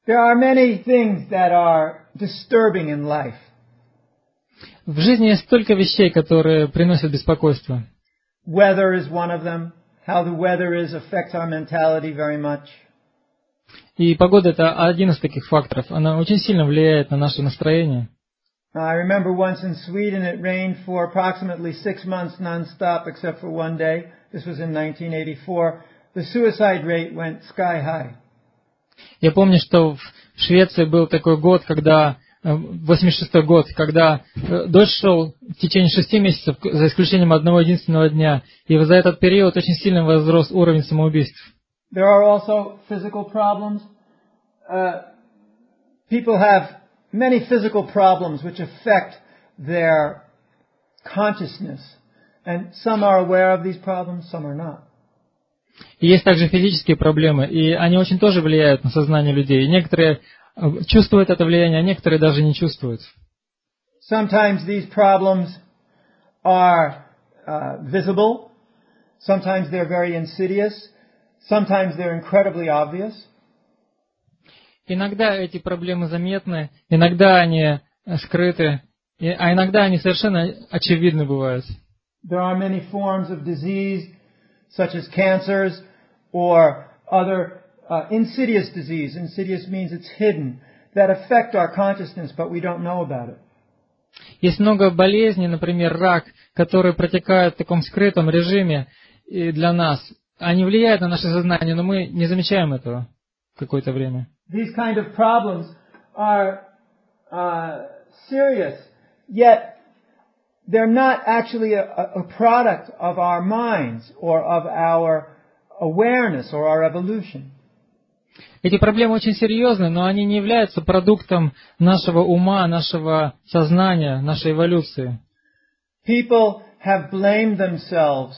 There are many things that are disturbing in life. В жизни есть столько вещей, которые приносят беспокойство. Weather is one of them. How the weather is affects our mentality very much. И погода – это один из таких факторов. Она очень сильно влияет на наше настроение. I remember once in Sweden it rained for approximately 6 months non-stop except for one day. This was in 1984. The suicide rate went sky high. Я помню, что в Швеции был такой год, когда 86-й год, когда дождь шел в течение 6 месяцев, за исключением одного единственного дня, и за этот период очень сильно возрос уровень самоубийств. There are also physical problems. People have many physical problems which affect their consciousness, and some are aware of these problems, some are not. И есть также физические проблемы, и они очень тоже влияют на сознание людей. И некоторые чувствуют это влияние, а некоторые даже не чувствуют. Sometimes these problems are visible. Sometimes they're very insidious. Sometimes they're incredibly obvious. Иногда эти проблемы заметны, иногда они скрыты, а иногда они совершенно очевидны бывают. There are many forms of disease, such as cancers or other insidious disease. Insidious means it's hidden, that affect our consciousness, but we don't know about it. Есть много болезней, например, рак, которые протекают в таком скрытом режиме для нас. Они влияют на наше сознание, но мы не замечаем этого какое-то время. These kind of problems are serious, yet they're not actually a product of our minds or of our awareness or our evolution. Эти проблемы очень серьезны, но они не являются продуктом нашего ума, нашего сознания, нашей эволюции. People have blamed themselves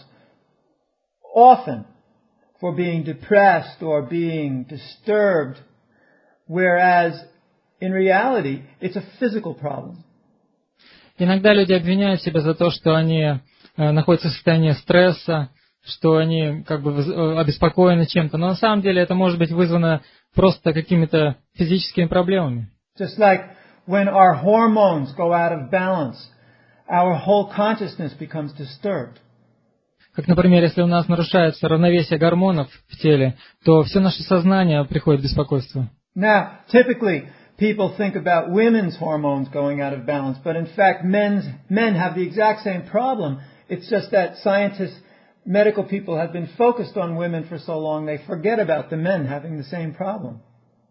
often for being depressed or being disturbed, whereas in reality it's a physical problem. Иногда люди обвиняют себя за то, что они находятся в состоянии стресса, что они как бы обеспокоены чем-то, но на самом деле это может быть вызвано просто какими-то физическими проблемами. Just like when our hormones go out of balance, our whole consciousness becomes disturbed. Как, например, если у нас нарушается равновесие гормонов в теле, то все наше сознание приходит в беспокойство. Now, typically people think about women's hormones going out of balance, but in fact men have the exact same problem. It's just that scientists, medical people have been focused on women for so long, they forget about the men having the same problem.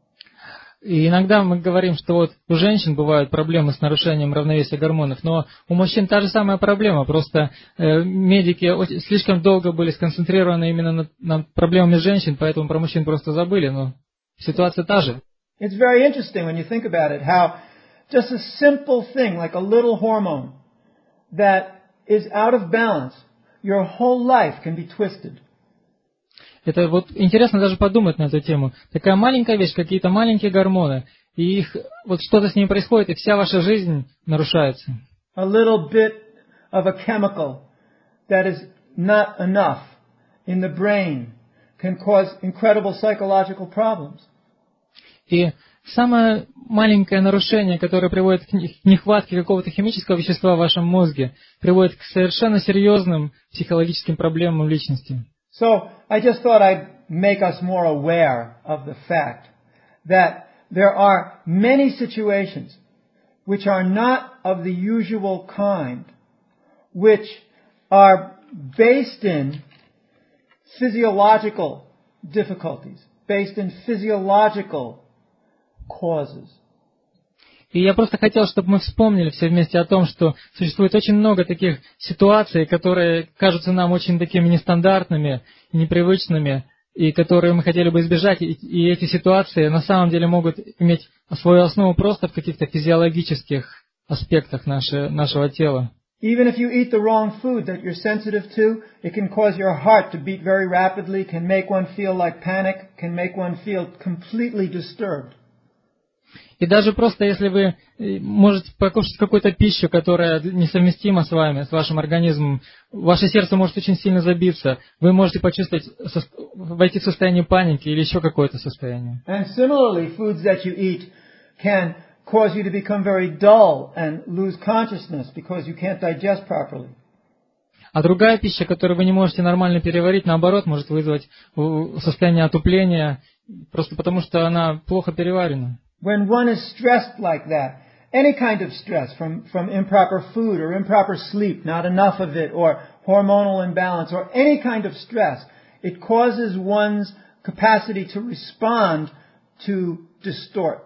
И иногда мы говорим, что вот у женщин бывают проблемы с нарушением равновесия гормонов, но у мужчин та же самая проблема, просто медики слишком долго были сконцентрированы именно над проблемами женщин, поэтому про мужчин просто забыли, но ситуация та же. It's very interesting when you think about it, how just a simple thing like a little hormone that is out of balance, your whole life can be twisted. Это вот интересно даже подумать на эту тему. Такая маленькая вещь, какие-то маленькие гормоны, и их вот что-то с ними происходит, и вся ваша жизнь нарушается. A little bit of a chemical that is not enough in the brain can cause incredible psychological problems. И самое маленькое нарушение, которое приводит к нехватке какого-то химического вещества в вашем мозге, приводит к совершенно серьезным психологическим проблемам личности. So I just thought I'd make us more aware of the fact that there are many situations which are not of the usual kind, which are based in physiological difficulties, based in physiological causes. И я просто хотел, чтобы мы вспомнили все вместе о том, что существует очень много таких ситуаций, которые кажутся нам очень такими нестандартными, непривычными, и которые мы хотели бы избежать. И эти ситуации на самом деле могут иметь свою основу просто в каких-то физиологических аспектах нашего тела. Even if you eat the wrong food that you're sensitive to, it can cause your heart to beat very rapidly, can make one feel like panic, can make one feel completely disturbed. И даже просто если вы можете покушать какую-то пищу, которая несовместима с вами, с вашим организмом, ваше сердце может очень сильно забиться, вы можете почувствовать, войти в состояние паники или еще какое-то состояние. And similarly, foods that you eat can cause you to become very dull and lose consciousness because you can't digest properly. А другая пища, которую вы не можете нормально переварить, наоборот, может вызвать состояние отупления, просто потому что она плохо переварена. When one is stressed like that, any kind of stress from improper food or improper sleep, not enough of it, or hormonal imbalance, or any kind of stress, it causes one's capacity to respond to distort.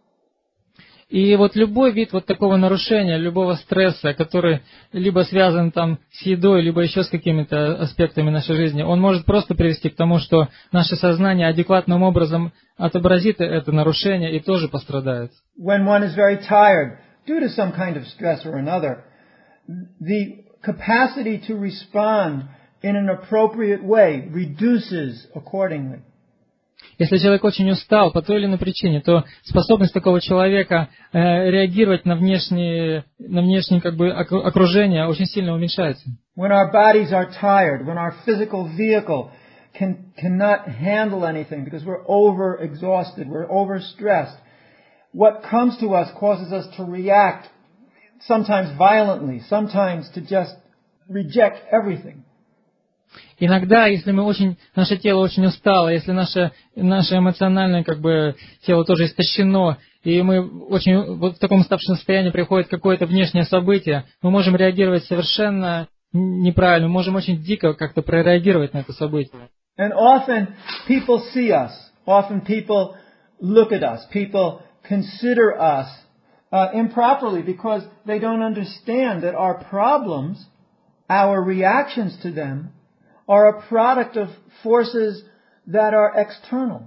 И вот любой вид вот такого нарушения, любого стресса, который либо связан там с едой, либо еще с какими-то аспектами нашей жизни, он может просто привести к тому, что наше сознание адекватным образом отобразит это нарушение и тоже пострадает. When one is very tired due to some kind of stress or another, the capacity to respond in an appropriate way reduces accordingly. Если человек очень устал по той или иной причине, то способность такого человека реагировать на внешнее как бы окружение очень сильно уменьшается. When our bodies are tired, when our physical vehicle cannot handle anything because we're overexhausted, we're overstressed, what comes to us causes us to react sometimes violently, sometimes to just reject everything. Иногда, если наше тело очень устало, если наше эмоциональное как бы тело тоже истощено, и мы вот в таком уставшем состоянии приходит какое-то внешнее событие, мы можем реагировать совершенно неправильно, мы можем очень дико как-то прореагировать на это событие. And often people see us, often people look at us, people consider us improperly because they don't understand that our problems, our reactions to them, are a product of forces that are external.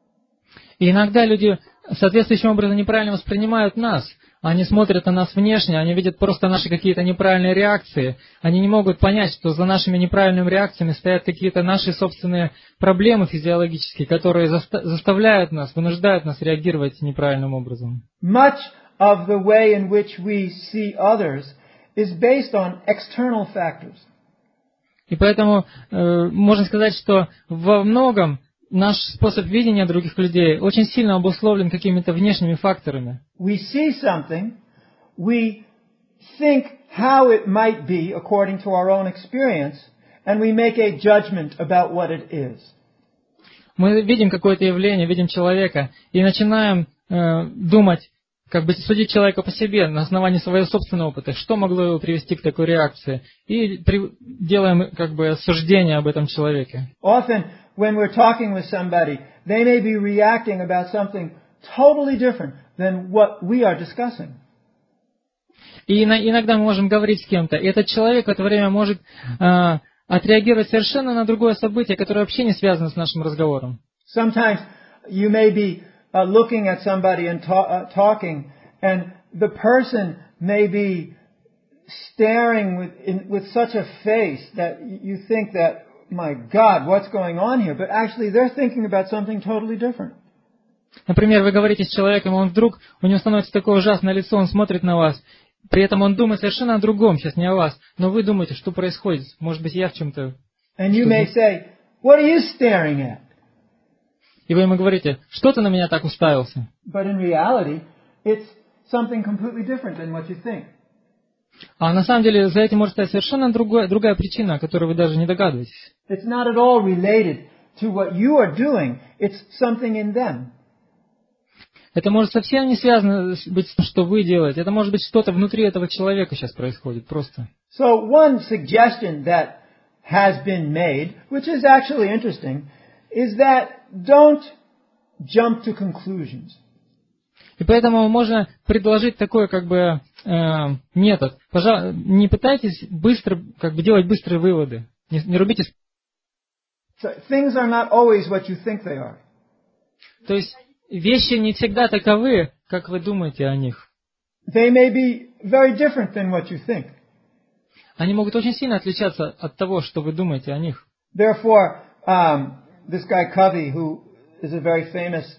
И иногда люди соответствующим образом неправильно воспринимают нас. Они смотрят на нас внешне, они видят просто наши какие-то неправильные реакции. Они не могут понять, что за нашими неправильными реакциями стоят какие-то наши собственные проблемы физиологические, которые заставляют нас, вынуждают нас реагировать неправильным образом. Much of the way in which we see others is based on external factors. И поэтому можно сказать, что во многом наш способ видения других людей очень сильно обусловлен какими-то внешними факторами. We see something, we think how it might be according to our own experience, and we make a judgment about what it is. Мы видим какое-то явление, видим человека, и начинаем думать, как бы судить человека по себе на основании своего собственного опыта, что могло его привести к такой реакции, и делаем как бы суждение об этом человеке. Often, when we're talking with somebody, they may be reacting about something totally different than what we are discussing. И иногда мы можем говорить с кем-то, и этот человек в это время может отреагировать совершенно на другое событие, которое вообще не связано с нашим разговором. Sometimes you may be looking at somebody and talking, and the person may be staring with such a face that you think that, my God, what's going on here? But actually they're thinking about something totally different. Например, вы говорите с человеком, и у него становится такое ужасное лицо, он смотрит на вас, при этом он думает совершенно о другом, сейчас не о вас, но вы думаете, что происходит, может быть, я в чем-то... And you may say, what are you staring at? И вы ему говорите, что ты на меня так уставился? But in reality, it's something completely different than what you think. А на самом деле за этим может стоять совершенно другая причина, о которой вы даже не догадываетесь. It's not at all related to what you are doing. It's something in them. Это может совсем не связано быть с тем, что вы делаете. Это может быть что-то внутри этого человека сейчас происходит, просто. So one suggestion that has been made, which is actually interesting, is that don't jump to conclusions. И поэтому можно предложить такой как бы метод. Пожалуйста, не пытайтесь быстро как бы делать быстрые выводы. Не рубите. So things are not always what you think they are. То есть вещи не всегда таковы, как вы думаете о них. They may be very different than what you think. Они могут очень сильно отличаться от того, что вы думаете о них. Therefore, this guy Covey, who is a very famous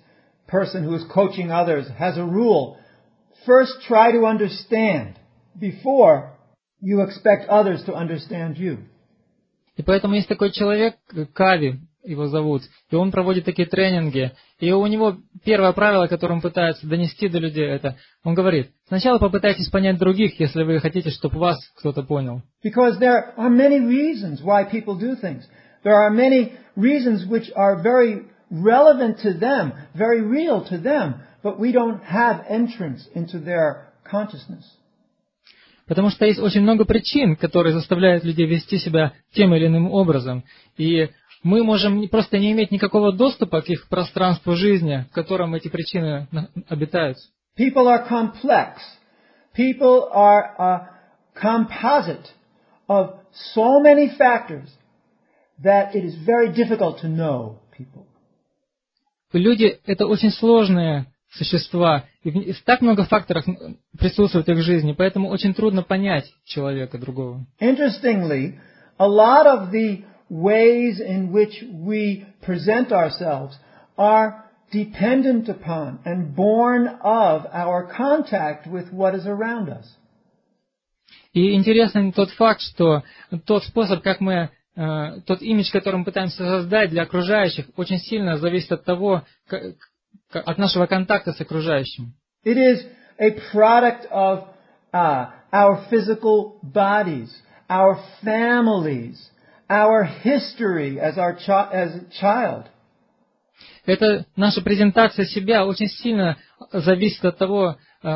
person who is coaching others has a rule. First try to understand before you expect others to understand you. И поэтому есть такой человек, Кави его зовут, и он проводит такие тренинги. И у него первое правило, которое он пытается донести до людей, это, он говорит, сначала попытайтесь понять других, если вы хотите, чтобы вас кто-то понял. Because there are many reasons why people do things. There are many reasons which are very relevant to them, very real to them, but we don't have entrance into their consciousness. Потому что есть очень много причин, которые заставляют людей вести себя тем или иным образом. И мы можем просто не иметь никакого доступа к их пространству жизни, в котором эти причины обитают. People are complex. People are a composite of so many factors that it is very difficult to know people. Люди — это очень сложные существа, и так много факторов присутствует в их жизни, поэтому очень трудно понять человека другого. Interestingly, a lot of the ways in which we present ourselves are dependent upon and born of our contact with what is around us. И интересен тот факт, что тот способ, как мы, тот имидж, который мы пытаемся создать для окружающих, очень сильно зависит от того, от нашего контакта с окружающим. It is a product of our physical bodies, our families, our history as a child. Это наша презентация себя очень сильно зависит от того,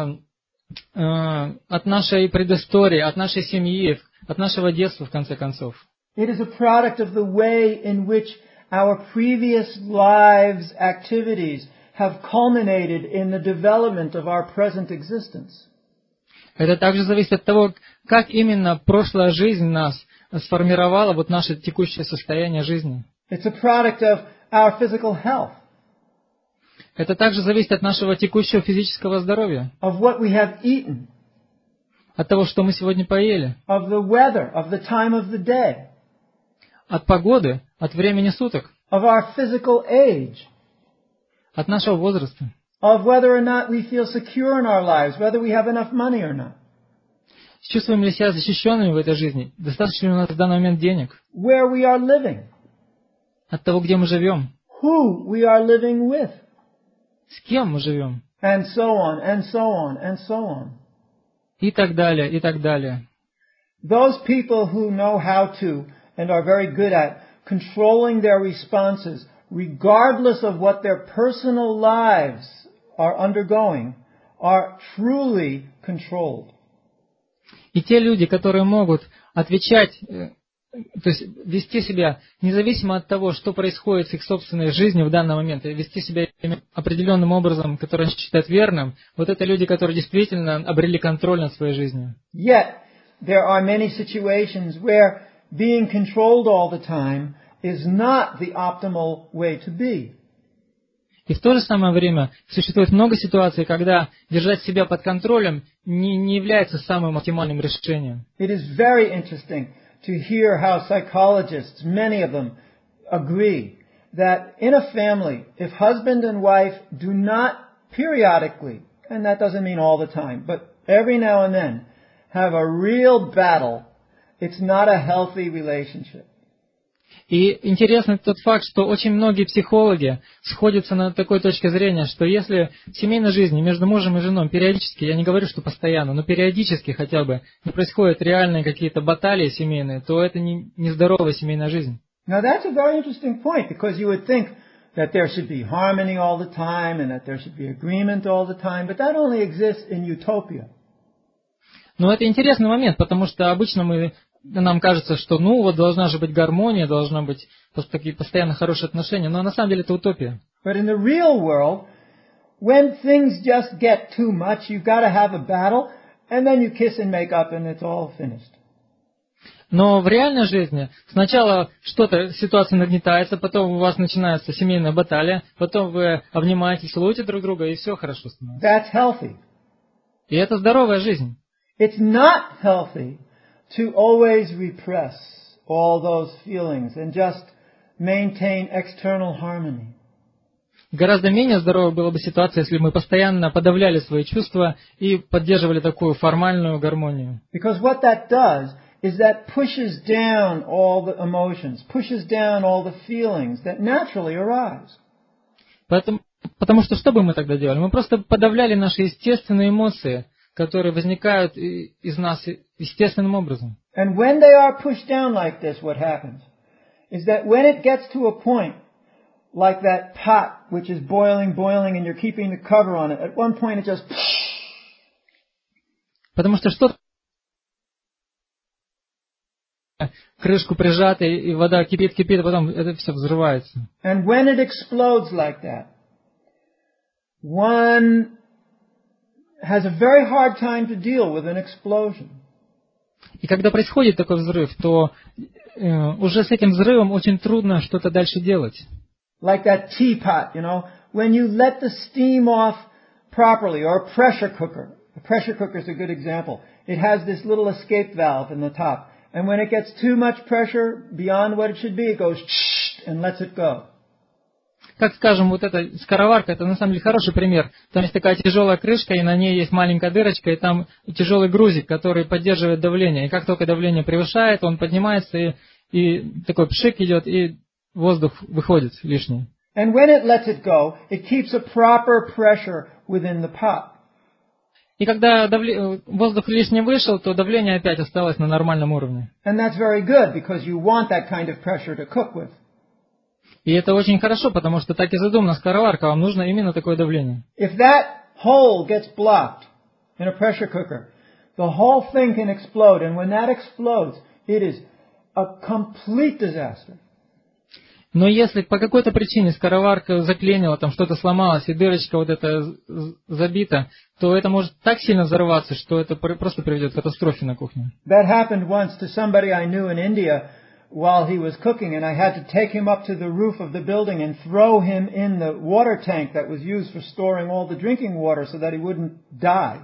от нашей предыстории, от нашей семьи, от нашего детства, в конце концов. It is a product of the way in which our previous lives' activities have culminated in the development of our present existence. Это также зависит от того, как именно прошлая жизнь нас сформировала вот наше текущее состояние жизни. It's a product of our physical health. Это также зависит от нашего текущего физического здоровья, of what we have eaten, от того, что мы сегодня поели, of the weather, of the time of the day, от погоды, от времени суток, of our physical age, от нашего возраста, of whether or not we feel secure in our lives, whether we have enough money or not, чувствуем ли себя защищенными в этой жизни, достаточно ли у нас в данный момент денег, where we are living, от того, где мы живем, who we are living with, с кем мы живем, and so on, and so on, and so on. и так далее, и так далее. Those people who know how to and are very good at controlling their responses, regardless of what their personal lives are undergoing, are truly controlled. И те люди, которые могут отвечать, то есть вести себя независимо от того, что происходит с их собственной жизнью в данный момент, и вести себя определенным образом, который они считают верным, вот это люди, которые действительно обрели контроль над своей жизнью. Yet, there are many situations where being controlled all the time is not the optimal way to be. И в то же самое время существует много ситуаций, когда держать себя под контролем не является самым оптимальным решением. It is very interesting to hear how psychologists, many of them, agree that in a family, if husband and wife do not periodically, and that doesn't mean all the time, but every now and then, have a real battle, it's not a healthy relationship. И интересный тот факт, что очень многие психологи сходятся на такой точке зрения, что если в семейной жизни между мужем и женой периодически, я не говорю, что постоянно, но периодически хотя бы не происходят реальные какие-то баталии семейные, то это не здоровая семейная жизнь. Now that's a very interesting point, because you would think that there should be harmony all the time and that there should be agreement all the time, but that only exists in utopia. Но это интересный момент, потому что обычно нам кажется, что вот должна же быть гармония, должна быть такие постоянно хорошие отношения, но на самом деле это утопия. But in the real world, when things just get too much, you've got to have a battle, and then you kiss and make up, and it's all finished. Но в реальной жизни сначала ситуация нагнетается, потом у вас начинается семейная баталия, потом вы обнимаетесь, целуете друг друга, и все хорошо становится. That's healthy. И это здоровая жизнь. It's not healthy to always repress all those feelings and just maintain external harmony. Гораздо менее здоровой была бы ситуация, если мы постоянно подавляли свои чувства и поддерживали такую формальную гармонию. Because what that does is that pushes down all the emotions, pushes down all the feelings that naturally arise. Потому что бы мы тогда делали? Мы просто подавляли наши естественные эмоции, которые возникают из нас естественным образом. And when they are pushed down like this, what happens is that when it gets to a point like that pot which is boiling, and you're keeping the cover on it, at one point it just... Потому что что-то крышку прижата, и вода кипит, а потом это все взрывается. And when it explodes like that, one has a very hard time to deal with an explosion. И когда происходит такой взрыв, то уже с этим взрывом очень трудно что-то дальше делать. Like that teapot, when you let the steam off properly, or a pressure cooker. A pressure cooker is a good example. It has this little escape valve in the top. And when it gets too much pressure beyond what it should be, it goes and lets it go. Как, скажем, вот эта скороварка, это на самом деле хороший пример. Там есть такая тяжелая крышка, и на ней есть маленькая дырочка, и там тяжелый грузик, который поддерживает давление. И как только давление превышает, он поднимается, и такой пшик идет, и воздух выходит лишний. And when it lets it go, it keeps a proper pressure within the pot. И когда воздух лишний вышел, то давление опять осталось на нормальном уровне. And that's very good, because you want that kind of pressure to cook with. И это очень хорошо, потому что так и задумана скороварка, вам нужно именно такое давление. If that hole gets blocked in a pressure cooker, the whole thing can explode, and when that explodes, it is a complete disaster. Но если по какой-то причине скороварка заклинила, там что-то сломалось, и дырочка вот эта забита, то это может так сильно взорваться, что это просто приведет к катастрофе на кухне. That happened once to somebody I knew in India while he was cooking, and I had to take him up to the roof of the building and throw him in the water tank that was used for storing all the drinking water so that he wouldn't die.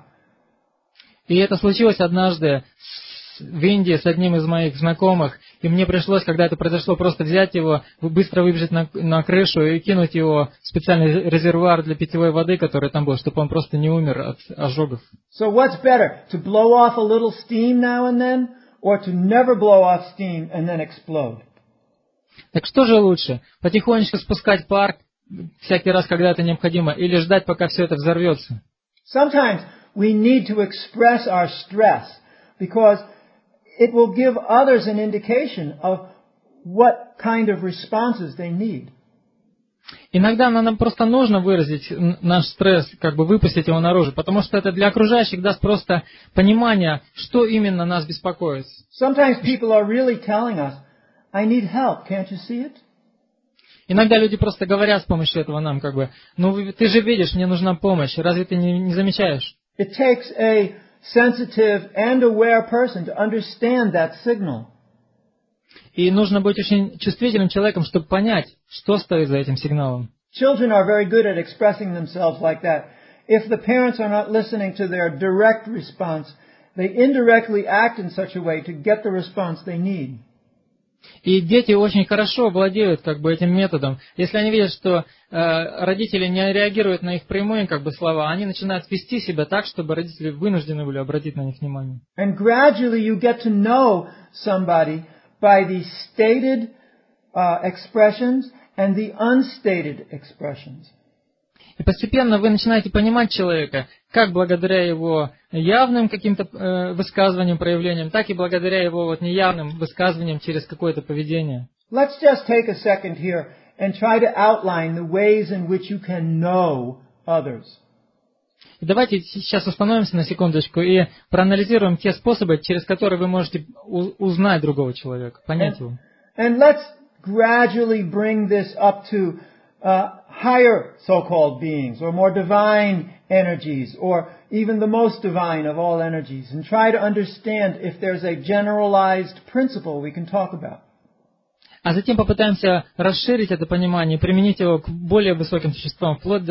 И это случилось однажды в Индии с одним из моих знакомых, и мне пришлось, когда это произошло, просто взять его, быстро выбежать на крышу и кинуть его в специальный резервуар для питьевой воды, который там был, чтобы он просто не умер от ожогов. So what's better, to blow off a little steam now and then, or to never blow off steam and then explode? Так что же лучше? Потихонечку спускать пар всякий раз, когда это необходимо, или ждать, пока все это взорвется? Sometimes we need to express our stress because it will give others an indication of what kind of responses they need. Иногда нам просто нужно выразить наш стресс, выпустить его наружу, потому что это для окружающих даст просто понимание, что именно нас беспокоит. Sometimes people are really telling us, I need help, can't you see it? Иногда люди просто говорят с помощью этого нам, ну ты же видишь, мне нужна помощь, разве ты не замечаешь? It takes a sensitive and aware person to understand that signal. И нужно быть очень чувствительным человеком, чтобы понять, что стоит за этим сигналом. Children are very good at expressing themselves like that. If the parents are not listening to their direct response, they indirectly act in such a way to get the response they need. И дети очень хорошо владеют этим методом. Если они видят, что родители не реагируют на их прямые слова, они начинают вести себя так, чтобы родители вынуждены были обратить на них внимание. And gradually you get to know somebody by the stated expressions and the unstated expressions. И постепенно вы начинаете понимать человека, как благодаря его явным каким-то высказываниям, проявлениям, так и благодаря его неявным высказываниям через какое-то поведение. Let's just take a second here and try to outline the ways in which you can know others. И давайте сейчас остановимся на секундочку и проанализируем те способы, через которые вы можете узнать другого человека, понять его. And let's gradually bring this up to higher so-called beings, or more divine energies, or even the most divine of all energies, and try to understand if there's a generalized principle we can talk about. А затем попытаемся расширить это понимание и применить его к более высоким существам, вплоть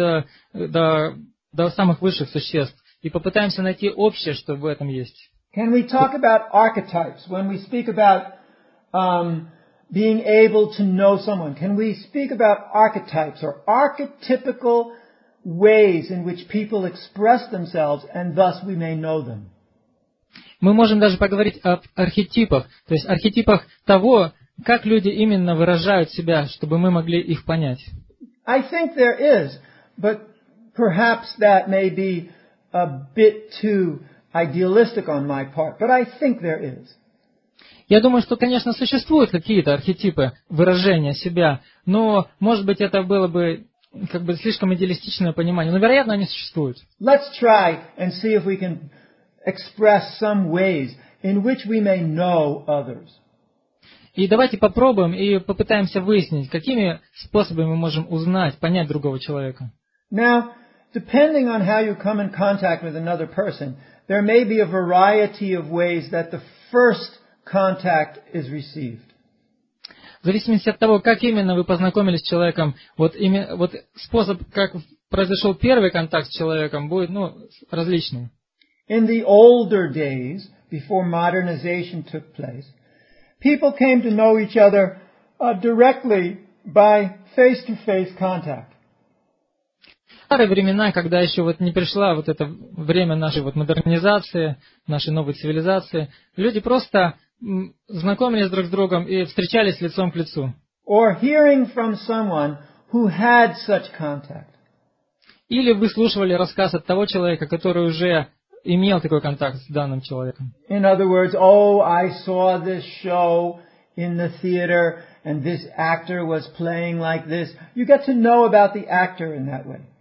до самых высших существ, и попытаемся найти общее, что в этом есть. Can we talk about archetypes when we speak about being able to know someone? Can we speak about archetypes or archetypical ways in which people express themselves and thus we may know them? Мы можем даже поговорить об архетипах, то есть архетипах того, как люди именно выражают себя, чтобы мы могли их понять. I think there is, but perhaps that may be a bit too idealistic on my part, but I think there is. Я думаю, что, конечно, существуют какие-то архетипы выражения себя, но, может быть, это было бы как бы слишком идеалистичное понимание. Но, вероятно, они существуют. Let's try and see if we can express some ways in which we may know others. И давайте попробуем и попытаемся выяснить, какими способами мы можем узнать, понять другого человека. Now, depending on how you come in contact with another person, there may be a variety of ways that the first contact is received. В зависимости от того, как именно вы познакомились с человеком, вот способ, как произошел первый контакт с человеком, будет различным. In the older days, before modernization took place, people came to know each other directly by face-to-face contact. В старые времена, когда еще не пришло это время нашей модернизации, нашей новой цивилизации, люди просто знакомились друг с другом и встречались лицом к лицу. Or hearing from someone who had such contact. Или выслушивали рассказ от того человека, который уже имел такой контакт с данным человеком. In other words, oh, I saw this show in the theater and this actor was playing like this. You get to know about the actor in that way.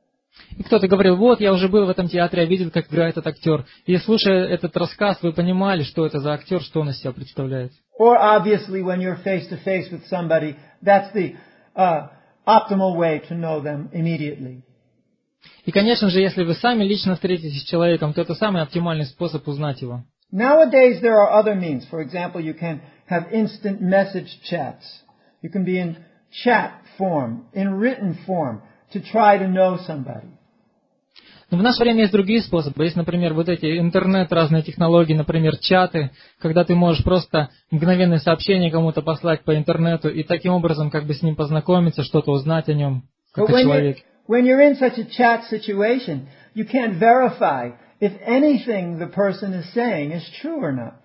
И кто-то говорил, вот, я уже был в этом театре, я видел, как играет этот актер. И слушая этот рассказ, вы понимали, что это за актер, что он из себя представляет. Or obviously when you're face to face with somebody, that's the optimal way to know them immediately. И, конечно же, если вы сами лично встретитесь с человеком, то это самый оптимальный способ узнать его. Nowadays there are other means. For example, you can have instant message chats. You can be in chat form, in written form, to try to know somebody. Но в наше время есть другие способы. Есть, например, эти интернет, разные технологии, например, чаты, когда ты можешь просто мгновенное сообщение кому-то послать по интернету и таким образом как бы с ним познакомиться, что-то узнать о нем, как о человеке. When you're in such a chat situation, you can't verify if anything the person is saying is true or not.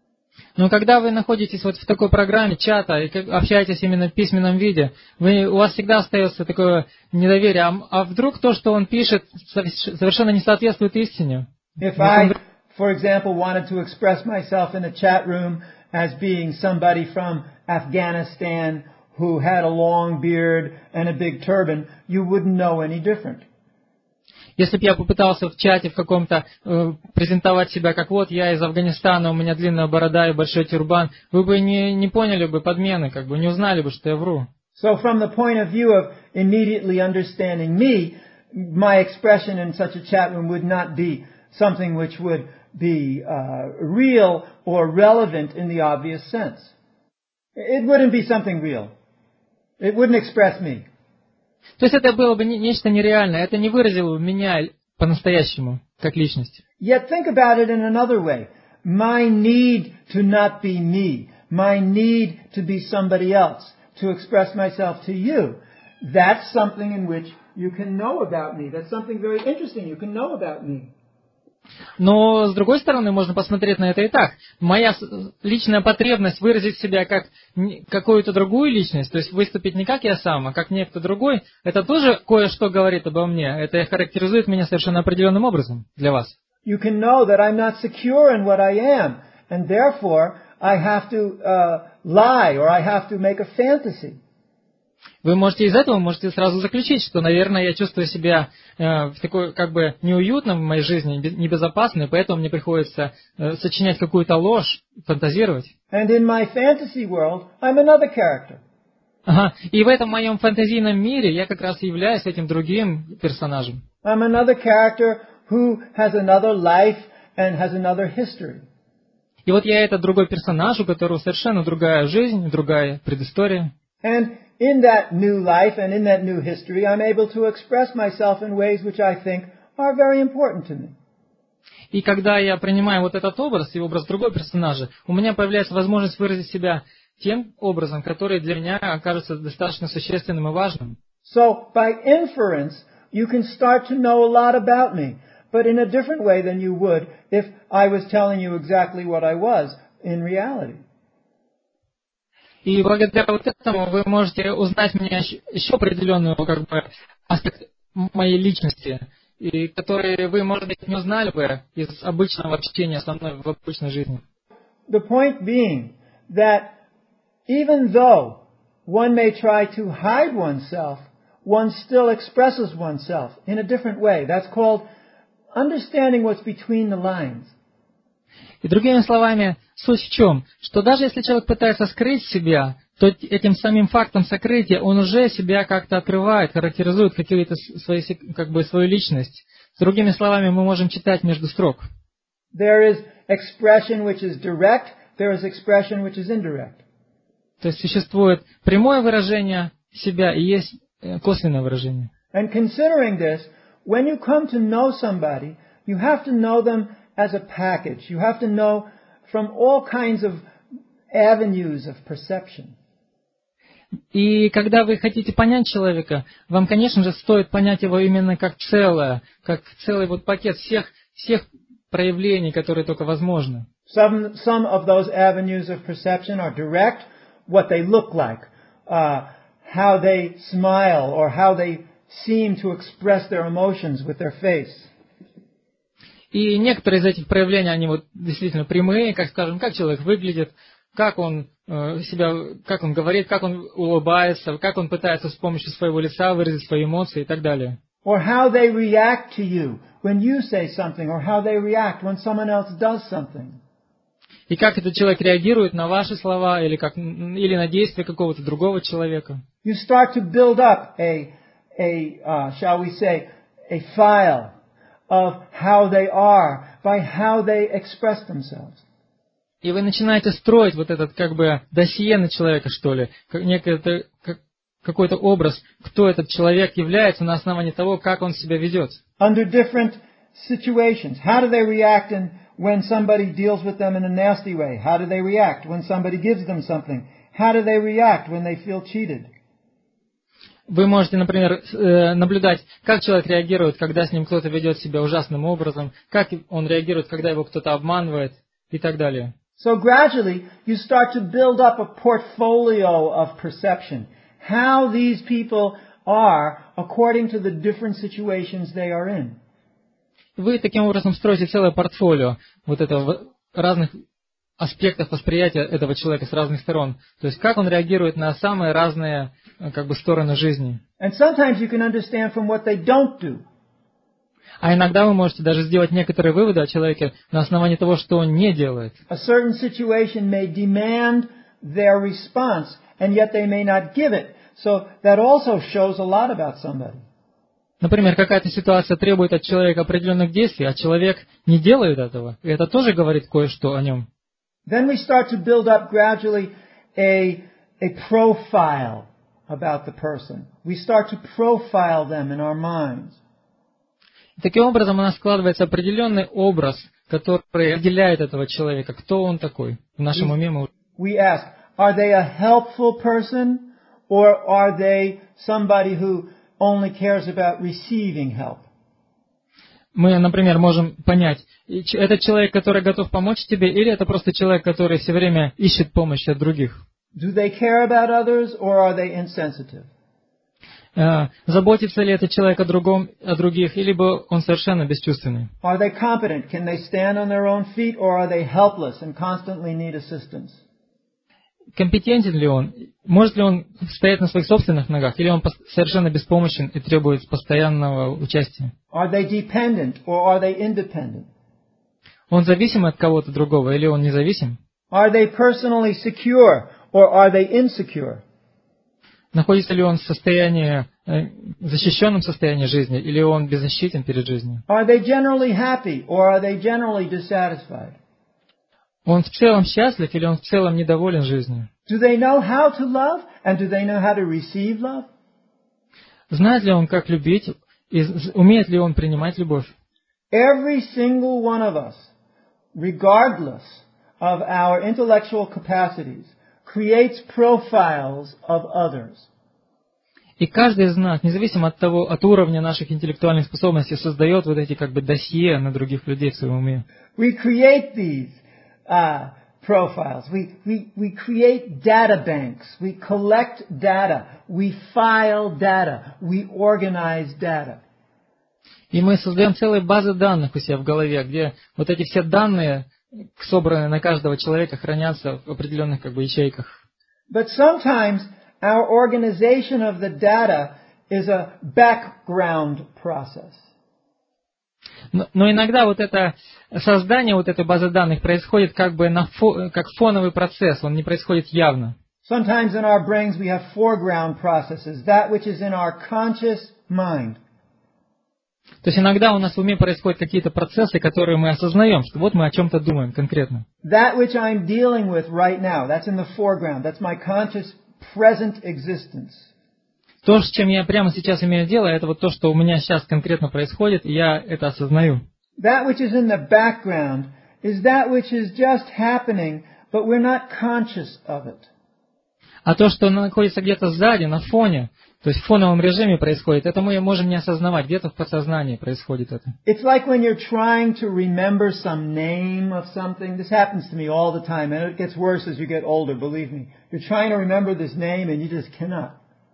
Но когда вы находитесь в такой программе чата и общаетесь именно в письменном виде, у вас всегда остается такое недоверие. А вдруг то, что он пишет, совершенно не соответствует истине? If I, for example, wanted to express myself in a chat room as being somebody from Afghanistan who had a long beard and a big turban, you wouldn't know any different. Если бы я попытался в чате в каком-то презентовать себя, как вот я из Афганистана, у меня длинная борода и большой тюрбан, вы бы не поняли бы подмены, как бы не узнали бы, что я вру. So from the point of view of immediately understanding me, my expression in such a chat room would not be something which would be real or relevant in the obvious sense. It wouldn't be something real. It wouldn't express me. То есть это было бы нечто нереальное, это не выразило бы меня по-настоящему, как личность. Yet think about it in another way. My need to not be me, my need to be somebody else, to express myself to you, that's something in which you can know about me. That's something very interesting you can know about me. Но, с другой стороны, можно посмотреть на это и так. Моя личная потребность выразить себя как какую-то другую личность, то есть выступить не как я сам, а как некто другой, это тоже кое-что говорит обо мне. Это характеризует меня совершенно определенным образом для вас. You can know that I'm not secure in what I am, and therefore I have to lie or I have to make a fantasy. Вы можете сразу заключить, что, наверное, я чувствую себя в такой, как бы, неуютно в моей жизни, небезопасно, и поэтому мне приходится сочинять какую-то ложь, фантазировать. And in my fantasy world, I'm another character. Ага. И в этом моем фантазийном мире я как раз являюсь этим другим персонажем. I'm another character who has another life and has another history. И вот я этот другой персонаж, у которого совершенно другая жизнь, другая предыстория. And in that new life and in that new history, I'm able to express myself in ways which I think are very important to me. И когда я принимаю вот этот образ и образ другого персонажа, у меня появляется возможность выразить себя тем образом, который для меня окажется достаточно существенным и важным. So, by inference, you can start to know a lot about me, but in a different way than you would if I was telling you exactly what I was in reality. И благодаря вот этому вы можете узнать меня еще определенную аспект моей личности, и которые вы, может быть, не узнали бы из обычного общения со мной в обычной жизни. The point being that even though one may try to hide oneself, one still expresses oneself in a different way. That's called understanding what's between the lines. И другими словами, суть в чем? Что даже если человек пытается скрыть себя, то этим самим фактом сокрытия он уже себя как-то открывает, характеризует какие-то свою личность. Другими словами, мы можем читать между строк. There is expression which is direct, there is expression which is indirect. То есть существует прямое выражение себя и есть косвенное выражение. And considering this, when you come to know somebody, you have to know them as a package. You have to know from all kinds of avenues of perception. И когда вы хотите понять человека, вам, конечно же, стоит понять его именно как целое, как целый вот пакет всех проявлений, которые только возможны. Some of those avenues of perception are direct, what they look like, how they smile, or how they seem to express their emotions with their face. И некоторые из этих проявлений, они вот действительно прямые, как скажем, как человек выглядит, как он говорит, как он улыбается, как он пытается с помощью своего лица выразить свои эмоции и так далее. Or how they react to you when you say something, or how they react when someone else does something. И как этот человек реагирует на ваши слова или на действия какого-то другого человека. You start to build up shall we say, a file of how they are by how they express themselves. И вы начинаете строить вот этот досье на человека, что ли, какой-то образ, кто этот человек является на основании того, как он себя ведет. Under different situations, how do they react when somebody deals with them in a nasty way? How do they react when somebody gives them something? How do they react when they feel cheated? Вы можете, например, наблюдать, как человек реагирует, когда с ним кто-то ведет себя ужасным образом, как он реагирует, когда его кто-то обманывает и так далее. So gradually, you start to build up a portfolio of perception. How these people are according to the different situations they are in. Вы таким образом строите целое портфолио разных аспектов восприятия этого человека с разных сторон. То есть как он реагирует на самые разные стороны жизни. And sometimes you can understand from what they don't do. А иногда вы можете даже сделать некоторые выводы о человеке на основании того, что он не делает. A certain situation may demand their response, and yet they may not give it. So that also shows a lot about somebody. Например, какая-то ситуация требует от человека определенных действий, а человек не делает этого. И это тоже говорит кое-что о нем. Then we start to build up gradually a profile about the person. We start to profile them in our minds. Таким образом у нас складывается определенный образ, который определяет этого человека, кто он такой. В нашем уме we ask, are they a helpful person, or are they somebody who only cares about receiving help? Мы, например, можем понять, это человек, который готов помочь тебе, или это просто человек, который все время ищет помощи от других. Do they care about others, or are they insensitive? Заботится ли этот человек о других, или он совершенно бесчувственный? Are they competent? Can they stand on their own feet, or are they helpless and constantly need assistance? Компетентен ли он? Может ли он стоять на своих собственных ногах, или он совершенно беспомощен и требует постоянного участия? Are they dependent, or are they independent? Он зависим от кого-то другого, или он независим? Are they personally secure, or are they insecure? Находится ли он в защищенном состоянии жизни, или он беззащитен перед жизнью? Are they generally happy, or are they generally dissatisfied? Он в целом счастлив, или он в целом недоволен жизнью? Do they know how to love, and do they know how to receive love? Знает ли он, как любить, и умеет ли он принимать любовь? Every single one of us, regardless of our intellectual capacities, creates profiles of others. И каждый из нас, независимо от уровня наших интеллектуальных способностей, создает вот эти как бы досье на других людей в своем уме. We create these profiles. We create data banks. We collect data. We file data. We organize data. И мы создаем целые базы данных у себя в голове, где вот эти все данные, собранные на каждого человека, хранятся в определенных как бы ячейках. But sometimes our organization of the data is a background process. Но иногда вот это создание вот этой базы данных происходит как бы как фоновый процесс, он не происходит явно. Sometimes in our brains we have foreground processes, that which is in our conscious mind. То есть иногда у нас в уме происходят какие-то процессы, которые мы осознаем, что вот мы о чем-то думаем конкретно. That which I'm dealing with right now, that's in the foreground, that's my conscious present existence. То, с чем я прямо сейчас имею дело, это вот то, что у меня сейчас конкретно происходит, и я это осознаю. That which is in the background is that which is just happening, but we're not conscious of it. А то, что находится где-то сзади, на фоне, то есть в фоновом режиме происходит, это мы можем не осознавать, где-то в подсознании происходит это. It's like when you're trying to remember some name of something. This happens to me all the time, and it gets worse as you get older, believe me. You're trying to remember this name, and you just cannot.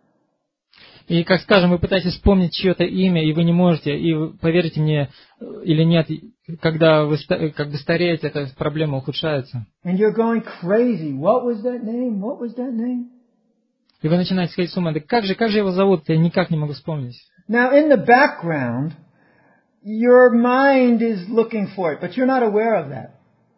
И, как скажем, вы пытаетесь вспомнить чье-то имя, и вы не можете, и вы, поверьте мне или нет, когда вы как бы стареете, эта проблема ухудшается. And you're going crazy. What was that name? What was that name? И вы начинаете сходить с ума. Да как же его зовут? Я никак не могу вспомнить. Now, in the background, your mind is looking for it, but you're not aware of that.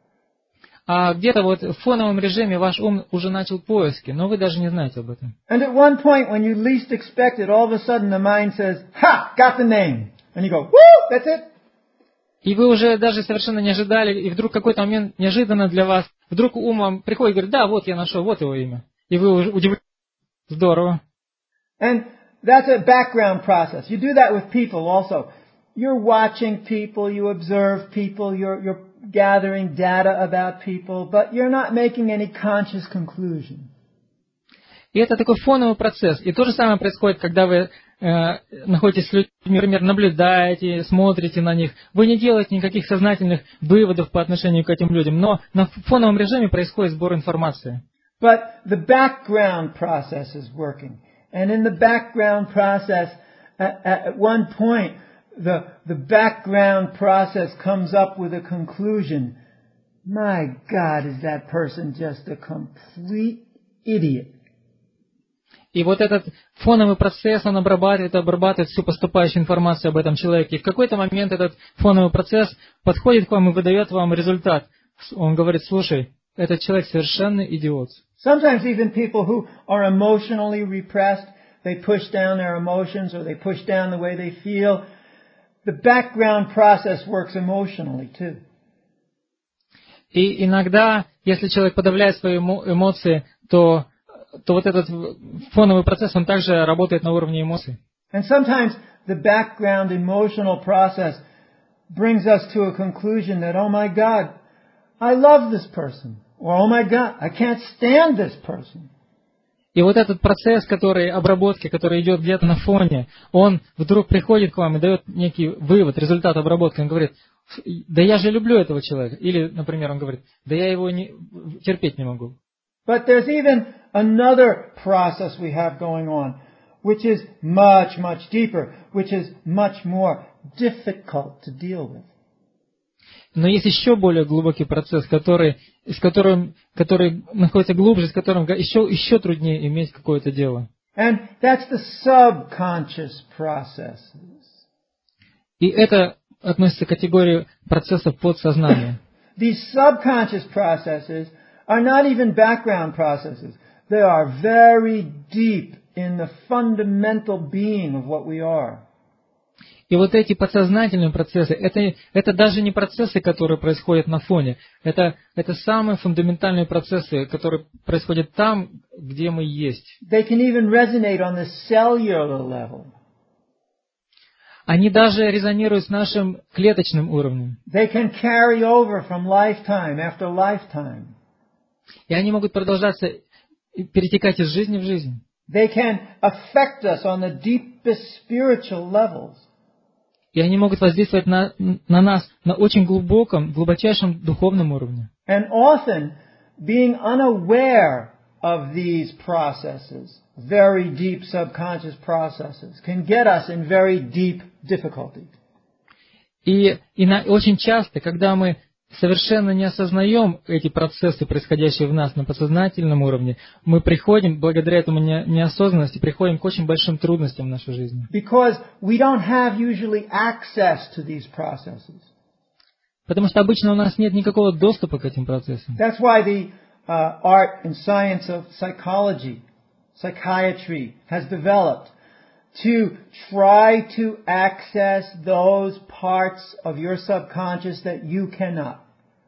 А где-то вот в фоновом режиме ваш ум уже начал поиски, но вы даже не знаете об этом. And at one point, when you least expect it, all of a sudden the mind says, "Ha! Got the name." And you go, "Woo! That's it." И вы уже даже совершенно не ожидали, и вдруг какой-то момент неожиданно для вас, вдруг ум вам приходит и говорит, да, вот я нашел, вот его имя. И вы уже удивлены. Здорово. And that's a background process. You do that with people also. You're watching people, you observe people, you're gathering data about people, but you're not making any conscious conclusion. И это такой фоновый процесс. И то же самое происходит, когда вы находитесь с людьми, например, наблюдаете, смотрите на них. Вы не делаете никаких сознательных выводов по отношению к этим людям, но на фоновом режиме происходит сбор информации. But the background process is working. And in the background process, at one point, the background process comes up with a conclusion. My God, is that person just a complete idiot? И вот этот фоновый процесс, он обрабатывает всю поступающую информацию об этом человеке. И в какой-то момент этот фоновый процесс подходит к вам и выдает вам результат. Он говорит, слушай, этот человек совершенно идиот. Sometimes even people who are emotionally repressed, they push down their emotions or they push down the way they feel. The background process works emotionally too. И иногда, если человек подавляет свои эмоции, то вот этот фоновый процесс, он также работает на уровне эмоций. And sometimes the background emotional process brings us to a conclusion that, oh my God, I love this person. Or, oh my God, I can't stand this person. И вот этот процесс, обработки, который идет где-то на фоне, он вдруг приходит к вам и дает некий вывод, результат обработки. Он говорит, да я же люблю этого человека. Или, например, он говорит, да я его терпеть не могу. But there's even another process we have going on, which is much, much deeper, which is much more difficult to deal with. Но есть еще более глубокий процесс, который находится глубже, с которым еще труднее иметь какое-то дело. And that's the subconscious processes. И это относится к категории процессов подсознания. These subconscious processes are not even background processes. They are very deep in the fundamental being of what we are. И вот эти подсознательные процессы, это даже не процессы, которые происходят на фоне. Это самые фундаментальные процессы, которые происходят там, где мы есть. They can even resonate on the cellular level. Они даже резонируют с нашим клеточным уровнем. They can carry over from lifetime after lifetime. И они могут продолжаться перетекать из жизни в жизнь. They can affect us on the deepest spiritual levels. И они могут воздействовать на нас на очень глубочайшем духовном уровне. And often, being unaware of these processes, very deep subconscious processes, can get us in very deep difficulty. И очень часто, когда мы совершенно не осознаем эти процессы, происходящие в нас на подсознательном уровне, мы приходим, благодаря этому неосознанности, приходим к очень большим трудностям в нашей жизни. Because we don't have usually access to these processes. Потому что обычно у нас нет никакого доступа к этим процессам. That's why the art and science of psychiatry has developed to try to access those parts of your subconscious that you cannot.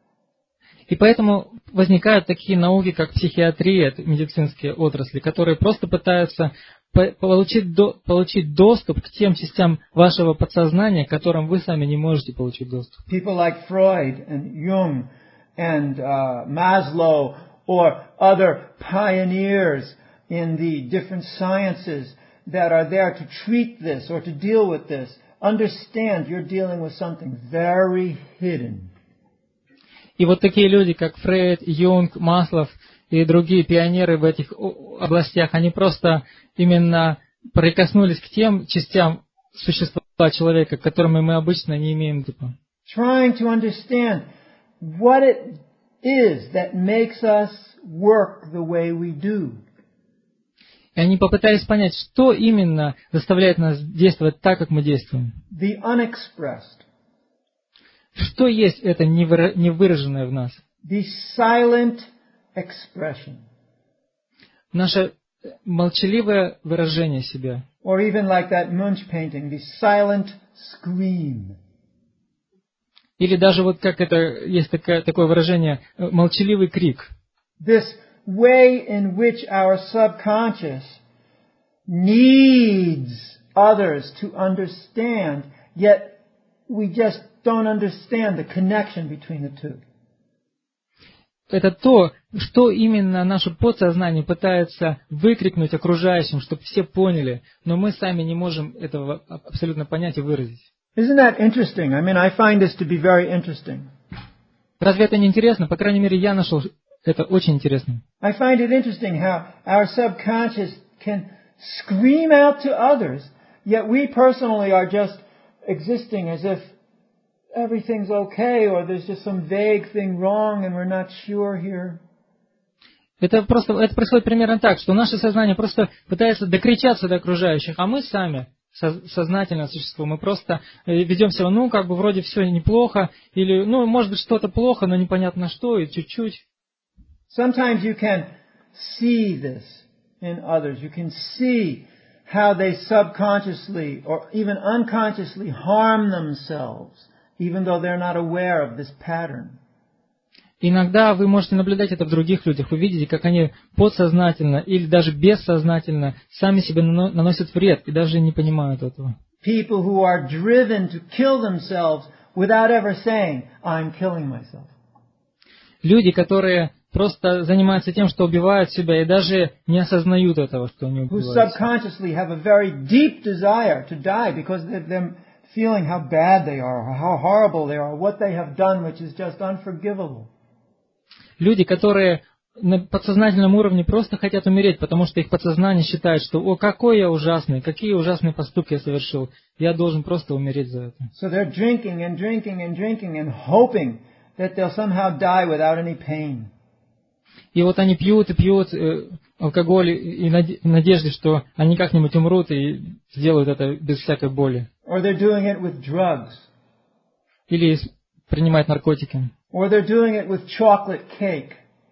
И поэтому возникают такие науки, как психиатрия, медицинские отрасли, которые просто пытаются получить доступ к тем частям вашего подсознания, к которым вы сами не можете получить доступ. People like Freud and Jung and Maslow or other pioneers in the different sciences that are there to treat this or to deal with this, understand you're dealing with something very hidden. И вот такие люди, как Фрейд, Юнг, Маслов и другие пионеры в этих областях, они просто именно прикоснулись к тем частям существа человека, к которым мы обычно не имеем доступа. Trying to understand what it is that makes us work the way we do. И они попытались понять, что именно заставляет нас действовать так, как мы действуем. The unexpressed. Что есть это невыраженное в нас? The silent expression. Наше молчаливое выражение себя. Or even like that Munch painting, the silent scream. Или даже вот как это есть такое выражение, молчаливый крик. This way in which our subconscious needs others to understand, yet we just don't understand the connection between the two. Это то, что именно наше подсознание пытается выкрикнуть окружающим, чтобы все поняли, но мы сами не можем этого абсолютно понять и выразить. Isn't that interesting? I mean, I find this to be very interesting. Разве это не интересно? По крайней мере, я нашел это очень интересным. I find it interesting how our subconscious can scream out to others, yet we personally are just existing as if everything's okay, or there's just some vague thing wrong and we're not sure here. Это происходит примерно так, что наше сознание просто пытается докричаться до окружающих, а мы сами, сознательное существо, мы просто ведем себя, вроде все неплохо, или, может быть, что-то плохо, но непонятно что, и чуть-чуть. Sometimes you can see this in others. You can see how they subconsciously or even unconsciously harm themselves, even though they're not aware of this pattern. Иногда вы можете наблюдать это в других людях. Вы видите, как они подсознательно или даже бессознательно сами себе наносят вред и даже не понимают этого. People who are driven to kill themselves without ever saying, I'm killing myself. Люди, которые просто занимаются тем, что убивают себя и даже не осознают этого, что они Who убивают. subconsciously have a very deep desire to die because they're feeling how bad they are, how horrible they are, what they have done which is just unforgivable. Люди, которые на подсознательном уровне просто хотят умереть, потому что их подсознание считает, что какой я ужасный, какие ужасные поступки я совершил, я должен просто умереть за это. So they're drinking and drinking and drinking and hoping that they'll somehow die without any pain. И вот они пьют и пьют алкоголь и в надежде, что они как-нибудь умрут и сделают это без всякой боли. Or they're doing it with drugs. Или принимают наркотики. Or they're doing it with chocolate cake.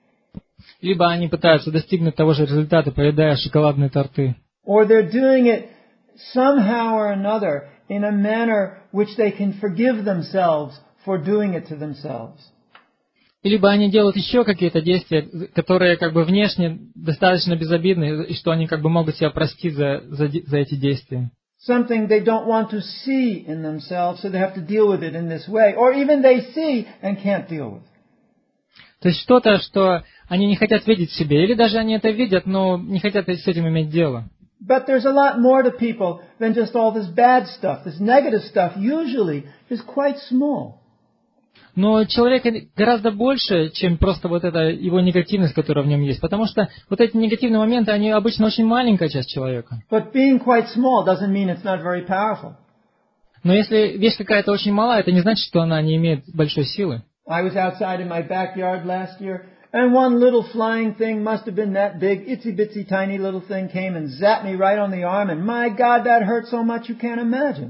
Либо они пытаются достигнуть того же результата, поедая шоколадные торты. Or they're doing it somehow or another in a manner which they can forgive themselves for doing it to themselves. Либо они делают еще какие-то действия, которые внешне достаточно безобидны, и что они могут себя простить за эти действия. Something they don't want to see in themselves, so they have to deal with it in this way. Or even they see and can't deal with. То есть что-то, что они не хотят видеть в себе, или даже они это видят, но не хотят с этим иметь дело. But there's a lot more to people than just all this bad stuff. This negative stuff usually is quite small. Но человека гораздо больше, чем просто вот эта его негативность, которая в нем есть. Потому что вот эти негативные моменты, они обычно очень маленькая часть человека. But being quite small doesn't mean it's not very powerful. Но если вещь какая-то очень малая, это не значит, что она не имеет большой силы. I was outside in my backyard last year, and one little flying thing must have been that big, itsy-bitsy tiny little thing came and zapped me right on the arm, and my God, that hurt so much you can't imagine.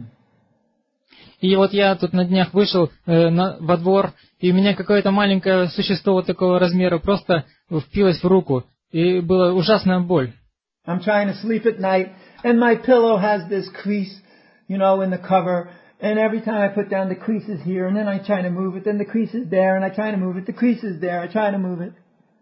И вот я тут на днях вышел во двор, и у меня какое-то маленькое существо вот такого размера просто впилось в руку, и была ужасная боль. I'm trying to sleep at night, and my pillow has this crease, in the cover, and every time I put down the crease is here, and then I try to move it, then the crease is there, and I try to move it, the crease is there, I try to move it.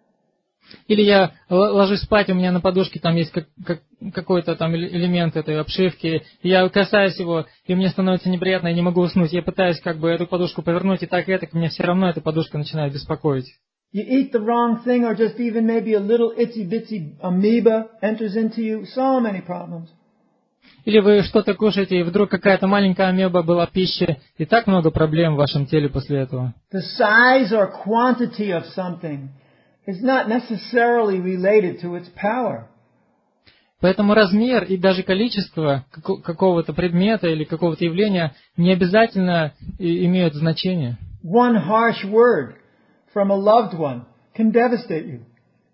Или я ложусь спать, у меня на подушке там есть какой-то там элемент этой обшивки, и я касаюсь его, и мне становится неприятно, я не могу уснуть. Я пытаюсь эту подушку повернуть, и так, мне все равно эта подушка начинает беспокоить. You eat the wrong thing, or just even maybe a little itsy-bitsy amoeba enters into you, so many problems. Или вы что-то кушаете, и вдруг какая-то маленькая амеба была в пище, и так много проблем в вашем теле после этого. The size or quantity of something is not necessarily related to its power. Поэтому размер и даже количество какого-то предмета или какого-то явления не обязательно имеют значение. One harsh word from a loved one can devastate you.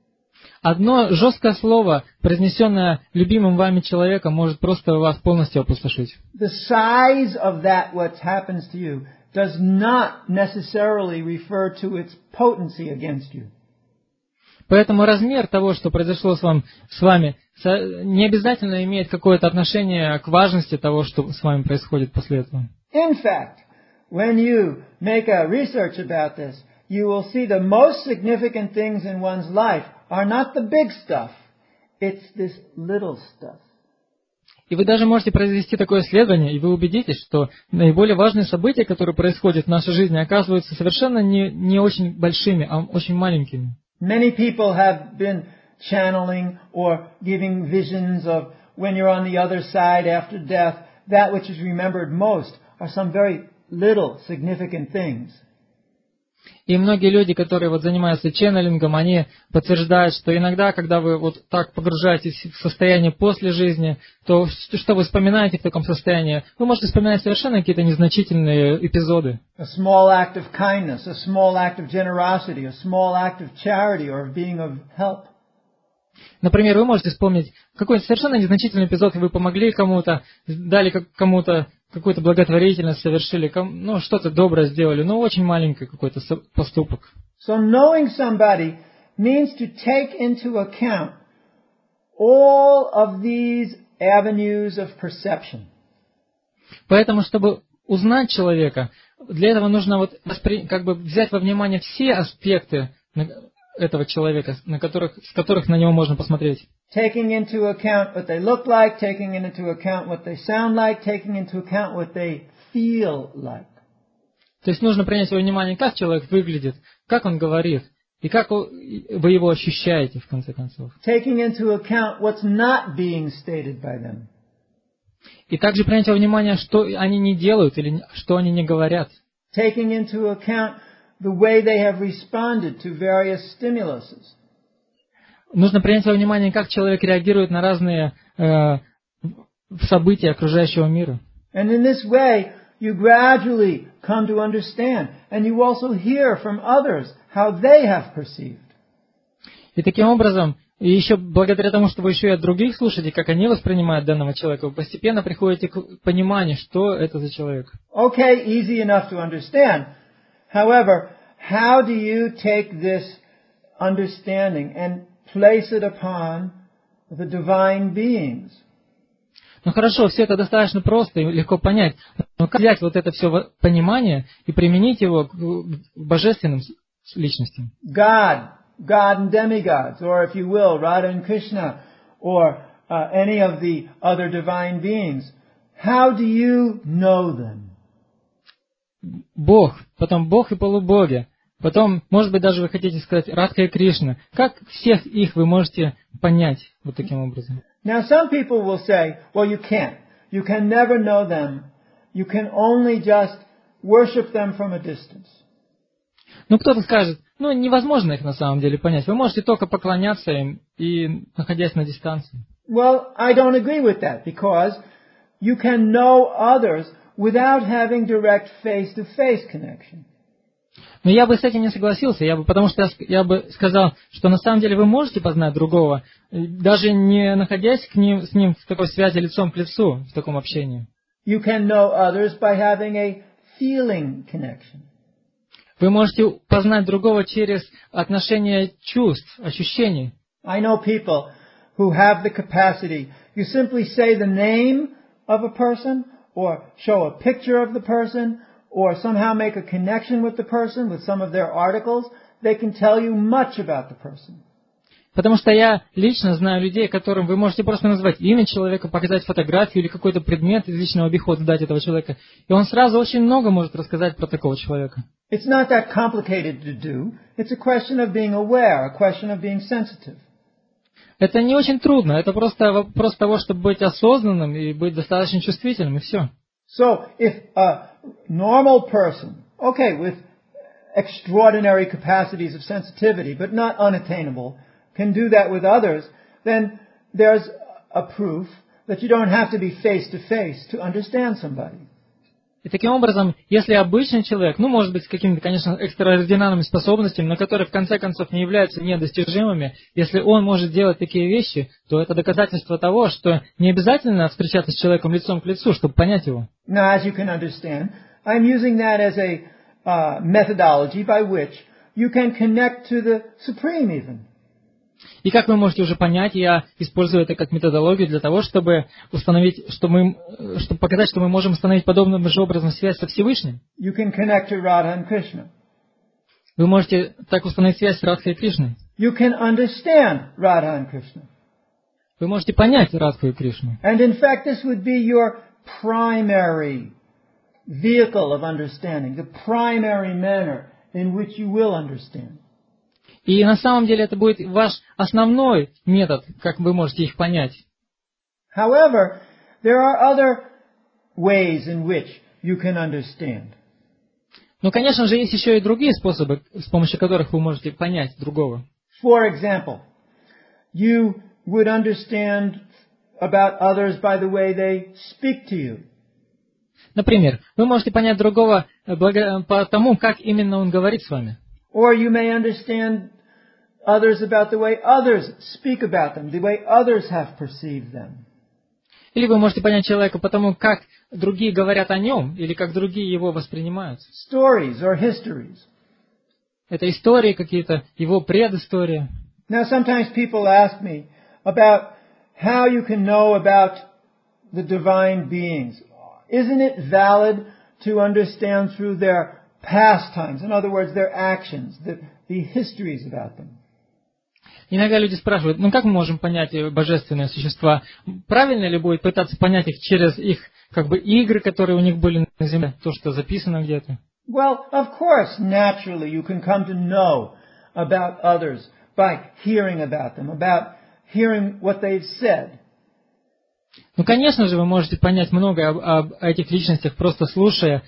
Одно жесткое слово, произнесенное любимым вами человеком, может просто вас полностью опустошить. The size of that what happens to you does not necessarily refer to its potency against you. Поэтому размер того, что произошло с вами, не обязательно имеет какое-то отношение к важности того, что с вами происходит после этого. In fact, when you make a research about this, you will see the most significant things in one's life are not the big stuff, it's this little stuff. И вы даже можете произвести такое исследование, и вы убедитесь, что наиболее важные события, которые происходят в нашей жизни, оказываются совершенно не очень большими, а очень маленькими. Many people have been channeling or giving visions of when you're on the other side after death, that which is remembered most are some very little significant things. И многие люди, которые занимаются ченнелингом, они подтверждают, что иногда, когда вы так погружаетесь в состояние после жизни, то что вы вспоминаете в таком состоянии, вы можете вспоминать совершенно какие-то незначительные эпизоды. A small act of kindness, a small act of generosity, a small act of charity or of being of help. Например, вы можете вспомнить какой-то совершенно незначительный эпизод, и вы помогли кому-то, дали кому-то какую-то благотворительность, совершили, что-то доброе сделали, очень маленький какой-то поступок. So knowing somebody means to take into account all of these avenues of perception. Поэтому, чтобы узнать человека, для этого нужно взять во внимание все аспекты этого человека, с которых на него можно посмотреть. Taking into account what they look like, taking into account what they sound like, taking into account what they feel like. То есть нужно принять во внимание, как человек выглядит, как он говорит, и как вы его ощущаете, в конце концов. Taking into account what's not being stated by them. И также принять во внимание, что они не делают или что они не говорят. Taking into account the way they have responded to various stimuluses. Нужно принять во внимание, как человек реагирует на разные события окружающего мира. And in this way, you gradually come to understand, and you also hear from others how they have perceived. И таким образом, и еще благодаря тому, что вы еще и от других слушаете, как они воспринимают данного человека, вы постепенно приходите к пониманию, что это за человек. Okay, easy enough to understand. However, how do you take this understanding and place it upon the divine beings? Ну хорошо, все это достаточно просто и легко понять. Но как взять это все понимание и применить его к божественным личностям? God and demigods, or if you will, Radha and Krishna, or any of the other divine beings. How do you know them? Бог, потом Бог и полубоги. Потом, может быть, даже вы хотите сказать Радха и Кришна. Как всех их вы можете понять вот таким образом? Now, some people will say, well, you can't. You can never know them. You can only just worship them from a distance. Ну, кто-то скажет, ну, невозможно их на самом деле понять. Вы можете только поклоняться им и находясь на дистанции. Well, I don't agree with that because you can know others without having direct face-to-face connection. Но я бы с этим не согласился, потому что я бы сказал, что на самом деле вы можете познать другого, даже не находясь с ним в такой связи лицом к лицу, в таком общении. You can know others by having a feeling connection. Вы можете познать другого через отношение чувств, ощущений. I know people who have the capacity. You simply say the name of a person, or show a picture of the person, or somehow make a connection with the person with some of their articles. They can tell you much about the person. Потому что я лично знаю людей, которым вы можете просто назвать имя человека, показать фотографию или какой-то предмет из личного обихода дать этого человека, и он сразу очень много может рассказать про такого человека. It's not that complicated to do. It's a question of being aware, a question of being sensitive. Это не очень трудно, это просто вопрос того, чтобы быть осознанным и быть достаточно чувствительным, и все. So, if a normal person, okay, with extraordinary capacities of sensitivity, but not unattainable, can do that with others, then there's a proof that you don't have to be face-to-face to understand somebody. И таким образом, если обычный человек, ну, может быть, с какими-то, конечно, экстраординарными способностями, но которые в конце концов не являются недостижимыми, если он может делать такие вещи, то это доказательство того, что не обязательно встречаться с человеком лицом к лицу, чтобы понять его. Now, as you can understand, I'm using that as a methodology by which you can connect to the Supreme even. И как вы можете уже понять, я использую это как методологию для того, чтобы установить, чтобы показать, что мы можем установить подобным же образом связь со Всевышним. You can connect to Radha and Krishna. Вы можете так установить связь с Радхой и Кришной. You can understand Radha and Krishna. Вы можете понять Радху и Кришну. And in fact, this would be your primary vehicle of understanding, the primary manner in which you will understand. И на самом деле это будет ваш основной метод, как вы можете их понять. However, there are other ways in which you can understand. Но, конечно же, есть еще и другие способы, с помощью которых вы можете понять другого. For example, you would understand about others by the way they speak to you. Например, вы можете понять другого по тому, как именно он говорит с вами. Or you may understand others about the way others speak about them, the way others have perceived them. Или вы можете понять человека по тому, как другие говорят о нем, или как другие его воспринимают. Stories or histories. Это истории какие-то, его предыстория. Now sometimes people ask me about how you can know about the divine beings. Isn't it valid to understand through their pastimes, in other words, their actions, the histories about them? Иногда люди спрашивают, ну как мы можем понять божественные существа? Правильно ли будет пытаться понять их через их как бы игры, которые у них были на земле, то, что записано где-то? Well, of course, naturally you can come to know about others by hearing about them, about hearing what they've said. Ну, конечно же, вы можете понять многое об этих личностях, просто слушая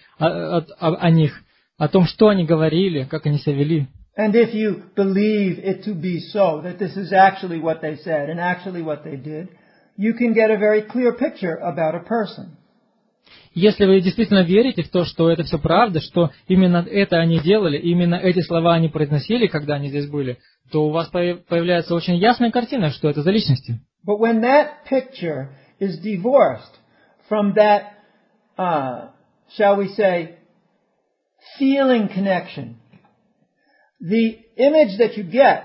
о них, о том, что они говорили, как они себя вели. And if you believe it to be so, that this is actually what they said and actually what they did, you can get a very clear picture about a person. Если вы действительно верите в то, что это все правда, что именно это они делали, именно эти слова они произносили, когда они здесь были, то у вас появляется очень ясная картина, что это за личности. But when that picture is divorced from that, shall we say, feeling connection, the image that you get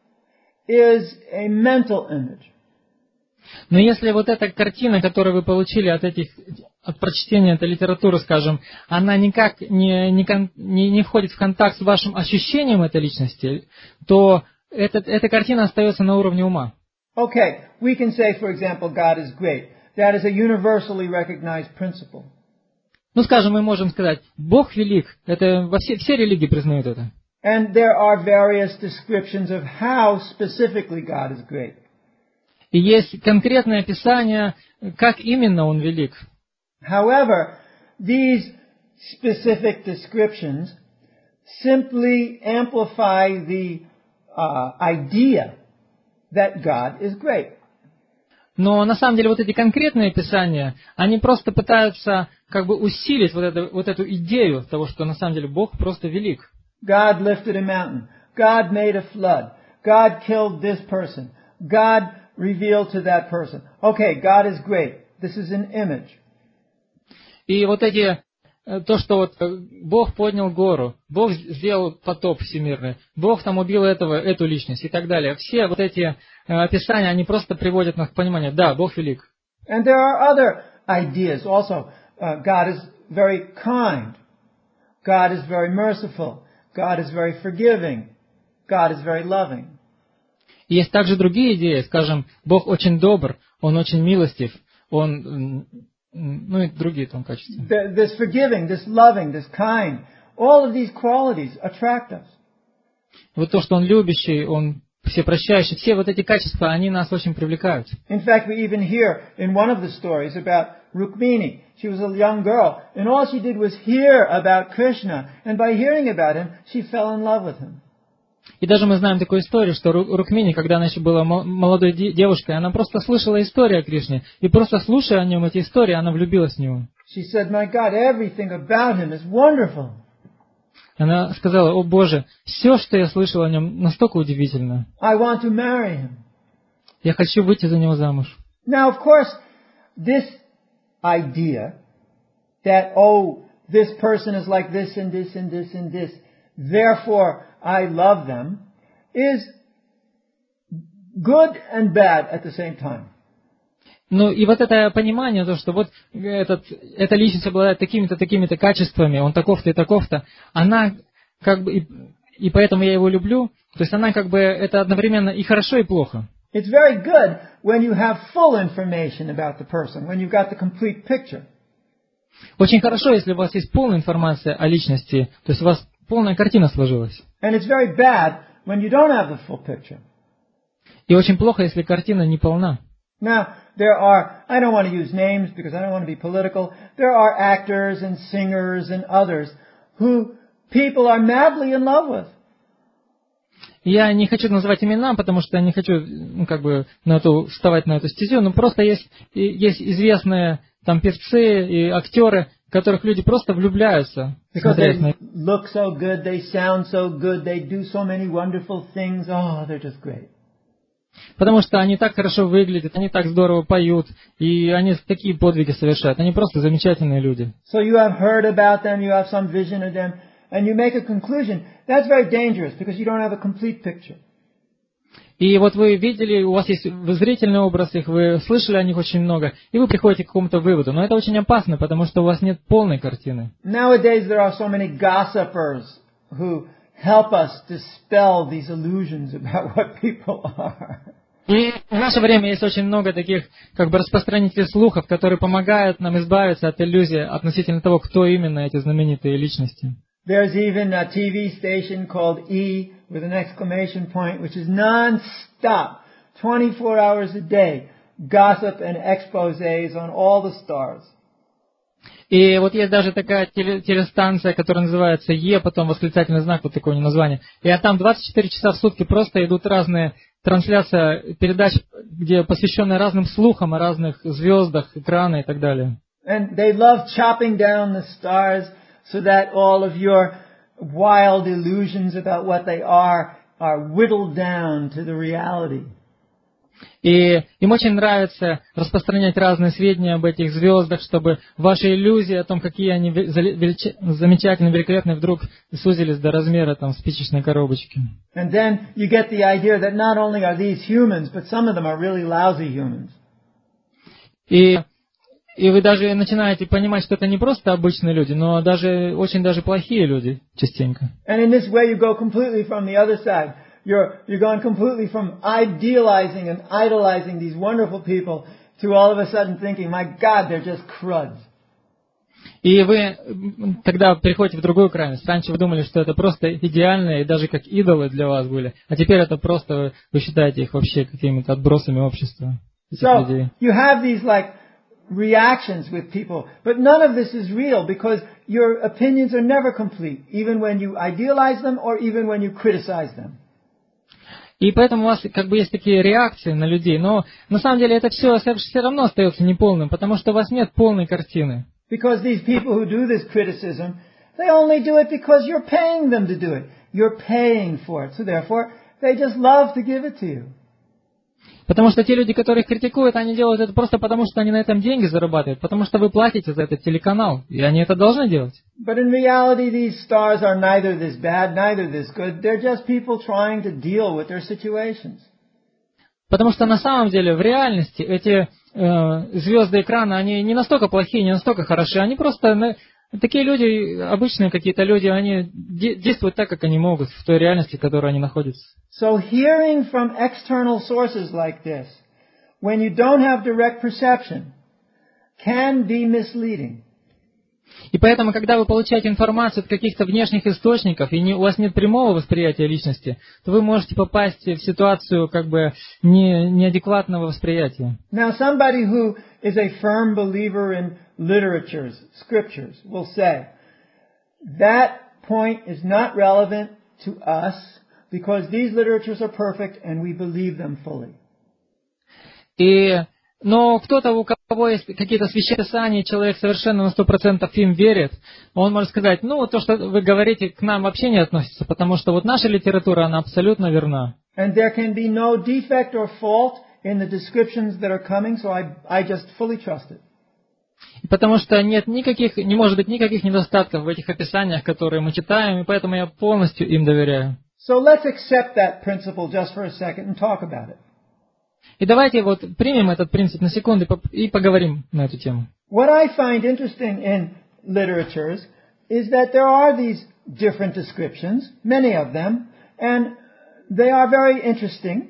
is a mental image. Но если вот эта картина, которую вы получили от прочтения этой литературы, скажем, она никак не входит в контакт с вашим ощущением этой личности, то эта картина остается на уровне ума. Okay, we can say, for example, God is great. That is a universally recognized principle. Ну, скажем, мы можем сказать, Бог велик. Это все религии признают это. And there are various descriptions of how specifically God is great. И есть конкретное описание, как именно Он велик. However, these specific descriptions simply amplify the idea that God is great. Но на самом деле вот эти конкретные описания, они просто пытаются как бы усилить вот эту идею того, что на самом деле Бог просто велик. God lifted a mountain. God made a flood. God killed this person. God revealed to that person. Okay, God is great. This is an image. И вот то, что вот Бог поднял гору, Бог сделал потоп всемирный, Бог там убил эту личность и так далее. Все вот эти описания, они просто приводят нас к пониманию, да, Бог велик. And there are other ideas also. God is very kind. God is very merciful. God is very forgiving. God is very loving. И есть также другие идеи, скажем, Бог очень добр, Он очень милостив, Он, ну и другие там качества. This forgiving, this loving, this kind, all of these qualities attract us. Вот то, что Он любящий, Он всепрощающий, все вот эти качества, они нас очень привлекают. In fact, we even hear in one of the stories about Rukmini. She was a young girl, and all she did was hear about Krishna, and by hearing about him, she fell in love with him. И даже мы знаем такую историю, что Рукмини, когда она еще была молодой девушкой, она просто слышала историю о Кришне, и просто слушая о нем эти истории, она влюбилась в него. She said, "My God, everything about him is wonderful." Она сказала, о Боже, все, что я слышала о нем, настолько удивительно. I want to marry him. Я хочу выйти за него замуж. Now, of course, this idea that, oh, this person is like this and this and this and this, therefore I love them, is good and bad at the same time. Ну и вот это понимание, то, что вот эта личность обладает такими-то, такими-то качествами, он таков-то и таков-то, она как бы, и поэтому я его люблю, то есть она как бы, это одновременно и хорошо, и плохо. It's very good when you have full information about the person, when you've got the complete picture. Очень хорошо, если у вас есть полная информация о личности, то есть у вас полная картина сложилась. And it's very bad when you don't have the full picture. И очень плохо, если картина не полна. Now, there are, I don't want to use names because I don't want to be political, there are actors and singers and others who people are madly in love with. Я не хочу называть имена, потому что я не хочу, вставать на эту стезю, но просто есть известные там певцы и актеры, в которых люди просто влюбляются. Because they look so good, they sound so good, they do so many wonderful things, oh, they're just great. Потому что они так хорошо выглядят, они так здорово поют, и они такие подвиги совершают. Они просто замечательные люди. So you have heard about them, you have some vision of them, and you make a conclusion. That's very dangerous because you don't have a complete picture. И вот вы видели, у вас есть зрительный образ их, вы слышали о них очень много, и вы приходите к какому-то выводу. Но это очень опасно, потому что у вас нет полной картины. Nowadays there are so many gossipers who help us dispel these illusions about what people are. И в наше время есть очень много таких распространителей слухов, которые помогают нам избавиться от иллюзии относительно того, кто именно эти знаменитые личности. There's even a TV station called E with an exclamation point, which is non-stop, 24 hours a day, gossip and exposés on all the stars. И вот есть даже такая телестанция, которая называется Е, потом восклицательный знак, вот такое название. И там 24 часа в сутки просто идут разные трансляции передач, где посвященные разным слухам о разных звездах, экраны и так далее. And they love chopping down the stars so that all of your wild illusions about what they are whittled down to the reality. И им очень нравится распространять разные сведения об этих звездах, чтобы ваши иллюзии о том, какие они замечательные, великолепные, вдруг сузились до размера спичечной коробочки. And then you get the idea that not only are these humans, but some of them are really lousy humans. И вы даже начинаете понимать, что это не просто обычные люди, но очень даже плохие люди частенько. And in this way you go completely from the other side. You're going completely from idealizing and idolizing these wonderful people to all of a sudden thinking, my God, they're just cruds. И вы тогда приходите в другую крайность. Раньше вы думали, что это просто идеальные, и даже как идолы для вас были. А теперь это просто, вы считаете их вообще какими-то отбросами общества, этих людей. So you have these like reactions with people, but none of this is real because your opinions are never complete, even when you idealize them or even when you criticize them. И поэтому у вас как бы есть такие реакции на людей, но на самом деле это все равно остается неполным, потому что у вас нет полной картины. Because these people who do this criticism, they only do it because you're paying them to do it. You're paying for it. So therefore, they just love to give it to you. Потому что те люди, которые их критикуют, они делают это просто потому, что они на этом деньги зарабатывают, потому что вы платите за этот телеканал, и они это должны делать. But in reality, these stars are neither this bad, neither this good. They're just people trying to deal with their situations. Потому что на самом деле, в реальности, эти звезды экрана, они не настолько плохие, не настолько хороши, они просто... Такие люди, обычные какие-то люди, они действуют так, как они могут, в той реальности, в которой они находятся. So hearing from external sources like this, when you don't have direct perception, can be misleading. И поэтому, когда вы получаете информацию от каких-то внешних источников, и у вас нет прямого восприятия личности, то вы можете попасть в ситуацию как бы неадекватного восприятия. Now somebody who is a firm believer in literatures, scriptures, will say, that point is not relevant to us because these literatures are perfect and we believe them fully. Но кто-то, у кого есть какие-то священные писания, человек совершенно на 100% им верит, он может сказать, ну, то, что вы говорите, к нам вообще не относится, потому что вот наша литература, она абсолютно верна. And there can be no defect or fault in the descriptions that are coming, so I just fully trust it. Потому что не может быть никаких недостатков в этих описаниях, которые мы читаем, и поэтому я полностью им доверяю. So let's accept that principle just for a second and talk about it. И давайте вот примем этот принцип на секунду и поговорим на эту тему. What I find interesting in literatures is that there are these different descriptions, many of them, and they are very interesting.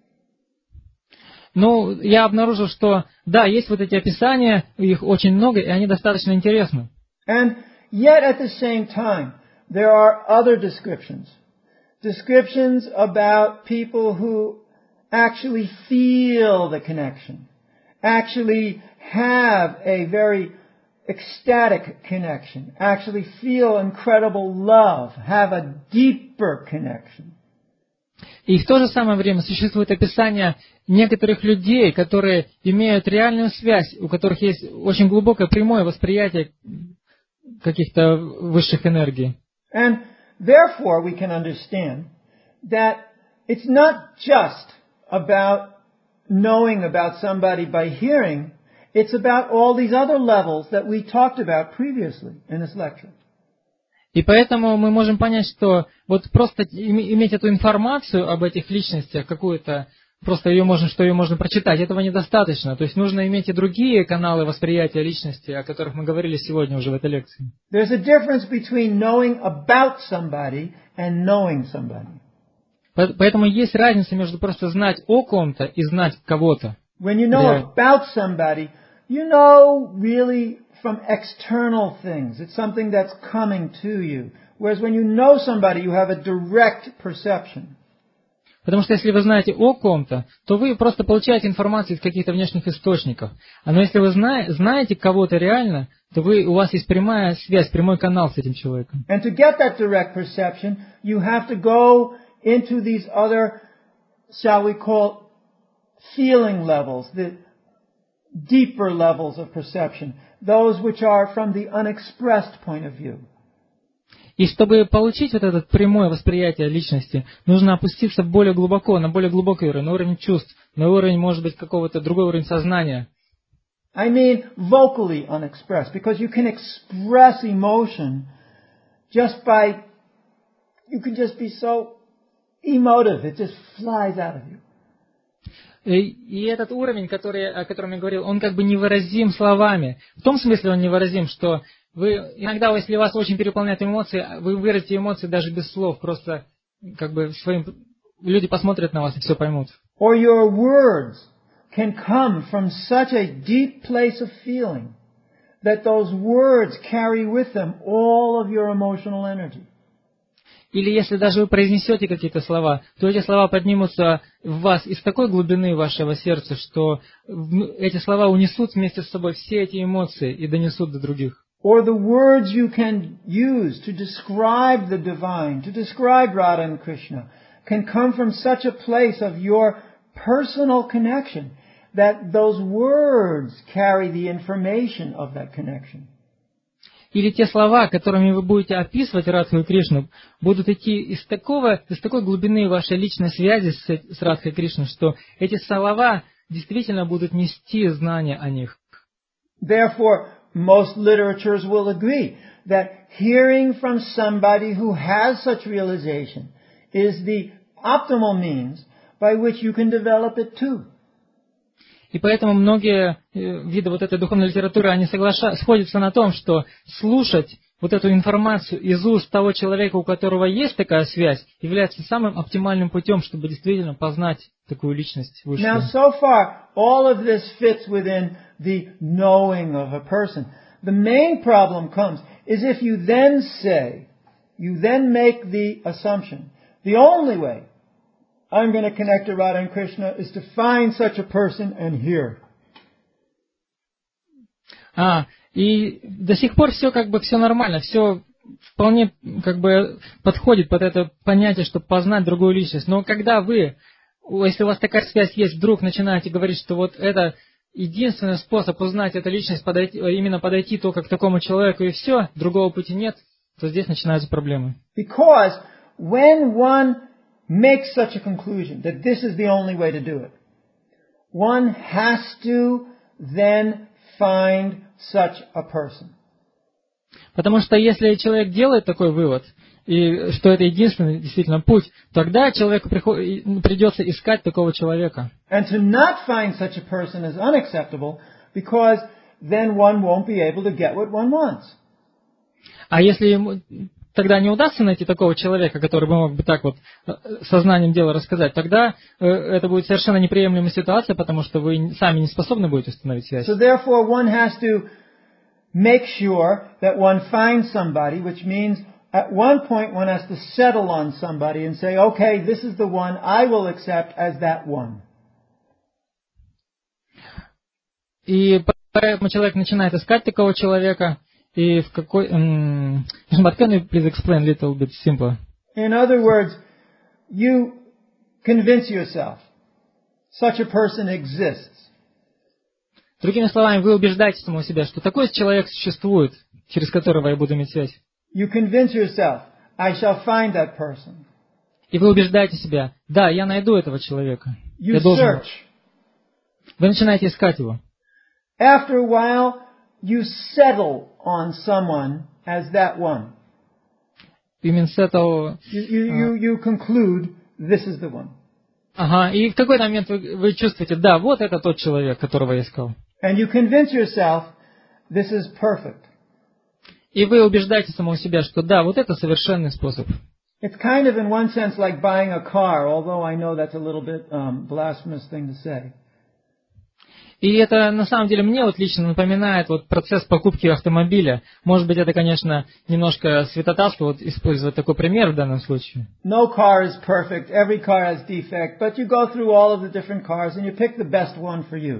Ну, я обнаружил, что да, есть вот эти описания, их очень много, и они достаточно интересны. And yet at the same time, there are other descriptions. Descriptions about people who actually feel the connection, actually have a very ecstatic connection, actually feel incredible love, have a deeper connection. И в то же самое время существует описание некоторых людей, которые имеют реальную связь, у которых есть очень глубокое прямое восприятие каких-то высших энергий. And therefore we can understand that it's not just about knowing about somebody by hearing, it's about all these other levels that we talked about previously in this lecture. И поэтому мы можем понять, что вот просто иметь эту информацию об этих личностях, какую-то, просто ее можно прочитать, этого недостаточно. То есть нужно иметь и другие каналы восприятия личности, о которых мы говорили сегодня уже в этой лекции. There's a difference between knowing about somebody and knowing somebody. Поэтому есть разница между просто знать о ком-то и знать кого-то. When you know about somebody, you know really from external things. It's something that's coming to you. Whereas when you know somebody, you have a direct perception. Потому что если вы знаете о ком-то, то вы просто получаете информацию из каких-то внешних источников. Но если вы знаете кого-то реально, то у вас есть прямая связь, прямой канал с этим человеком. And to get that direct perception, you have to go into these other, shall we call, feeling levels, the deeper levels of perception, those which are from the unexpressed point of view. И чтобы получить вот это прямое восприятие личности, нужно опуститься более глубоко, на более глубокий уровень, на уровень чувств, на уровень, может быть, какого-то другой уровень сознания. I mean vocally unexpressed, because you can express emotion just by, you can just be so emotive, it just flies out of you. И этот уровень, о котором я говорил, он как бы невыразим словами. В том смысле он невыразим, что вы иногда, если вас очень переполняют эмоции, вы выразите эмоции даже без слов, просто как бы люди посмотрят на вас и все поймут. Or your words can come from such a deep place of feeling that those words carry with them all of your emotional energy. Или если даже вы произнесете какие-то слова, то эти слова поднимутся в вас из такой глубины вашего сердца, что эти слова унесут вместе с собой все эти эмоции и донесут до других. Or the words you can use to describe the divine, to describe Radha and Krishna, can come from such a place of your personal connection that those words carry the information of that connection. Или те слова, которыми вы будете описывать Радху и Кришну, будут идти из такой глубины вашей личной связи с Радхой и Кришной, что эти слова действительно будут нести знания о них. Therefore, most literatures will agree that hearing from somebody who has such realization is the optimal means by which you can develop it too. И поэтому многие виды вот этой духовной литературы, они сходятся на том, что слушать вот эту информацию из уст того человека, у которого есть такая связь, является самым оптимальным путем, чтобы действительно познать такую личность высшую. Now, so far, all of this fits within the knowing of a person. The main problem comes is if you then make the assumption, the only way I'm going to connect to Radha and Krishna is to find such a person and hear. И до сих пор все все нормально, все вполне подходит под это понятие, чтобы познать другую личность. Но когда вы, если у вас такая связь есть, вдруг начинаете говорить, что вот это единственный способ узнать эту личность, именно подойти только к такому человеку и все, другого пути нет, то здесь начинаются проблемы. Because when one makes such a conclusion that this is the only way to do it, one has to then find such a person. Потому что если человек делает такой вывод, и что это единственный действительно путь, тогда человеку придется искать такого человека. And to not find such a person is unacceptable, because then one won't be able to get what one wants. А если ему тогда не удастся найти такого человека, который бы мог бы так вот сознанием дела рассказать, тогда это будет совершенно неприемлемая ситуация, потому что вы сами не способны будете установить связь. So therefore one has to make sure that one finds somebody, which means at one point one has to settle on somebody and say, okay, this is the one I will accept as that one. И поэтому человек начинает искать такого человека. И в какой... can you please explain a little bit simpler? In other words, you convince yourself such a person exists. Другими словами, вы убеждаете самого себя, что такой человек существует, через которого я буду иметь связь. You convince yourself, I shall find that person. И вы убеждаете себя, да, я найду этого человека. You Я должен... search. Вы начинаете искать его. After a while, you settle on someone as that one. You mean settle... You conclude this is the one. Ага, и в какой-то момент вы чувствуете, да, вот это тот человек, которого я искал. And you convince yourself this is perfect. И вы убеждаете самого себя, что да, вот это совершенный способ. It's kind of in one sense like buying a car, although I know that's a little bit blasphemous thing to say. И это, на самом деле, мне вот лично напоминает вот процесс покупки автомобиля. Может быть, это, конечно, немножко святотатство, вот использовать такой пример в данном случае. No car is perfect. Every car has defect. But you go through all of the different cars and you pick the best one for you.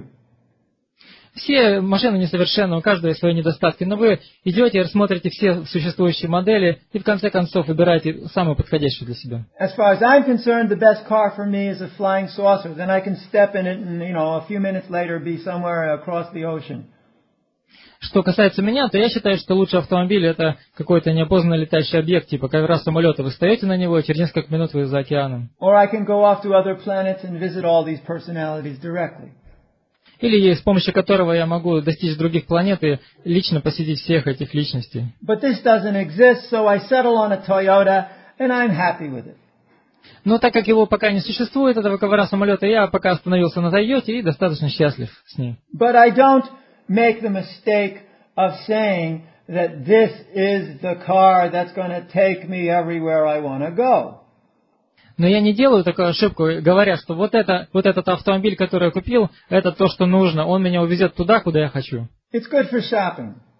Все машины несовершенны, у каждого есть свои недостатки, но вы идете и рассмотрите все существующие модели и в конце концов выбираете самую подходящую для себя. As far as I'm concerned, the best car for me is a flying saucer. Then I can step in it and, a few minutes later be somewhere across the ocean. Что касается меня, то я считаю, что лучший автомобиль это какой-то неопознанный летающий объект, типа как раз самолета. Вы встаете на него, и через несколько минут вы за океаном. Or I can go off to other planets and visit all these personalities directly. Или с помощью которого я могу достичь других планет и лично посетить всех этих личностей. But this doesn't exist, so I settle on a Toyota and I'm happy with it. Но так как его пока не существует, этого ковра самолета, я пока остановился на Тойоте и достаточно счастлив с ним. But I don't make the mistake of saying that this is the car that's going to take me everywhere I want to go. Но я не делаю такую ошибку, говоря, что вот этот автомобиль, который я купил, это то, что нужно. Он меня увезет туда, куда я хочу. It's good for shopping.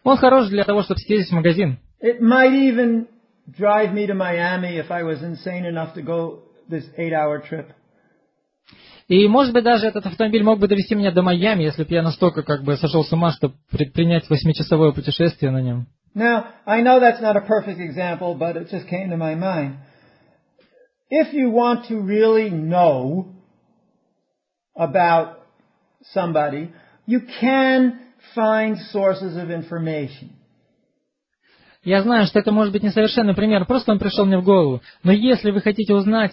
Он хорош для того, чтобы съездить в магазин. It might even drive me to Miami if I was insane enough to go this 8-hour trip. И, может быть, даже этот автомобиль мог бы довести меня до Майами, если бы я настолько сошел с ума, чтобы предпринять 8-часовое путешествие на нем. Now, I know that's not a perfect example, but it just came to my mind. If you want to really know about somebody, you can find sources of information. Я знаю, что это может быть несовершенный пример, просто он пришел мне в голову. Но если вы хотите узнать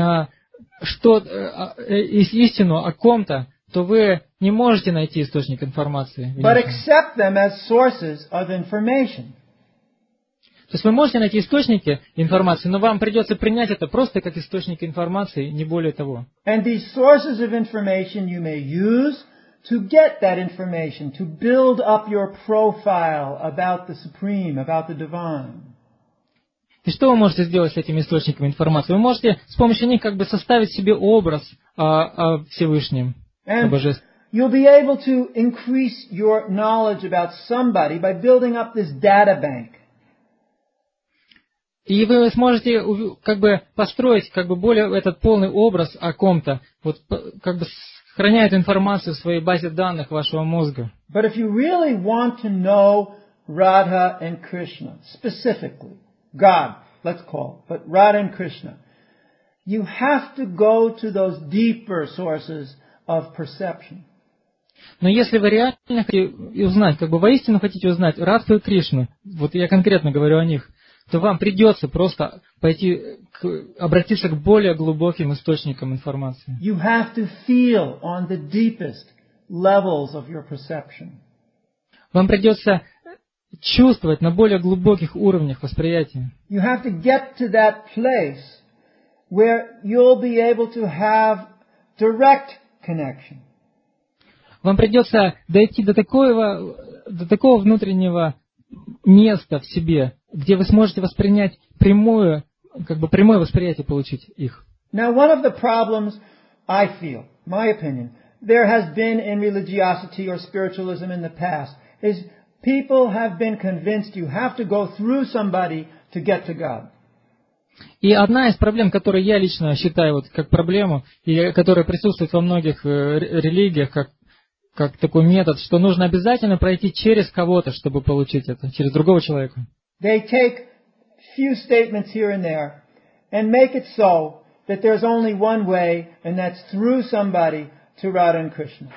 истину о ком-то, то вы не можете найти источник информации. But accept them as sources of information. То есть вы можете найти источники информации, но вам придется принять это просто как источник информации, не более того. And these sources of information you may use to get that information, to build up your profile about the Supreme, about the Divine. И что вы можете сделать с этими источниками информации? Вы можете с помощью них составить себе образ о Всевышнем, о Божественном. You'll be able to increase your knowledge about somebody by building up this data bank. И вы сможете построить более этот полный образ о ком-то, сохраняя эту информацию в своей базе данных вашего мозга. But if you really want to know Radha and Krishna, specifically, God, let's call it, but Radha and Krishna, you have to go to those deeper sources of perception. Но если вы реально хотите узнать, воистину хотите узнать Радху и Кришну, вот я конкретно говорю о них, то вам придется просто обратиться к более глубоким источникам информации. You have to feel on the deepest levels of your perception. Вам придется чувствовать на более глубоких уровнях восприятия. You have to get to that place where you'll be able to have direct connection. Вам придется дойти до такого внутреннего места в себе, где вы сможете воспринять прямое восприятие получить их. Now, one of the problems I feel, my opinion, there has been in religiosity or spiritualism in the past is people have been convinced you have to go through somebody to get to God. И одна из проблем, которую я лично считаю как проблему, и которая присутствует во многих религиях, как такой метод, что нужно обязательно пройти через кого-то, чтобы получить это, через другого человека. They take few statements here and there and make it so that there's only one way, and that's through somebody to Radha and Krishna.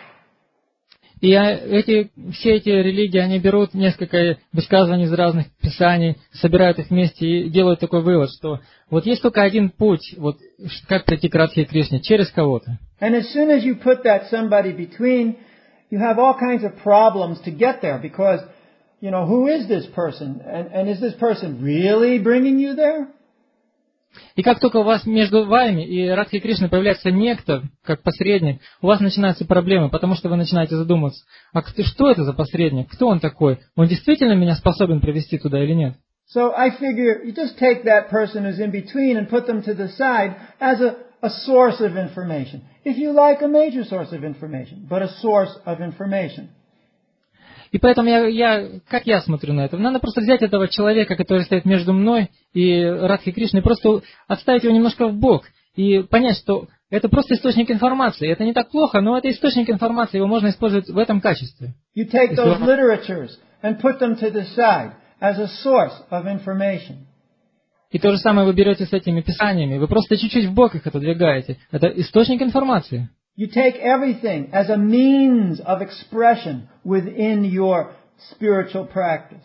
И все эти религии, они берут несколько высказываний из разных писаний, собирают их вместе и делают такой вывод, что вот есть только один путь, как прийти к Радхе и Кришне, через кого-то. And as soon as you put that somebody between, you have all kinds of problems to get there because, who is this person? And is this person really bringing you there? И как только у вас между вами и Радхой Кришной появляется некто, как посредник, у вас начинаются проблемы, потому что вы начинаете задумываться, что это за посредник, кто он такой, он действительно меня способен привести туда или нет? So I figure you just take that person who's in between and put them to the side as a source of information. If you like, a major source of information, but a source of information. И поэтому как я смотрю на это? Надо просто взять этого человека, который стоит между мной и Радхой Кришной, просто отставить его немножко в бок и понять, что это просто источник информации. Это не так плохо, но это источник информации, его можно использовать в этом качестве. You take those literatures and put them to the side as a source of information. И то же самое вы берете с этими писаниями, вы просто чуть-чуть в бок их отодвигаете. Это источник информации. You take everything as a means of expression within your spiritual practice.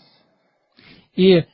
И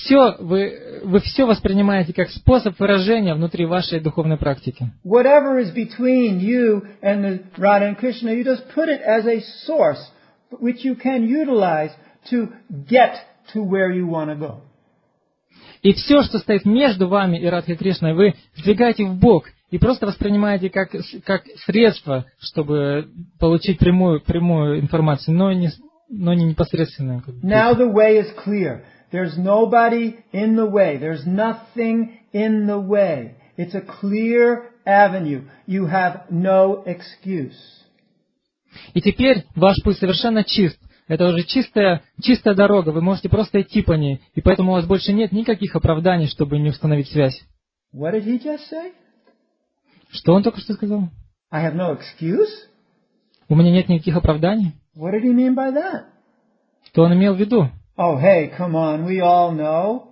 вы все воспринимаете как способ выражения внутри вашей духовной практики. Whatever is between you and the Radha and Krishna, you just put it as a source which you can utilize to get to where you want to go. И все, что стоит между вами и Радхой Кришной, вы сдвигаете в бок и просто воспринимаете как средство, чтобы получить прямую информацию, но не непосредственную. Now the way is clear. There's nobody in the way. There's nothing in the way. It's a clear avenue. You have no excuse. И теперь ваш путь совершенно чист. это уже чистая дорога, вы можете просто идти по ней, и поэтому у вас больше нет никаких оправданий, чтобы не установить связь. What did he just say? Что он только что сказал? I have no excuse? У меня нет никаких оправданий? What did he mean by that? Что он имел в виду? Oh, hey, come on, we all know.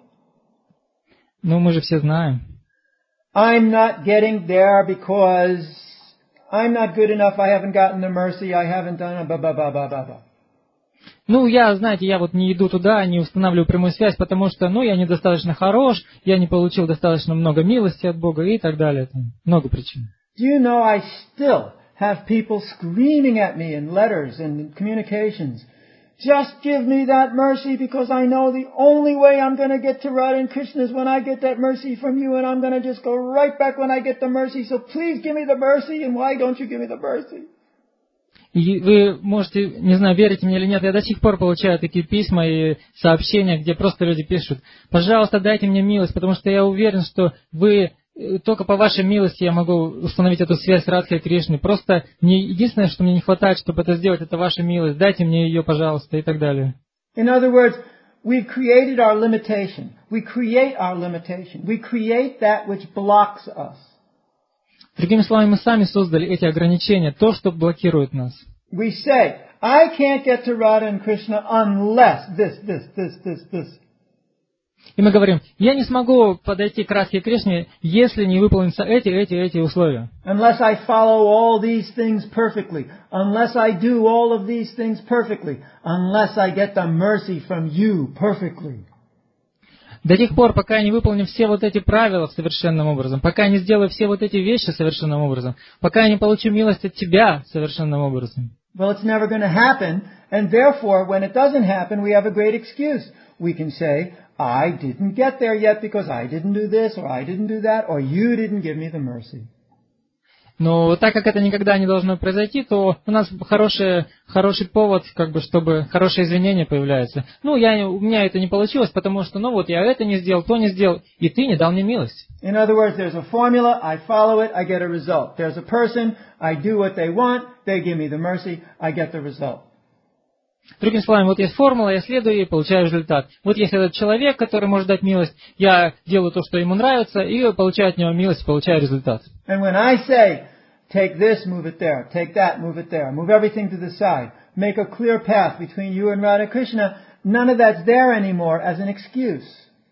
Ну, мы же все знаем. I'm not getting there because I'm not good enough, I haven't gotten the mercy, I haven't done blah, blah, blah, blah, blah, blah. Ну, я вот не иду туда, не устанавливаю прямую связь, потому что, я недостаточно хорош, я не получил достаточно много милости от Бога и так далее. Там много причин. Do you know I still have people screaming at me in letters and in communications, just give me that mercy because I know the only way I'm going to get to Radha and Krishna is when I get that mercy from you, and I'm going to just go right back when I get the mercy, so please give me the mercy, and why don't you give me the mercy? И вы можете, не знаю, верите мне или нет, я до сих пор получаю такие письма и сообщения, где просто люди пишут: пожалуйста, дайте мне милость, потому что я уверен, что только по вашей милости я могу установить эту связь с Радхой и Кришной. Просто единственное, что мне не хватает, чтобы это сделать, это ваша милость. Дайте мне ее, пожалуйста, и так далее. In other words, we've created our limitation. We create our limitation. We create that which blocks us. Другими словами, мы сами создали эти ограничения, то, что блокирует нас. We say, I can't get to Radha and Krishna unless this. И мы говорим: я не смогу подойти к Радхе и Кришне, если не выполнятся эти условия. Unless I follow all these things perfectly. Unless I do all of these things perfectly. Unless I get the mercy from you perfectly. До тех пор, пока я не выполню все вот эти правила совершенным образом, пока я не сделаю все вот эти вещи совершенным образом, пока я не получу милость от тебя совершенным образом. Well, it's never going to happen, and therefore, when it doesn't happen, we have a great excuse. We can say, I didn't get there yet because I didn't do this, or I didn't do that, or you didn't give me the mercy. Но так как это никогда не должно произойти, то у нас хороший повод, чтобы хорошее извинение появляется. У меня это не получилось, потому что, я это не сделал, то не сделал, и ты не дал мне милость. In other words, there's a formula, I follow it, I get a result. There's a person, I do what they want, they give me the mercy, I get the result. Другими словами, есть формула, я следую ей, получаю результат. Есть этот человек, который может дать милость, я делаю то, что ему нравится, и получаю от него милость, получаю результат. And when I say, take this, move it there, take that, move it there, move everything to the side, make a clear path between you and Radha Krishna, none of that's there anymore as an excuse.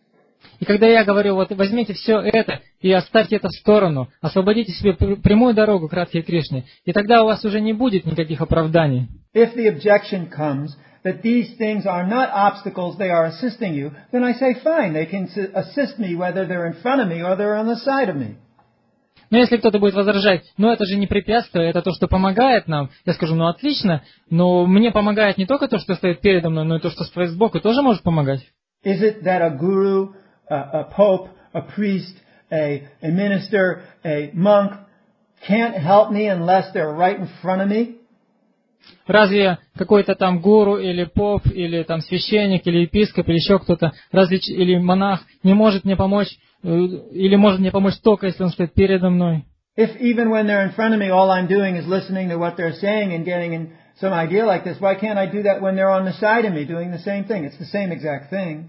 И когда я говорю, возьмите все это и оставьте это в сторону, освободите себе прямую дорогу к Радхе и Кришне, и тогда у вас уже не будет никаких оправданий. If the objection comes that these things are not obstacles, they are assisting you, then I say, fine, they can assist me whether they're in front of me or they're on the side of me. Но если кто-то будет возражать, это же не препятствие, это то, что помогает нам, я скажу, отлично, но мне помогает не только то, что стоит передо мной, но и то, что стоит сбоку, тоже может помогать. Is it that a guru, a pope, a priest, a minister, a monk can't help me unless they're right in front of me? Разве какой-то там гуру или поп, или там священник, или епископ, или еще кто-то, или монах не может мне помочь, или может мне помочь только, если он стоит передо мной? If even when they're in front of me, all I'm doing is listening to what they're saying and getting in some idea like this, why can't I do that when they're on the side of me doing the same thing? It's the same exact thing.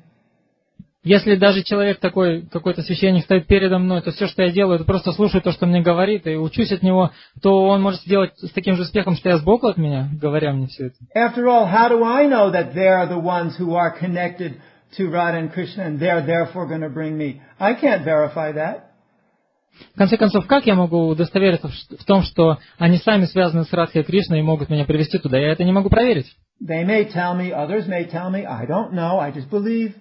Если даже человек такой, какой-то священник стоит передо мной, то все, что я делаю, это просто слушаю то, что мне говорит, и учусь от него, то он может сделать с таким же успехом, что я сбоку от меня, говоря мне все это. After all, how do I know that they're the ones who are connected to Radha and Krishna and they're therefore going to bring me? I can't verify that. В конце концов, как я могу удостовериться в том, что они сами связаны с Радхой и Кришной и могут меня привести туда? Я это не могу проверить. They may tell me, others may tell me, I don't know, I just believe.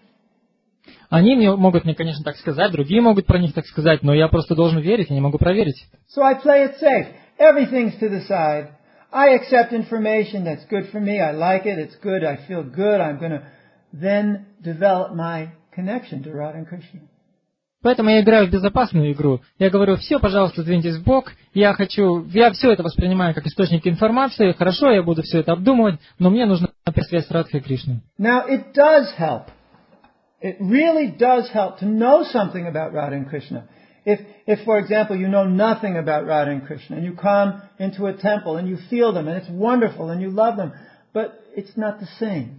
Они могут мне, конечно, так сказать, другие могут про них так сказать, но я просто должен верить, я не могу проверить. So I play it safe. Everything's to the side. I accept information that's good for me. I like it. It's good. I feel good. I'm going to then develop my connection to Radha and Krishna. Поэтому я играю в безопасную игру. Я говорю, все, пожалуйста, двиньтесь в бок. Я все это воспринимаю как источник информации. Хорошо, я буду все это обдумывать, но мне нужна связь с Радхой и Кришной. Now, it does help. It really does help to know something about Radha and Krishna. If, for example, you know nothing about Radha and Krishna, and you come into a temple and you feel them, and it's wonderful, and you love them, but it's not the same.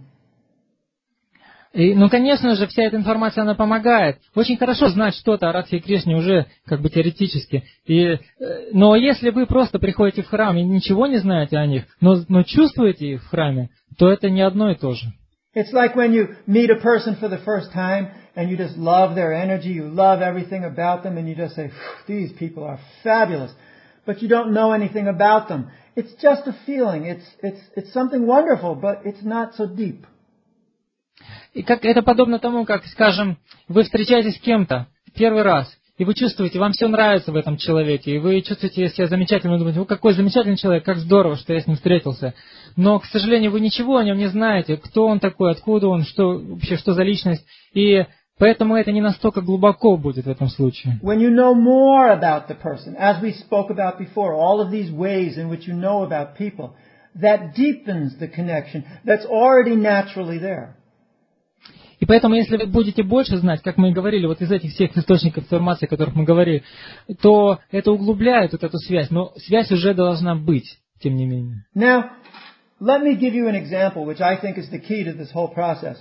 Ну, конечно же, вся эта информация, она помогает. Очень хорошо знать что-то о Радхе Кришне уже как бы теоретически. Но если вы просто приходите в храм и ничего не знаете о них, но чувствуете их в храме, то это не одно и то же. It's like when you meet a person for the first time and you just love their energy, you love everything about them, and you just say, these people are fabulous. But you don't know anything about them. It's just a feeling. It's something wonderful, but it's not so deep. И это подобно тому, как, скажем, вы встречаетесь с кем-то в первый раз, и вы чувствуете, вам все нравится в этом человеке, и вы чувствуете себя замечательно, вы думаете, какой замечательный человек, как здорово, что я с ним встретился. Но, к сожалению, вы ничего о нем не знаете, кто он такой, откуда он, вообще что за личность, и поэтому это не настолько глубоко будет в этом случае. When you know more about the person, as we spoke about before, all of these ways in which you know about people, that deepens the connection that's already naturally there. И поэтому, если вы будете больше знать, как мы и говорили, вот из этих всех источников информации, о которых мы говорили, то это углубляет вот эту связь, но связь уже должна быть, тем не менее. Now, let me give you an example, which I think is the key to this whole process.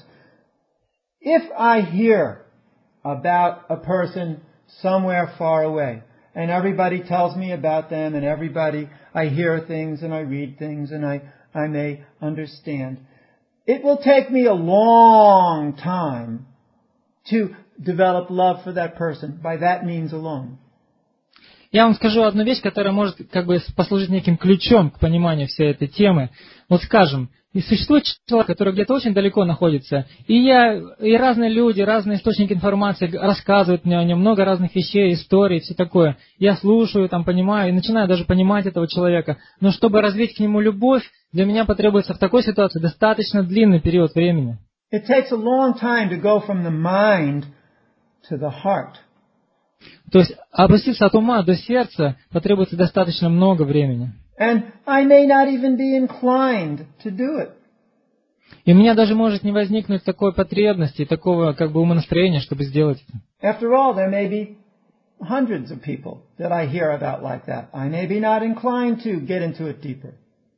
If I hear about a person somewhere far away, and everybody tells me about them, and I hear things and I read things and I may understand, it will take me a long time to develop love for that person by that means alone. Я вам скажу одну вещь, которая может как бы послужить неким ключом к пониманию всей этой темы. Вот скажем, и существует человек, который где-то очень далеко находится, и разные люди, разные источники информации рассказывают мне о нем, много разных вещей, историй, все такое. Я слушаю, понимаю, и начинаю даже понимать этого человека. Но чтобы развить к нему любовь, для меня потребуется в такой ситуации достаточно длинный период времени. It takes a long time to go from the mind to the heart. То есть опуститься от ума до сердца потребуется достаточно много времени. And I may not even be inclined to do it. И у меня даже может не возникнуть такой потребности, такого как бы умонастроения, чтобы сделать это. After all, there may be hundreds of people that I hear about like that. I may be not inclined to get into it deeper.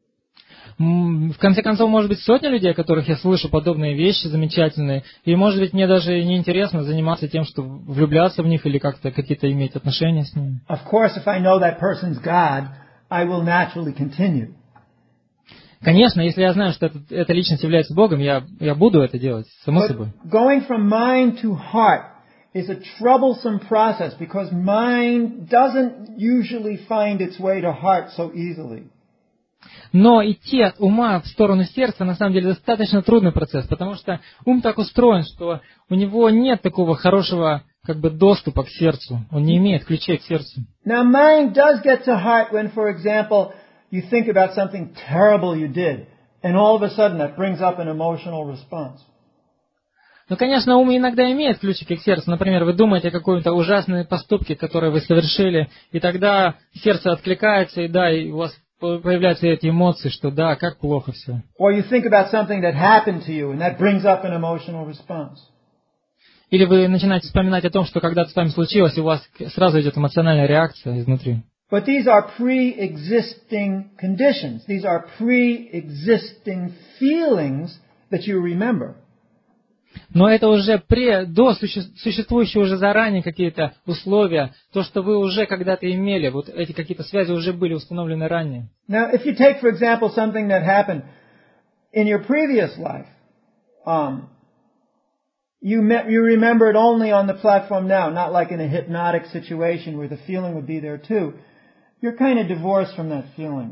В конце концов, может быть, сотни людей, о которых я слышу подобные вещи замечательные, и, может быть, мне даже не интересно заниматься тем, что влюбляться в них или как-то какие-то иметь отношения с ними. Of course, if I know that person's God, I will naturally continue. Конечно, если я знаю, что эта личность является Богом, я буду это делать, само собой. Going from mind to heart is a troublesome process because mind doesn't usually find its way to heart so easily. Но идти от ума в сторону сердца, на самом деле, достаточно трудный процесс, потому что ум так устроен, что у него нет такого хорошего как бы доступа к сердцу. Он не имеет ключей к сердцу. Now, mind does get to heart when, for example, you think about something terrible you did, and all of a sudden that brings up an emotional response. Ну, конечно, ум иногда имеет ключики к сердцу. Например, вы думаете о какой-то ужасной поступке, которую вы совершили, и тогда сердце откликается, и у вас появляются эти эмоции, что да, как плохо все. Or you think about something that happened to you, and that brings up an emotional response. Или вы начинаете вспоминать о том, что когда-то с вами случилось, и у вас сразу идет эмоциональная реакция изнутри. But these are pre-existing conditions. These are pre-existing feelings that you remember. Но это уже существующие уже заранее какие-то условия, то, что вы уже когда-то имели, вот эти какие-то связи уже были установлены ранее. Now, if you take, for example, something that happened in your previous life, you remember it only on the platform now, not like in a hypnotic situation where the feeling would be there too. You're kind of divorced from that feeling.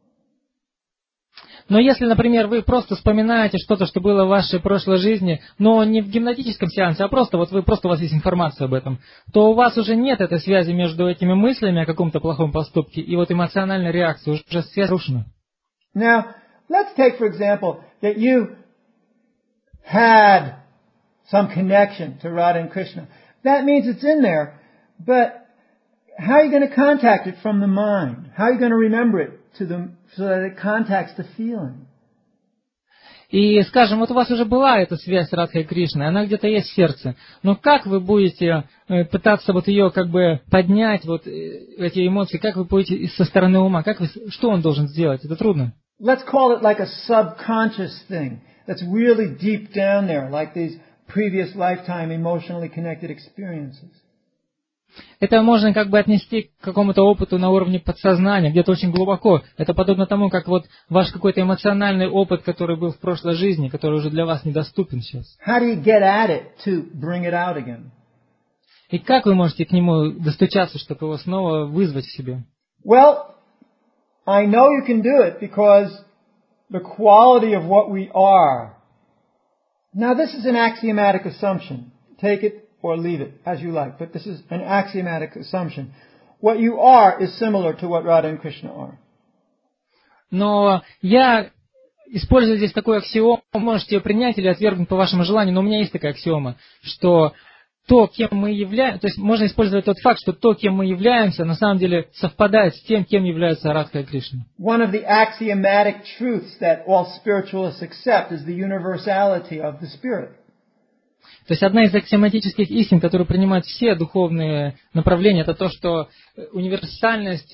Но если, например, вы просто вспоминаете что-то, что было в вашей прошлой жизни, но не в гипнотическом сеансе, а просто у вас есть информация об этом, то у вас уже нет этой связи между этими мыслями о каком-то плохом поступке и вот эмоциональной реакцией, уже связь рушена. Now, let's take, for example, that you had some connection to Radha and Krishna. That means it's in there, but how are you going to contact it from the mind? How are you going to remember it so that it contacts the feeling? И, скажем, вот у вас уже была эта связь с Радхой Кришной, она где-то есть в сердце. Но как вы будете пытаться вот ее как бы поднять, вот эти эмоции, как вы будете со стороны ума, что он должен сделать? Это трудно. let's call it like a subconscious thing that's really deep down there, like these previous lifetime emotionally connected experiences. Это можно как бы отнести к какому-то опыту на уровне подсознания, где-то очень глубоко. Это подобно тому, как вот ваш какой-то эмоциональный опыт, который был в прошлой жизни, который уже для вас недоступен сейчас. How do you get at it to bring it out again? И как вы можете к нему достучаться, чтобы его снова вызвать в себе? Well, I know you can do it because the quality of what we are. Now this is an axiomatic assumption. Take it or leave it, as you like, but this is an axiomatic assumption. What you are is similar to what Radha and Krishna are. Но я использую здесь такую аксиому, можете ее принять или отвергнуть по вашему желанию, но у меня есть такая аксиома, что то, кем мы являемся, то есть можно использовать тот факт, что то, кем мы являемся, на самом деле совпадает с тем, кем является Радха и Кришна. One of the axiomatic truths that all spiritualists accept is the universality of the spirit. То есть одна из аксиоматических истин, которую принимают все духовные направления, это то, что универсальность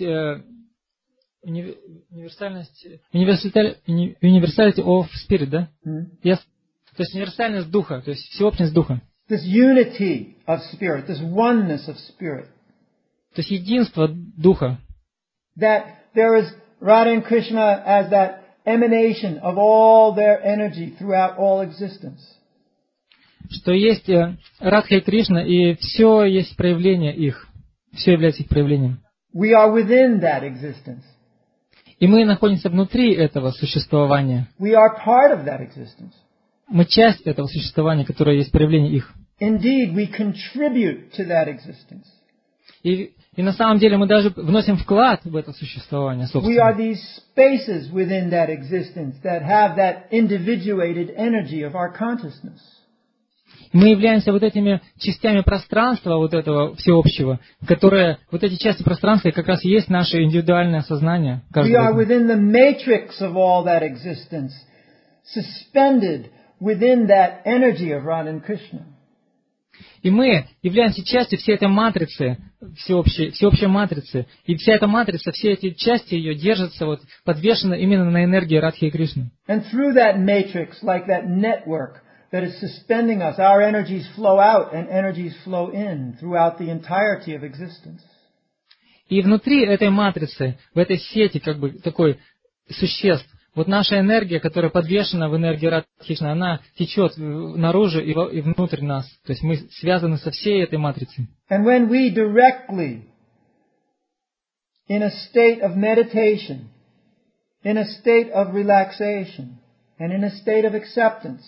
universality of spirit, да? Yes. То есть универсальность духа, то есть всеобщность духа. This unity of spirit, this oneness of spirit. То есть единство духа. That there is Radha and Krishna as that emanation of all their energy throughout all existence. Что есть Радха и Кришна, и все есть проявление их. Все является их проявлением. We are within that existence. И мы находимся внутри этого существования. We are part of that existence. Мы часть этого существования, которое есть проявление их. Indeed, we contribute to that existence. И на самом деле мы даже вносим вклад в это существование, We are собственно. these spaces within that existence that have that individuated energy of our consciousness. Мы являемся вот этими частями пространства, вот этого всеобщего, которые, вот эти части пространства как раз и есть наше индивидуальное сознание. We are Каждого. within the matrix of all that existence, suspended within that energy of Radha and Krishna. И мы являемся частью всей этой матрицы, всеобщей матрицы. И вся эта матрица, все эти части ее держатся, вот, подвешены именно на энергии Радхи и Кришны. And through that matrix, like that network that is suspending us, our energies flow out and energies flow in throughout the entirety of existence. И внутри этой матрицы, в этой сети, как бы, такой существ, вот наша энергия, которая подвешена в энергии Радхи и Кришны, она течет наружу и внутрь нас. То есть мы связаны со всей этой матрицей. And when we directly, in a state of meditation, in a state of relaxation, and in a state of acceptance,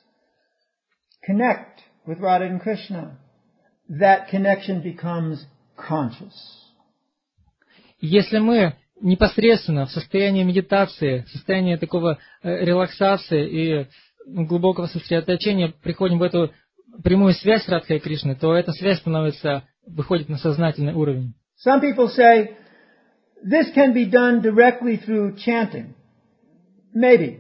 connect with Radha and Krishna, that connection becomes conscious. Если мы непосредственно в состоянии медитации, в состоянии такого релаксации и глубокого сосредоточения приходим в эту прямую связь с Радхой и Кришной, то эта связь выходит на сознательный уровень. Some people say, this can be done directly through chanting. Maybe.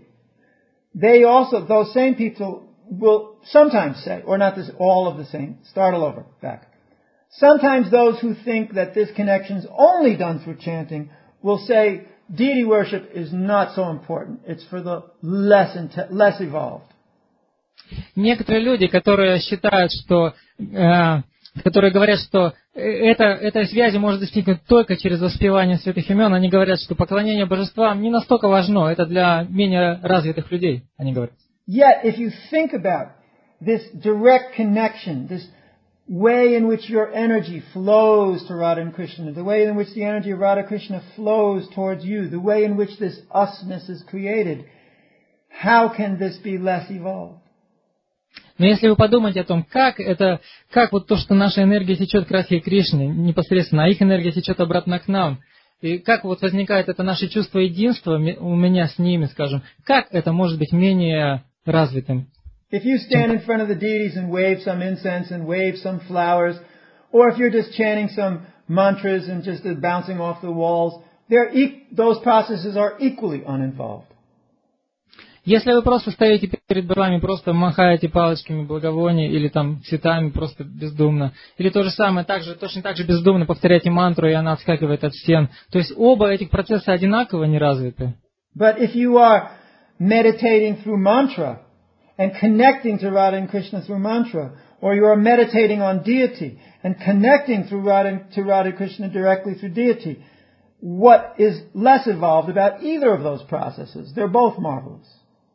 Those same people will sometimes say, or not this, all of the same, start all over, back. Sometimes those who think that this connection is only done through chanting will say, deity worship is not so important. It's for the less evolved. Некоторые люди, которые считают, что, которые говорят, что этой связи можно достигнуть только через воспевание святых имен, они говорят, что поклонение божествам не настолько важно, это для менее развитых людей, они говорят. Yet, if you think about this direct connection, this way in which your energy flows to Radha and Krishna, the way in which the energy of Radha Krishna flows towards you, the way in which this usness is created, how can this be less evolved? Но если вы подумаете о том, как вот то, что наша энергия течет к Радхе и Кришне непосредственно, а их энергия течет обратно к нам, и как вот возникает это наше чувство единства у меня с ними, скажем, как это может быть менее развитым? If you stand in front of the deities and wave some incense and wave some flowers, or if you're just chanting some mantras and just bouncing off the walls, those processes are equally uninvolved. Если вы просто стоите перед богами, просто махаете палочками благовоний или там цветами просто бездумно, или то же самое, точно так же бездумно повторяете мантру, и она отскакивает от стен, то есть оба этих процесса одинаково не развиты. But if you are meditating through mantra and connecting to Radha and Krishna through mantra, or you are meditating on deity and connecting to Radha Krishna directly through deity, what is less evolved about either of those processes? They're both marvelous.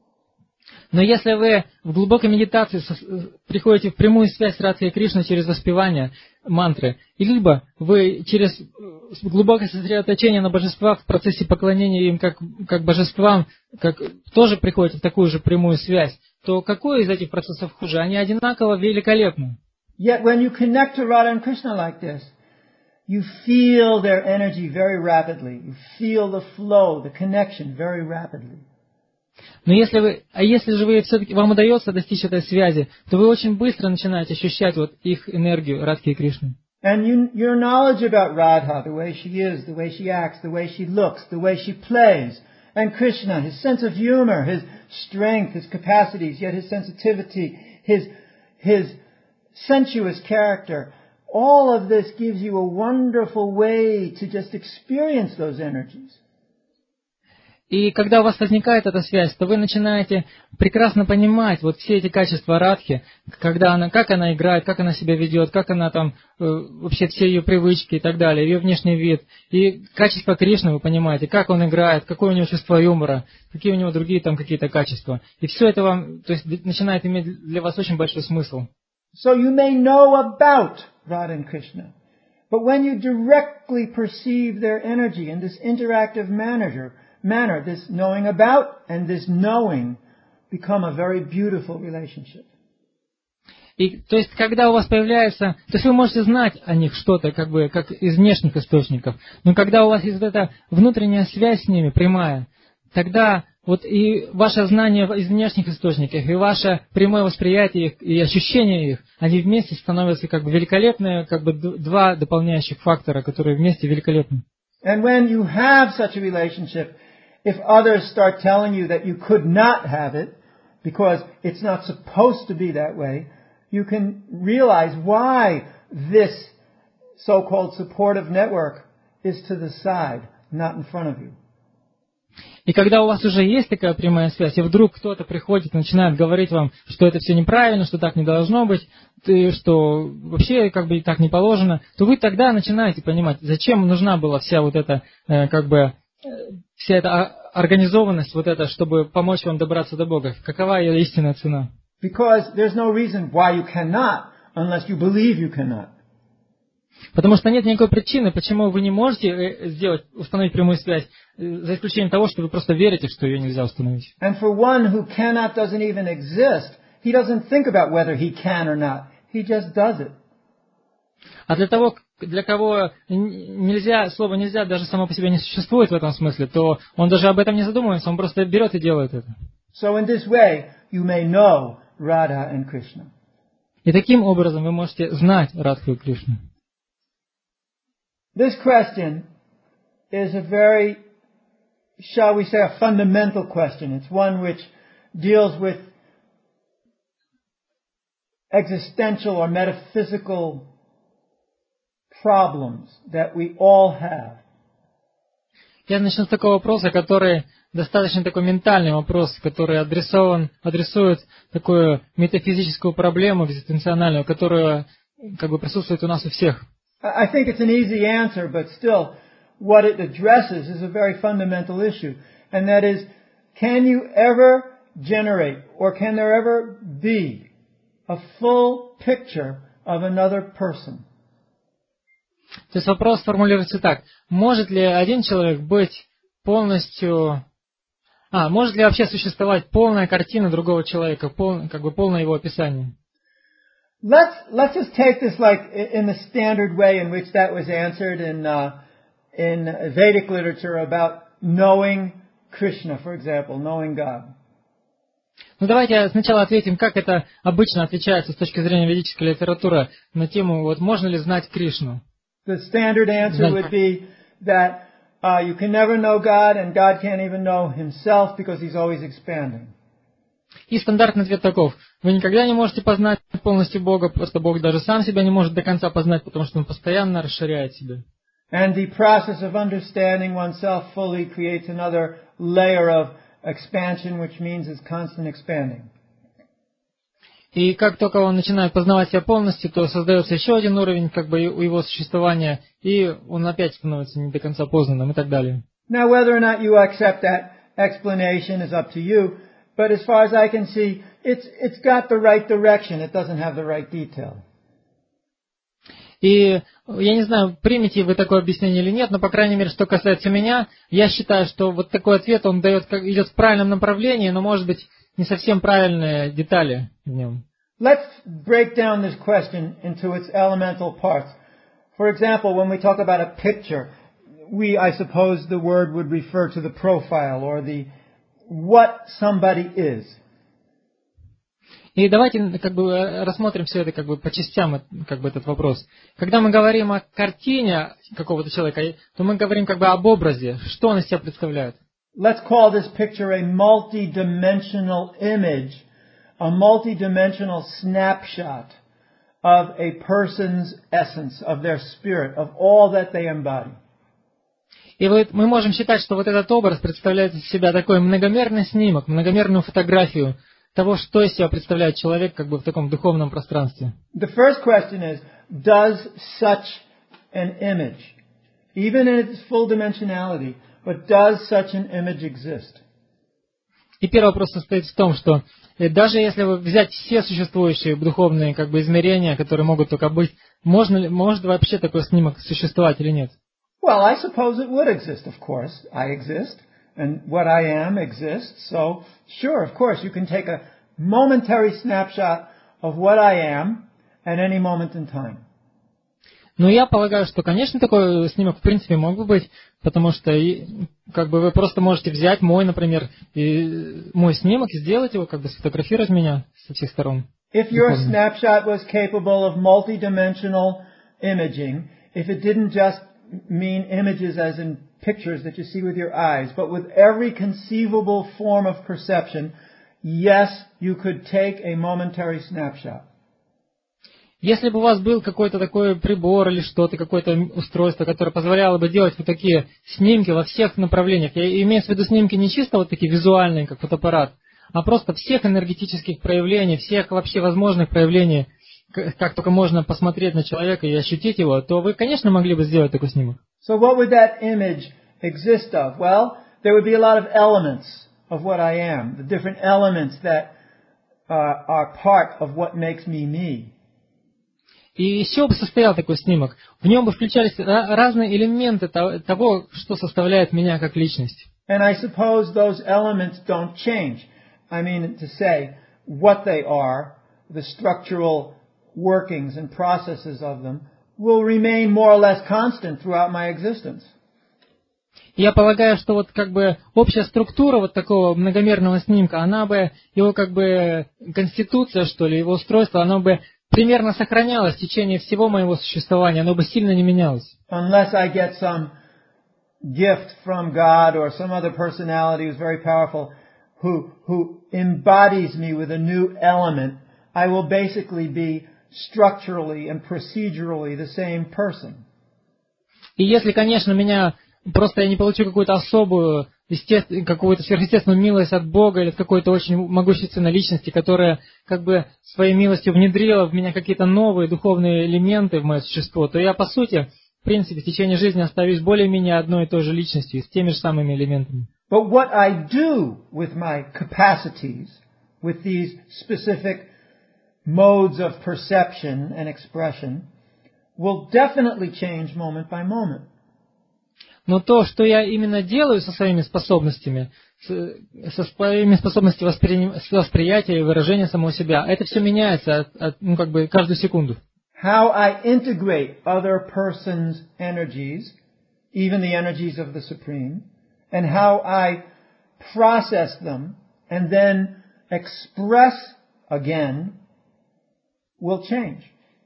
Но если вы в глубокой медитации приходите в прямую связь с Радхой и Кришной через воспевание мантры, либо вы через глубокое сосредоточение на божествах в процессе поклонения им как божествам, тоже приходите в такую же прямую связь, то какой из этих процессов хуже? Они одинаково великолепны. Yet when you connect to Radha and Krishna like this, you feel their energy very rapidly. You feel the flow, the connection very rapidly. Но если же вы все-таки вам удается достичь этой связи, то вы очень быстро начинаете ощущать вот их энергию Радхи и Кришны. And your knowledge about Radha, the way she is, the way she acts, the way she looks, the way she plays, and Krishna, his sense of humor, his strength, his capacities, yet his sensitivity, his sensuous character, all of this gives you a wonderful way to just experience those energies. И когда у вас возникает эта связь, то вы начинаете прекрасно понимать вот все эти качества Радхи, как она играет, как она себя ведет, как она там, вообще все ее привычки и так далее, ее внешний вид. И качество Кришны вы понимаете, как он играет, какое у него чувство юмора, какие у него другие там какие-то качества. И все это вам, то есть, начинает иметь для вас очень большой смысл. So you may know about Radha and Krishna, but when you directly perceive their energy in this interactive manner, this knowing about and this knowing become a very beautiful relationship. И, то есть, когда у вас появляется, то есть вы можете знать о них что-то, как из внешних источников, но когда у вас есть эта внутренняя связь с ними, прямая, тогда вот и ваше знание из внешних источников, и ваше прямое восприятие их, и ощущение их, они вместе становятся великолепные, два дополняющих фактора, которые вместе великолепны. And when you have such a relationship, if others start telling you that you could not have it, because it's not supposed to be that way, you can realize why this so-called supportive network is to the side, not in front of you. И когда у вас уже есть такая прямая связь, и вдруг кто-то приходит и начинает говорить вам, что это все неправильно, что так не должно быть, что вообще так не положено, то вы тогда начинаете понимать, зачем нужна была вся вот эта, вся эта организованность, чтобы помочь вам добраться до Бога. Какова ее истинная цена? Because there's no reason why you cannot, unless you believe you cannot. Потому что нет никакой причины, почему вы не можете установить прямую связь, за исключением того, что вы просто верите, что ее нельзя установить. And for one who cannot doesn't even exist, he doesn't think about whether he can or not. He just does it. А для кого слово нельзя даже само по себе не существует в этом смысле, то он даже об этом не задумывается, он просто берет и делает это. So in this way, you may know Radha and Krishna. И таким образом вы можете знать Радху и Кришну. This question is a very, shall we say, a fundamental question. It's one which deals with existential or metaphysical problems that we all have. Я начну с такого вопроса, который достаточно такой ментальный вопрос, который адресует такую метафизическую проблему экзистенциональную, которая присутствует у нас у всех. I think it's an easy answer, but still, what it addresses is a very fundamental issue. And that is, can you ever generate, or can there ever be, a full picture of another person? То есть вопрос формулируется так. Может ли один человек быть полностью... может ли вообще существовать полная картина другого человека, полное его описание? Let's just take this like in the standard way in which that was answered in Vedic literature about knowing Krishna, for example, knowing God. Давайте сначала ответим, как это обычно отличается с точки зрения ведической литературы на тему, можно ли знать Кришну. The standard answer would be that you can never know God, and God can't even know Himself because He's always expanding. И стандартный ответ таков. Вы никогда не можете познать полностью Бога, просто Бог даже сам себя не может до конца познать, потому что Он постоянно расширяет себя. And the process of understanding oneself fully creates another layer of expansion, which means it's constant expanding. И как только он начинает познавать себя полностью, то создается еще один уровень как бы у его существования, и он опять становится не до конца познанным и так далее. Now, whether or not you accept that explanation is up to you, but as far as I can see, it's got the right direction. It doesn't have the right detail. И я не знаю, примете вы такое объяснение или нет, но, по крайней мере, что касается меня, я считаю, что вот такой ответ, он идет в правильном направлении, но, может быть, не совсем правильные детали в нем. Let's break down this question into its elemental parts. For example, when we talk about a picture, I suppose the word would refer to the profile or what somebody is. И давайте как бы рассмотрим все это как бы по частям, как бы этот вопрос. Когда мы говорим о картине какого-то человека, то мы говорим как бы об образе, что он из себя представляет. Let's call this picture a multi-dimensional image, a multi-dimensional snapshot of a person's essence, of their spirit, of all that they embody. И вот мы можем считать, что вот этот образ представляет из себя такой многомерный снимок, многомерную фотографию того, что из себя представляет человек как бы в таком духовном пространстве. The first question is, does such an image, even in its full dimensionality, but does such an image exist? И первый вопрос состоит в том, что даже если взять все существующие духовные как бы измерения, которые могут только быть, может вообще такой снимок существовать или нет? Well, I suppose it would exist, of course. I exist, and what I am exists. So, sure, of course, you can take a momentary snapshot of what I am at any moment in time. Но я полагаю, что, конечно, такой снимок в принципе мог бы быть, потому что как бы вы просто можете взять мой, например, мой снимок и сделать его, как бы сфотографировать меня со всех сторон. If your snapshot was capable of multidimensional imaging, if it didn't just mean images as in pictures that you see with your eyes, but with every conceivable form of perception, yes, you could take a momentary snapshot. Если бы у вас был какой-то такой прибор или что-то, какое-то устройство, которое позволяло бы делать вот такие снимки во всех направлениях, я имею в виду снимки не чисто вот такие визуальные, как фотоаппарат, а просто всех энергетических проявлений, всех вообще возможных проявлений, как только можно посмотреть на человека и ощутить его, то вы, конечно, могли бы сделать такой снимок. So what would that image exist of? Well, there would be a lot of elements of what I am, the different elements that are part of what makes me me. И из чего бы состоял такой снимок? В нем бы включались разные элементы того, что составляет меня как личность. And I suppose those elements don't change. I mean to say, what they are, the structural workings and processes of them, will remain more or less constant throughout my existence. Я полагаю, что вот как бы общая структура вот такого многомерного снимка, она бы, его как бы конституция, что ли, его устройство, оно бы примерно сохранялось в течение всего моего существования, оно бы сильно не менялось. Unless I get some gift from God or some other personality who's very powerful, who embodies me with a new element, I will basically be structurally and procedurally the same person. И если, конечно, я не получу какую-то особую, какую-то сверхъестественную милость от Бога или от какой-то очень могущественной личности, которая как бы своей милостью внедрила в меня какие-то новые духовные элементы в мое существо, то я, по сути, в принципе, в течение жизни остаюсь более-менее одной и той же личностью, с теми же самыми элементами. But what I do with my capacities, with these specific modes of perception and expression, will definitely change moment by moment. Но то, что я именно делаю со своими способностями, со своими способностями восприятия и выражения самого себя, это все меняется как бы каждую секунду. How I integrate other persons' energies, even the energies of the Supreme, and how I process them and then express again will change.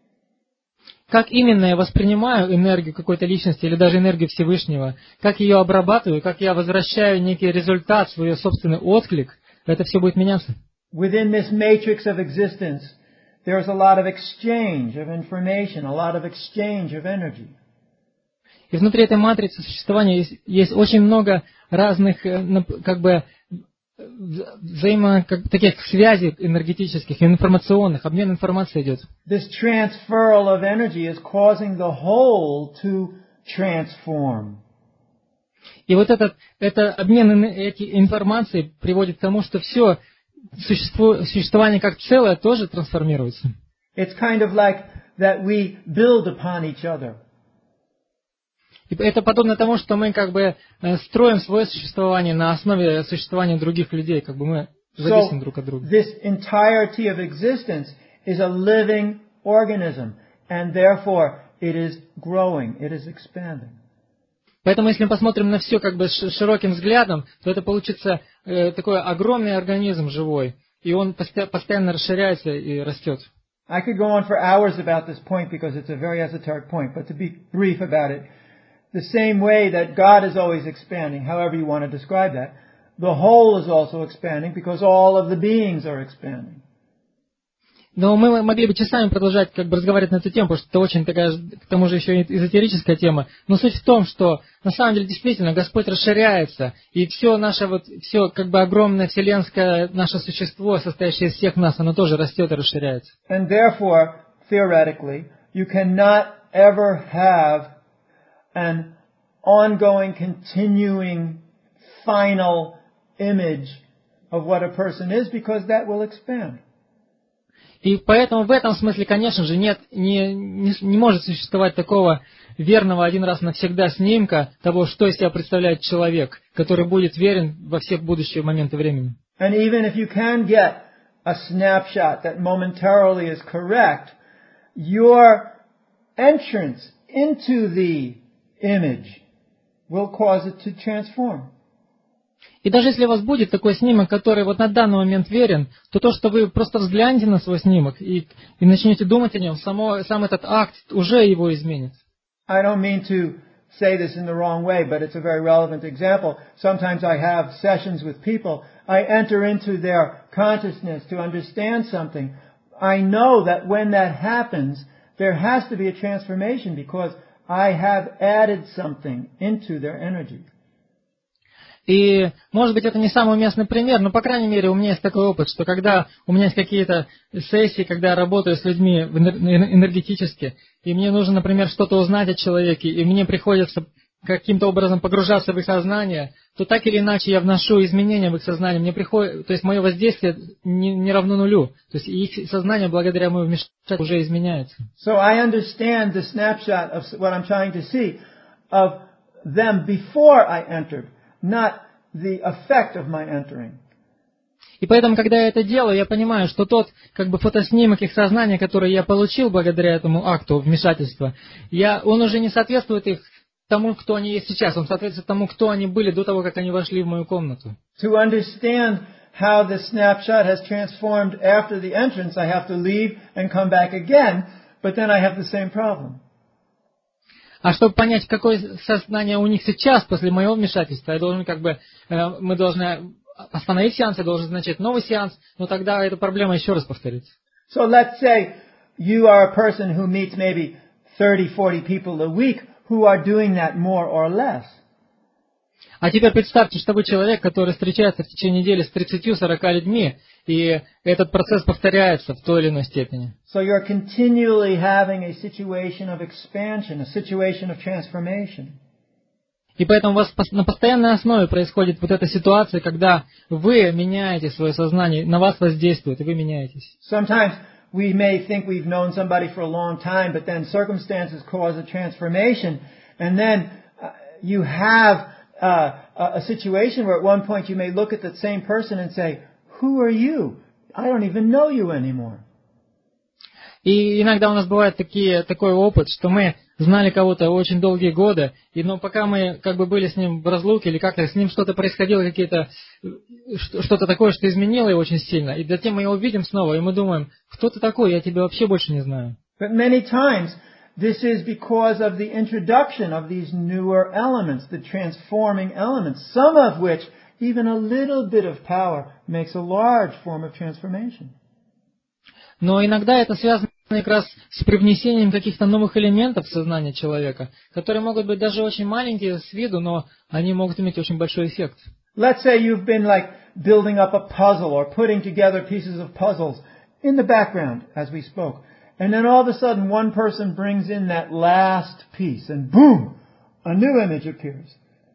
Как именно я воспринимаю энергию какой-то личности или даже энергию Всевышнего, как ее обрабатываю, как я возвращаю некий результат, свой собственный отклик, это все будет меняться. Within this matrix of existence, there's a lot of exchange of information, a lot of exchange of energy. И внутри этой матрицы существования есть очень много разных таких связей энергетических, информационных, обмен информацией идет. This transferal of energy is causing the whole to transform. И вот это обмен информацией приводит к тому, что все существование как целое тоже трансформируется. It's kind of like that we build upon each other. И это подобно тому, что мы строим свое существование на основе существования других людей, мы зависим друг от друга. This entirety of existence is a living organism, and therefore it is growing, it is expanding. Поэтому, если мы посмотрим на все широким взглядом, то это получится такой огромный организм живой, и он постоянно расширяется и растет. I could go on for hours about this point because it's a very esoteric point, but to be brief about it, the same way that God is always expanding, however you want to describe that, the whole is also expanding because all of the beings are expanding. Но мы могли бы часами продолжать разговаривать на эту тему, потому что это очень такая, к тому же еще и эзотерическая тема. Но суть в том, что на самом деле действительно Господь расширяется, и все наше все огромное вселенское наше существо, состоящее из всех нас, оно тоже растет и расширяется. And therefore, theoretically, you cannot ever have an ongoing, continuing, final image of what a person is, because that will expand. И поэтому в этом смысле, конечно же, не может существовать такого верного один раз навсегда снимка того, что из себя представляет человек, который будет верен во всех будущие моменты времени. And even if you can get a snapshot that momentarily is correct, your entrance into the image will cause it to transform. И даже если у вас будет такой снимок, который на данный момент верен, то то, что вы просто взглянете на свой снимок и начнете думать о нем, сам этот акт уже его изменит. I don't mean to say this in the wrong way, but it's a very relevant example. Sometimes I have sessions with people. I enter into their consciousness to understand something. I know that when that happens, there has to be a transformation because I have added something into their energy. И, может быть, это не самый уместный пример, но, по крайней мере, у меня есть такой опыт, что когда у меня есть какие-то сессии, когда я работаю с людьми энергетически, и мне нужно, например, что-то узнать о человеке, и мне приходится каким-то образом погружаться в их сознание, то так или иначе я вношу изменения в их сознание. То есть мое воздействие не равно нулю. То есть их сознание благодаря моему вмешательству уже изменяется. So I understand the snapshot of what I'm trying to see of them before I entered, not the effect of my entering. И поэтому, когда я это делаю, я понимаю, что тот фотоснимок их сознания, который я получил благодаря этому акту вмешательства, он уже не соответствует их тому, кто они есть сейчас. Он соответствует тому, кто они были до того, как они вошли в мою комнату. To understand how the snapshot has transformed after the entrance, I have to leave and come back again, but then I have the same problem. А чтобы понять, какое сознание у них сейчас после моего вмешательства, мы должны остановить сеанс, я должен начать новый сеанс, но тогда эта проблема еще раз повторится. So let's say you are a person who meets maybe 30-40 people a week who are doing that more or less. А теперь представьте, что вы человек, который встречается в течение недели с 30-40 людьми, и этот процесс повторяется в той или иной степени. So you're continually having a situation of expansion, a situation of transformation. И поэтому у вас на постоянной основе происходит эта ситуация, когда вы меняете свое сознание, на вас воздействует, и вы меняетесь. Sometimes we may think we've known somebody for a long time, but then circumstances cause a transformation, and then you have a situation where at one point you may look at that same person and say, "Who are you? I don't even know you anymore." И иногда у нас бывает такой опыт, что мы знали кого-то очень долгие годы, но пока мы были с ним в разлуке или как-то с ним что-то происходило, что-то такое, что изменило его очень сильно, и затем мы его видим снова, и мы думаем, кто ты такой, я тебя вообще больше не знаю. But many times this is because of the introduction of these newer elements, the transforming elements, some of which even a little bit of power makes a large form of transformation. Но иногда это связано связаны как раз с привнесением каких-то новых элементов в сознание человека, которые могут быть даже очень маленькие с виду, но они могут иметь очень большой эффект. Let's say you've been like building up a puzzle or putting together pieces of puzzles in the background as we spoke. And then all of a sudden one person brings in that last piece and boom, a new image appears.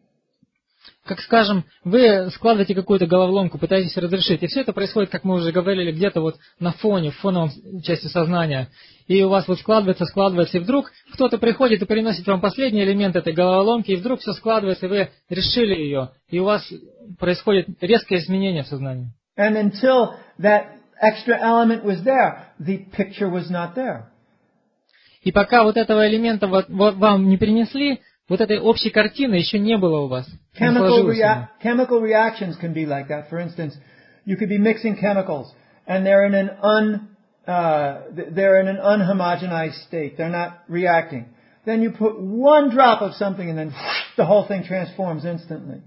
Как, скажем, вы складываете какую-то головоломку, пытаетесь разрешить, и все это происходит, как мы уже говорили, где-то вот на фоне, в фоновом части сознания. И у вас вот складывается, и вдруг кто-то приходит и приносит вам последний элемент этой головоломки, и вдруг все складывается, и вы решили ее, и у вас происходит резкое изменение в сознании. And until that extra element was there, the picture was not there. И пока вот этого элемента вам не принесли, вот этой общей картины еще не было у вас. Chemical reactions can be like that. For instance, you could be mixing chemicals, and they're in an unhomogenized state. They're not reacting. Then you put one drop of something, and then the whole thing transforms instantly.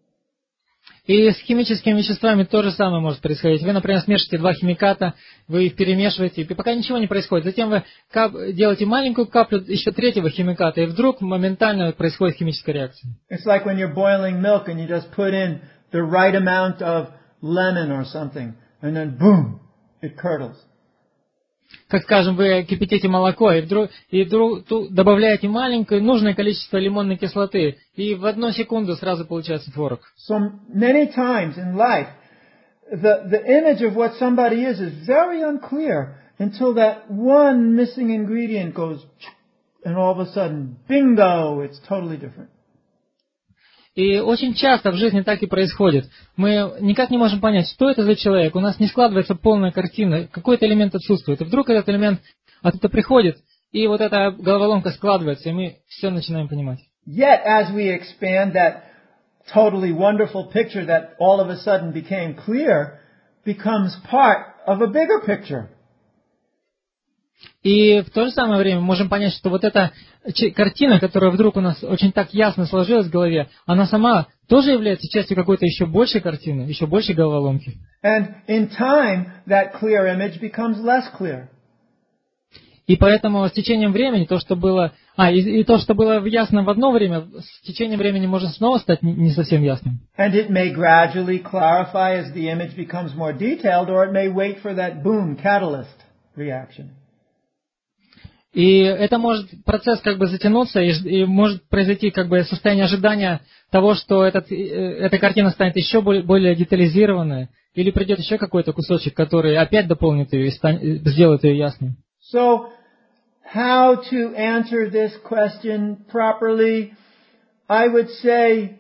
И с химическими веществами то же самое может происходить. Вы, например, смешиваете два химиката, вы их перемешиваете, и пока ничего не происходит. Затем вы делаете маленькую каплю еще третьего химиката, и вдруг моментально происходит химическая реакция. It's like when you're boiling milk and you just put in the right amount of lemon or something, and then boom, it curdles. Как, скажем, вы кипятите молоко и вдруг добавляете маленькое, нужное количество лимонной кислоты, и в 1 секунду сразу получается творог. So many times in life, the image of what somebody is very unclear until that one missing ingredient goes, and all of a sudden, bingo, it's totally different. И очень часто в жизни так и происходит. Мы никак не можем понять, что это за человек. У нас не складывается полная картина, какой-то элемент отсутствует. И вдруг этот элемент оттуда приходит, и вот эта головоломка складывается, и мы все начинаем понимать. Yet, as we expand that totally wonderful picture that all of a sudden became clear, becomes part of a bigger picture. И в то же самое время мы можем понять, что вот эта картина, которая вдруг у нас очень так ясно сложилась в голове, она сама тоже является частью какой-то еще большей картины, еще большей головоломки. And in time, that clear image becomes less clear. И поэтому с течением времени то, что было, то, что было ясно в одно время, с течением времени может снова стать не совсем ясным. And it may gradually clarify as the image becomes more detailed, or it may wait for that boom catalyst reaction. И это может процесс как бы затянуться, и может произойти как бы состояние ожидания того, что эта картина станет еще более детализированной, или придет еще какой-то кусочек, который опять дополнит ее и сделает ее ясной. So, how to answer this question properly? I would say,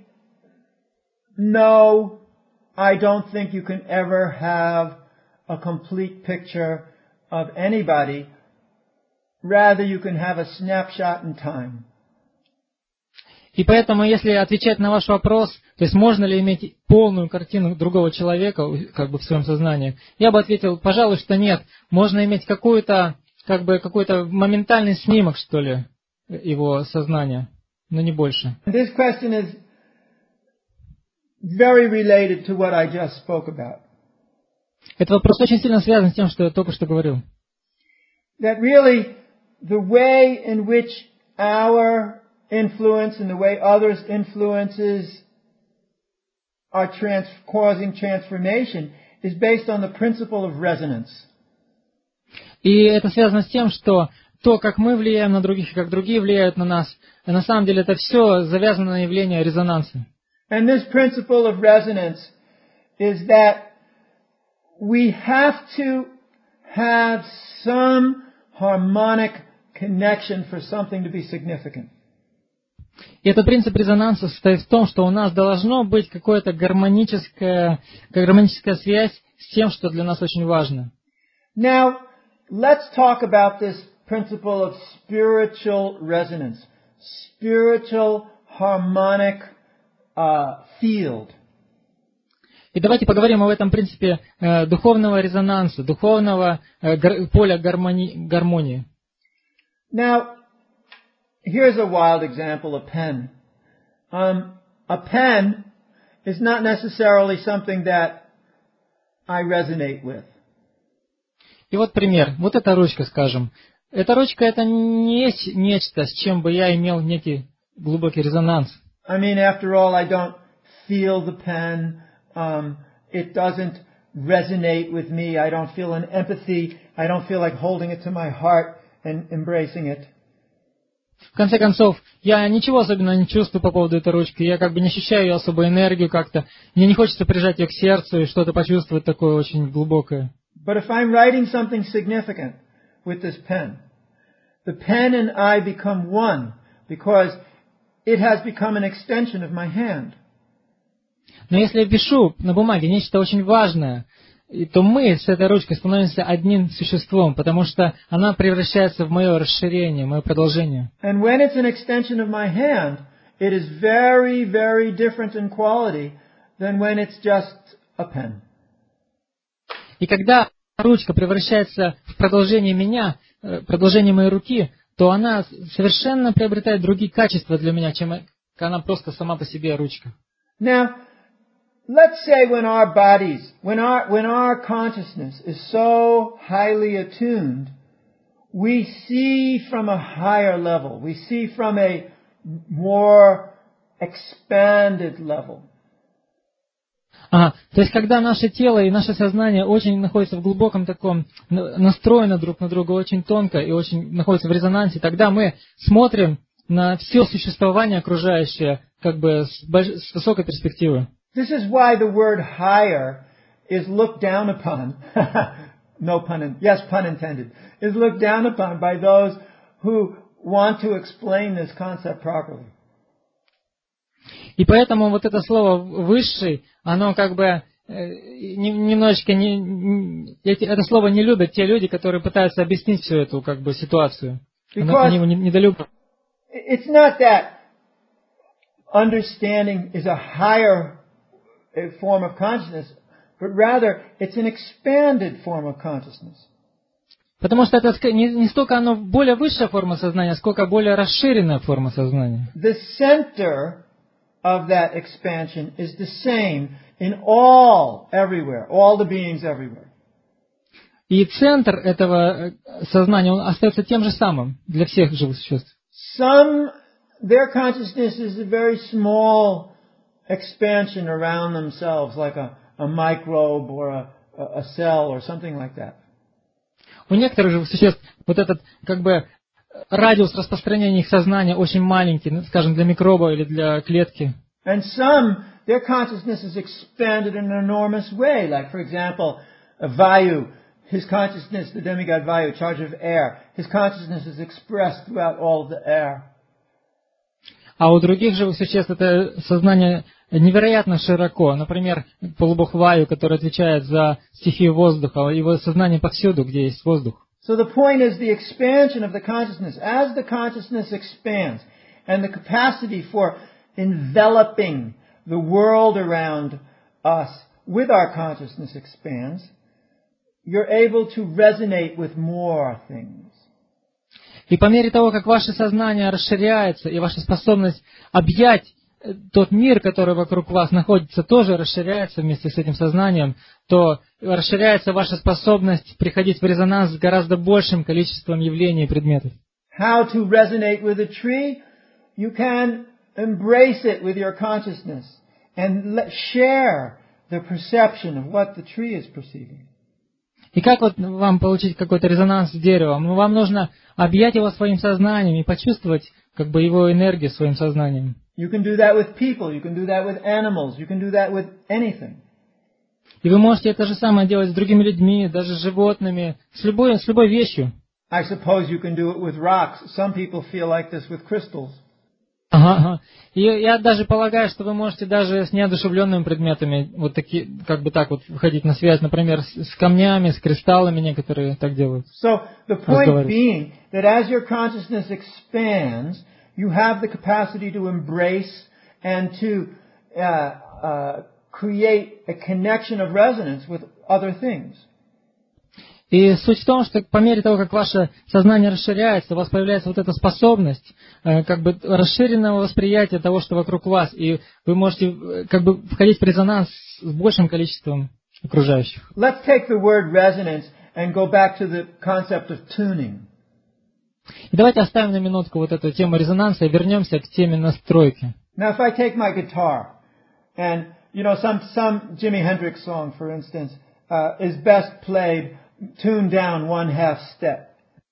no, I don't think you can ever have a complete picture of anybody. Rather, you can have a snapshot in time. И поэтому, если отвечать на ваш вопрос, то есть можно ли иметь полную картину другого человека как бы в своем сознании, я бы ответил, пожалуй, что нет. Можно иметь какой-то моментальный снимок, что ли, его сознания, но не больше. This question is very related to what I just spoke about. Этот вопрос очень сильно связан с тем, что я только что говорил. That really the way in which our influence and the way others' influences are causing transformation is based on the principle of resonance. И это связано с тем, что то, как мы влияем на других, и как другие влияют на нас, на самом деле это все завязано на явление резонанса. And this principle of resonance is that we have to have some harmonic connection for something to be significant. И этот принцип резонанса состоит в том, что у нас должно быть какая-то гармоническая связь с тем, что для нас очень важно. Now, let's talk about this principle of spiritual resonance, spiritual harmonic field. И давайте поговорим об этом принципе духовного резонанса, духовного поля гармонии. Now, here's a wild example, a pen. A pen is not necessarily something that I resonate with. И вот пример. Вот эта ручка, скажем. Эта ручка это не есть нечто, с чем бы я имел некий глубокий резонанс. I mean, after all, I don't feel the pen. It doesn't resonate with me. I don't feel an empathy. I don't feel like holding it to my heart and embracing it. В конце концов, я ничего особенно не чувствую по поводу этой ручки. Я как бы не ощущаю ее особую энергию как-то. Мне не хочется прижать ее к сердцу и что-то почувствовать такое очень глубокое. But if I'm writing something significant with this pen, the pen and I become one because it has become an extension of my hand. Но если я пишу на бумаге нечто очень важное, то мы с этой ручкой становимся одним существом, потому что она превращается в мое расширение, мое продолжение. And when it's an extension of my hand, it is very, very different in quality than when it's just a pen. И когда ручка превращается в продолжение меня, продолжение моей руки, то она совершенно приобретает другие качества для меня, чем она просто сама по себе ручка. Now, let's say when our bodies, when our consciousness is so highly attuned, we see from a higher level. We see from a more expanded level. То есть, когда наше тело и наше сознание очень находятся в глубоком таком, настроено друг на друга очень тонко и очень находятся в резонансе, тогда мы смотрим на все существование окружающее как бы с высокой перспективы. This is why the word higher is looked down upon. No pun, yes, pun intended. Is looked down upon by those who want to explain this concept properly. И поэтому вот это слово «высший», оно как бы немножечко это слово не любят те люди, которые пытаются объяснить всю эту как бы ситуацию. Они его недолюбливают. It's not that understanding is a higher form of consciousness, but rather it's an expanded form of consciousness. Потому что это не столько оно более высшая форма сознания, сколько более расширенная форма сознания. The center of that expansion is the same in all, everywhere, all the beings everywhere. И центр этого сознания, он остается тем же самым для всех живых существ. Their consciousness is a very small expansion around themselves, like a microbe or a cell or something like that. У некоторых живых существ вот этот как бы радиус распространения их сознания очень маленький, скажем, для микроба или для клетки. And some, their consciousness is expanded in an enormous way. Like, for example, Vayu, his consciousness, the demigod Vayu, charge of air, his consciousness is expressed throughout all of the air. А у других живых существ это сознание невероятно широко. Например, полубог Ваю, который отвечает за стихию воздуха, его сознание повсюду, где есть воздух. So the point is the expansion of the consciousness. As the consciousness expands and the capacity for enveloping the world around us with our consciousness expands, you're able to resonate with more things. И по мере того, как ваше сознание расширяется, и ваша способность объять тот мир, который вокруг вас находится, тоже расширяется вместе с этим сознанием, то расширяется ваша способность приходить в резонанс с гораздо большим количеством явлений и предметов. How to resonate with a tree? You can embrace it with your consciousness and share the perception of what the tree is perceiving. И как вот вам получить какой-то резонанс с деревом? Вам нужно объять его своим сознанием и почувствовать как бы его энергию своим сознанием. You can do that with people, you can do that with animals, you can do that with anything. И вы можете это же самое делать с другими людьми, даже с животными, с любой вещью. I suppose you can do it with rocks. Some people feel like this with crystals. Ага. И я даже полагаю, что вы можете даже с неодушевленными предметами вот такие, как бы так вот выходить на связь, например, с камнями, с кристаллами некоторые так делают. So the point being that as your consciousness expands, you have the capacity to embrace and to create a connection of resonance with other things. И суть в том, что по мере того, как ваше сознание расширяется, у вас появляется вот эта способность как бы расширенного восприятия того, что вокруг вас, и вы можете как бы входить в резонанс с большим количеством окружающих. Let's take the word resonance and go back to the concept of tuning. И давайте оставим на минутку вот эту тему резонанса и вернемся к теме настройки. Now, if I take my guitar, and some Jimi Hendrix song, for instance, is best played tuned down 1/2 step.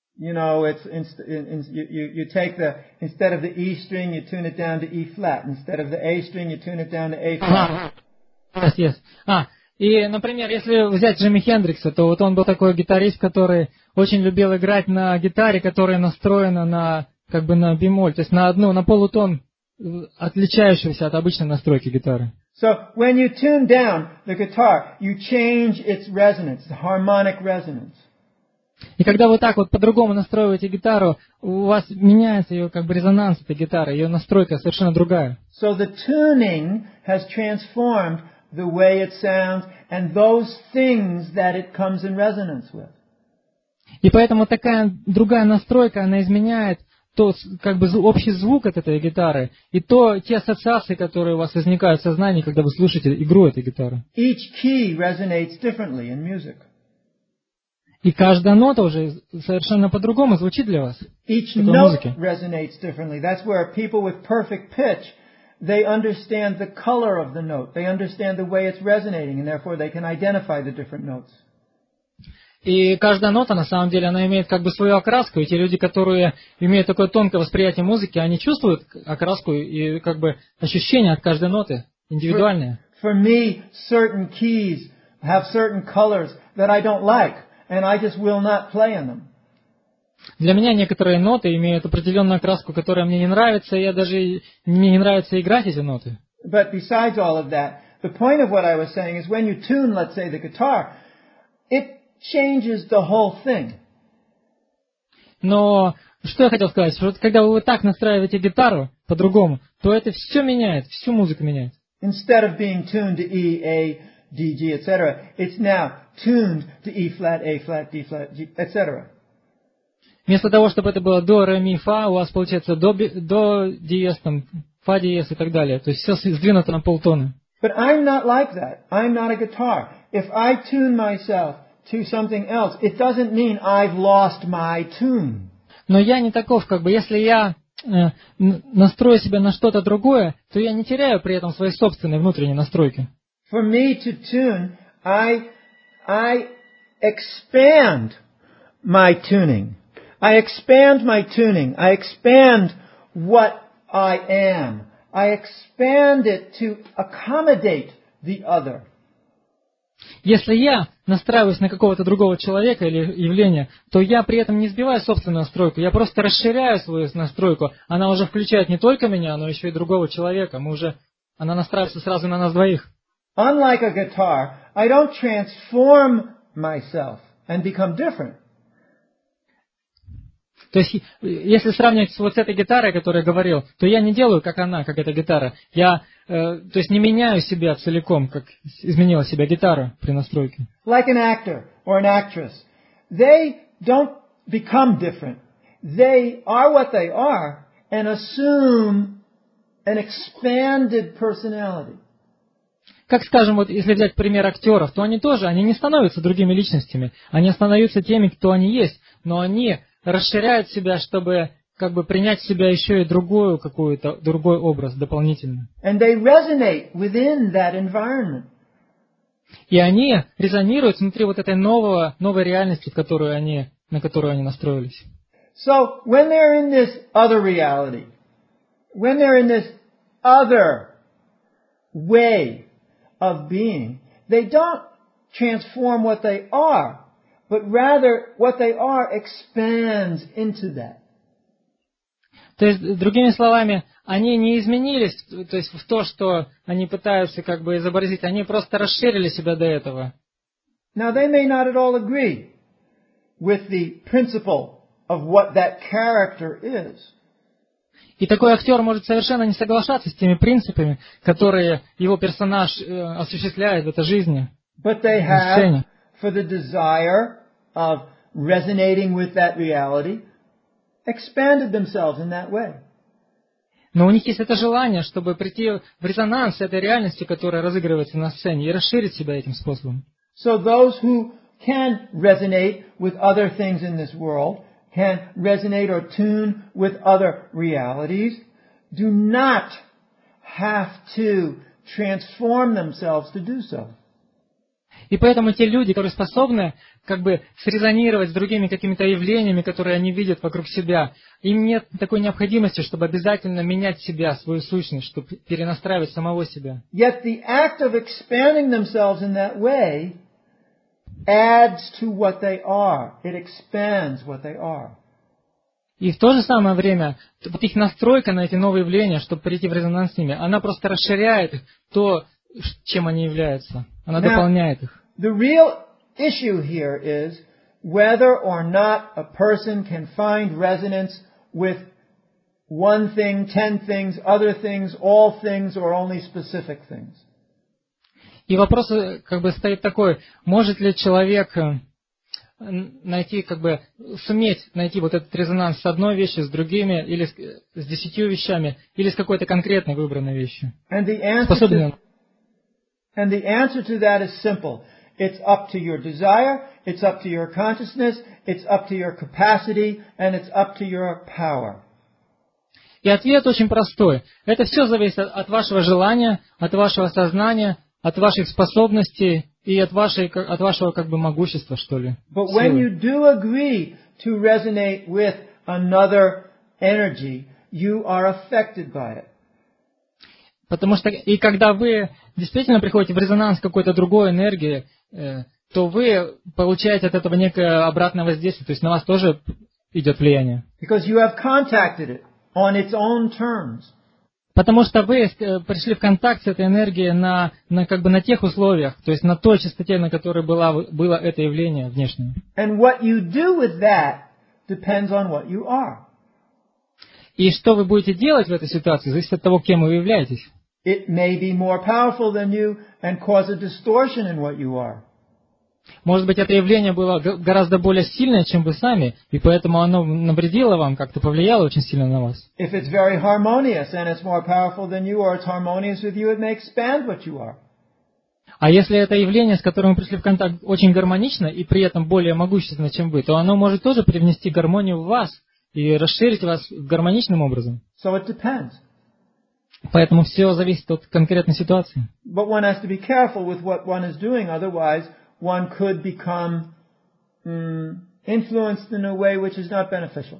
You take instead of the E string, you tune it down to E flat. Instead of the A string, you tune it down to A flat. Yes. И, например, если взять Джимми Хендрикса, то вот он был такой гитарист, который очень любил играть на гитаре, которая настроена на бемоль, то есть на полутон, отличающегося от обычной настройки гитары. So when you tune down the guitar, you change its resonance, the harmonic resonance. И когда вы так вот по-другому настроиваете гитару, у вас меняется ее резонанс этой гитары, ее настройка совершенно другая. So the tuning has transformed the way it sounds and those things that it comes in resonance with. И поэтому такая другая настройка, она изменяет общий звук от этой гитары и те ассоциации, которые у вас возникают в сознании, когда вы слушаете игру этой гитары. Each key resonates differently in music. И каждая нота уже совершенно по-другому звучит для вас. Each note resonates differently. That's where people with perfect pitch, they understand the color of the note. They understand the way it's resonating, and therefore they can identify the different notes. И каждая нота, на самом деле, она имеет свою окраску. И те люди, которые имеют такое тонкое восприятие музыки, они чувствуют окраску и ощущения от каждой ноты, индивидуальные. For me, certain keys have certain colors that I don't like, and I just will not play in them. Для меня некоторые ноты имеют определенную окраску, которая мне не нравится, и мне не нравится играть эти ноты. But besides all of that, the point of what I was saying is when you tune, let's say, the guitar, it changes the whole thing. Но что я хотел сказать, что когда вы так настраиваете гитару по-другому, то это все меняет, всю музыку меняет. Instead of being tuned to E, A, D, G, etc., it's now tuned to E flat, A flat, D flat, G, etc. Вместо того, чтобы это было до, ре, ми, фа, у вас получается до диез, фа диез и так далее. То есть все сдвинуто на полтона. But I'm not like that. I'm not a guitar. If I tune myself to something else, it doesn't mean I've lost my tune. Но я не таков, если я настрою себя на что-то другое, то я не теряю при этом своей собственной внутренней настройки. For me to tune, I expand my tuning. I expand my tuning. I expand what I am. I expand it to accommodate the other. Если я настраиваюсь на какого-то другого человека или явления, то я при этом не сбиваю собственную настройку, я просто расширяю свою настройку. Она уже включает не только меня, но еще и другого человека. Она настраивается сразу на нас двоих. Unlike a guitar, I don't transform myself and become different. То есть, если сравнивать с вот этой гитарой, о которой я говорил, то я не делаю, как эта гитара. Я, то есть, не меняю себя целиком, как изменила себя гитара при настройке. Like an actor or an actress, they don't become different. They are what they are and assume an expanded personality. Как, скажем, вот если взять пример актеров, то они не становятся другими личностями. Они остаются теми, кто они есть, но они расширяют себя, чтобы принять в себя еще и другой образ дополнительный. And they resonate within that environment. И они резонируют внутри вот этой новой реальности, на которую они настроились. So when they're in this other reality, when they're in this other way of being, they don't transform what they are, but rather what they are expands into that. То есть, другими словами, они не изменились, то есть в то, что они пытаются изобразить, они просто расширили себя до этого. Now they may not at all agree with the principle of what that character is. И такой актер может совершенно не соглашаться с теми принципами, которые его персонаж осуществляет в этой жизни. But they have, for the desire of resonating with that reality, expanded themselves in that way. Но у них есть это желание, чтобы прийти в резонанс с этой реальностью, которая разыгрывается на сцене, и расширить себя этим способом. So those who can resonate with other things in this world, can resonate or tune with other realities, do not have to transform themselves to do so. И поэтому те люди, которые способны как бы срезонировать с другими какими-то явлениями, которые они видят вокруг себя, им нет такой необходимости, чтобы обязательно менять себя, свою сущность, чтобы перенастраивать самого себя. Yet the act of expanding themselves in that way adds to what they are. It expands what they are. И в то же самое время вот их настройка на эти новые явления, чтобы прийти в резонанс с ними, она просто расширяет то, чем они являются. Она дополняет их. The real issue here is whether or not a person can find resonance with one thing, 10 things, other things, all things, or only specific things. И вопрос как бы стоит такой, может ли человек найти, как бы, суметь найти вот этот резонанс с одной вещью, с другими, или с 10 вещами, или с какой-то конкретной выбранной вещью. And the answer to that is simple. It's up to your desire, it's up to your consciousness, it's up to your capacity, and it's up to your power. И ответ очень простой. Это все зависит от вашего желания, от вашего сознания, от ваших способностей и от вашего как бы могущества, что ли. But when you do agree to resonate with another energy, you are affected by it. Потому что и когда вы действительно приходите в резонанс с какой-то другой энергией, то вы получаете от этого некое обратное воздействие, то есть на вас тоже идет влияние. Because you have contacted it on its own terms. Потому что вы пришли в контакт с этой энергией на тех условиях, то есть на той частоте, на которой было это явление внешнее. And what you do with that depends on what you are. И что вы будете делать в этой ситуации, зависит от того, кем вы являетесь. It may be more powerful than you and cause a distortion in what you are. Может быть, это явление было гораздо более сильное, чем вы сами, и поэтому оно навредило вам, как-то повлияло очень сильно на вас. If it's very harmonious and it's more powerful than you, or it's harmonious with you, it may expand what you are. А если это явление, с которым вы пришли в контакт, очень гармонично и при этом более могущественно, чем вы, то оно может тоже привнести гармонию в вас и расширить вас гармоничным образом. So it depends. Поэтому все зависит от конкретной ситуации. But one has to be careful with what one is doing, otherwise one could become influenced in a way which is not beneficial.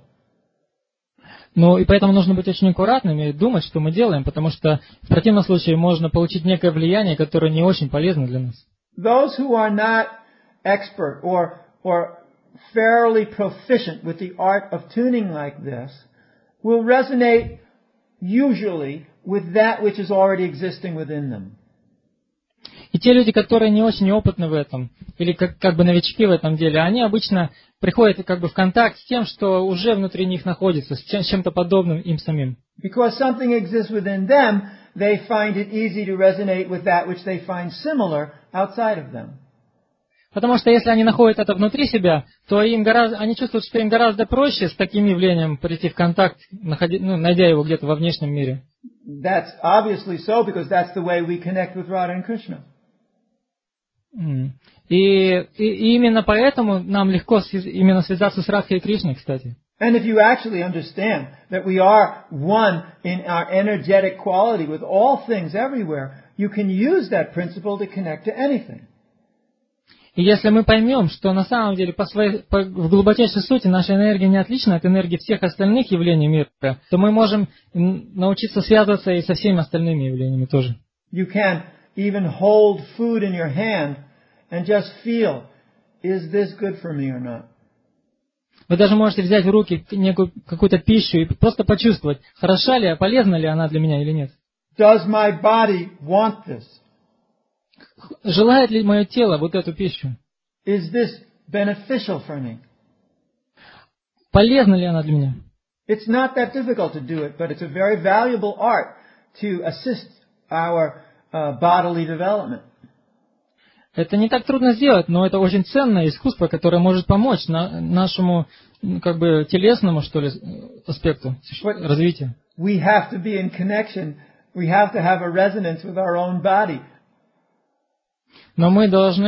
Ну и поэтому нужно быть очень аккуратным и думать, что мы делаем, потому что в противном случае можно получить некое влияние, которое не очень полезно для нас. Those who are not expert or fairly proficient with the art of tuning like this will resonate usually with that which is already existing within them. И те люди, которые не очень опытны в этом, или как бы новички в этом деле, они обычно приходят как бы в контакт с тем, что уже внутри них находится, с чем-то подобным им самим. Because something exists within them, they find it easy to resonate with that which they find similar outside of them. Потому что если они находят это внутри себя, то они чувствуют, что им гораздо проще с таким явлением прийти в контакт, найдя его где-то во внешнем мире. That's obviously so, because that's the way we connect with Radha and Krishna. И именно поэтому нам легко именно связаться с Радхой и Кришной, кстати. And if you actually understand that we are one in our energetic quality with all things everywhere, you can use that principle to connect to anything. И если мы поймем, что на самом деле в глубочайшей сути наша энергия не отлична от энергии всех остальных явлений мира, то мы можем научиться связываться и со всеми остальными явлениями тоже. You can even hold food in your hand and just feel, is this good for me or not? Вы даже можете взять в руки некую какую-то пищу и просто почувствовать, хороша ли, полезна ли она для меня или нет. Does my body want this? Желает ли мое тело вот эту пищу? Is this beneficial for me? Полезна ли она для меня? It's not that difficult to do it, but it's a very valuable art to assist our bodily development. Это не так трудно сделать, но это очень ценное искусство, которое может помочь нашему как бы телесному, что ли, аспекту развития. We have to be in connection. We have to have a resonance with our own body. Но мы должны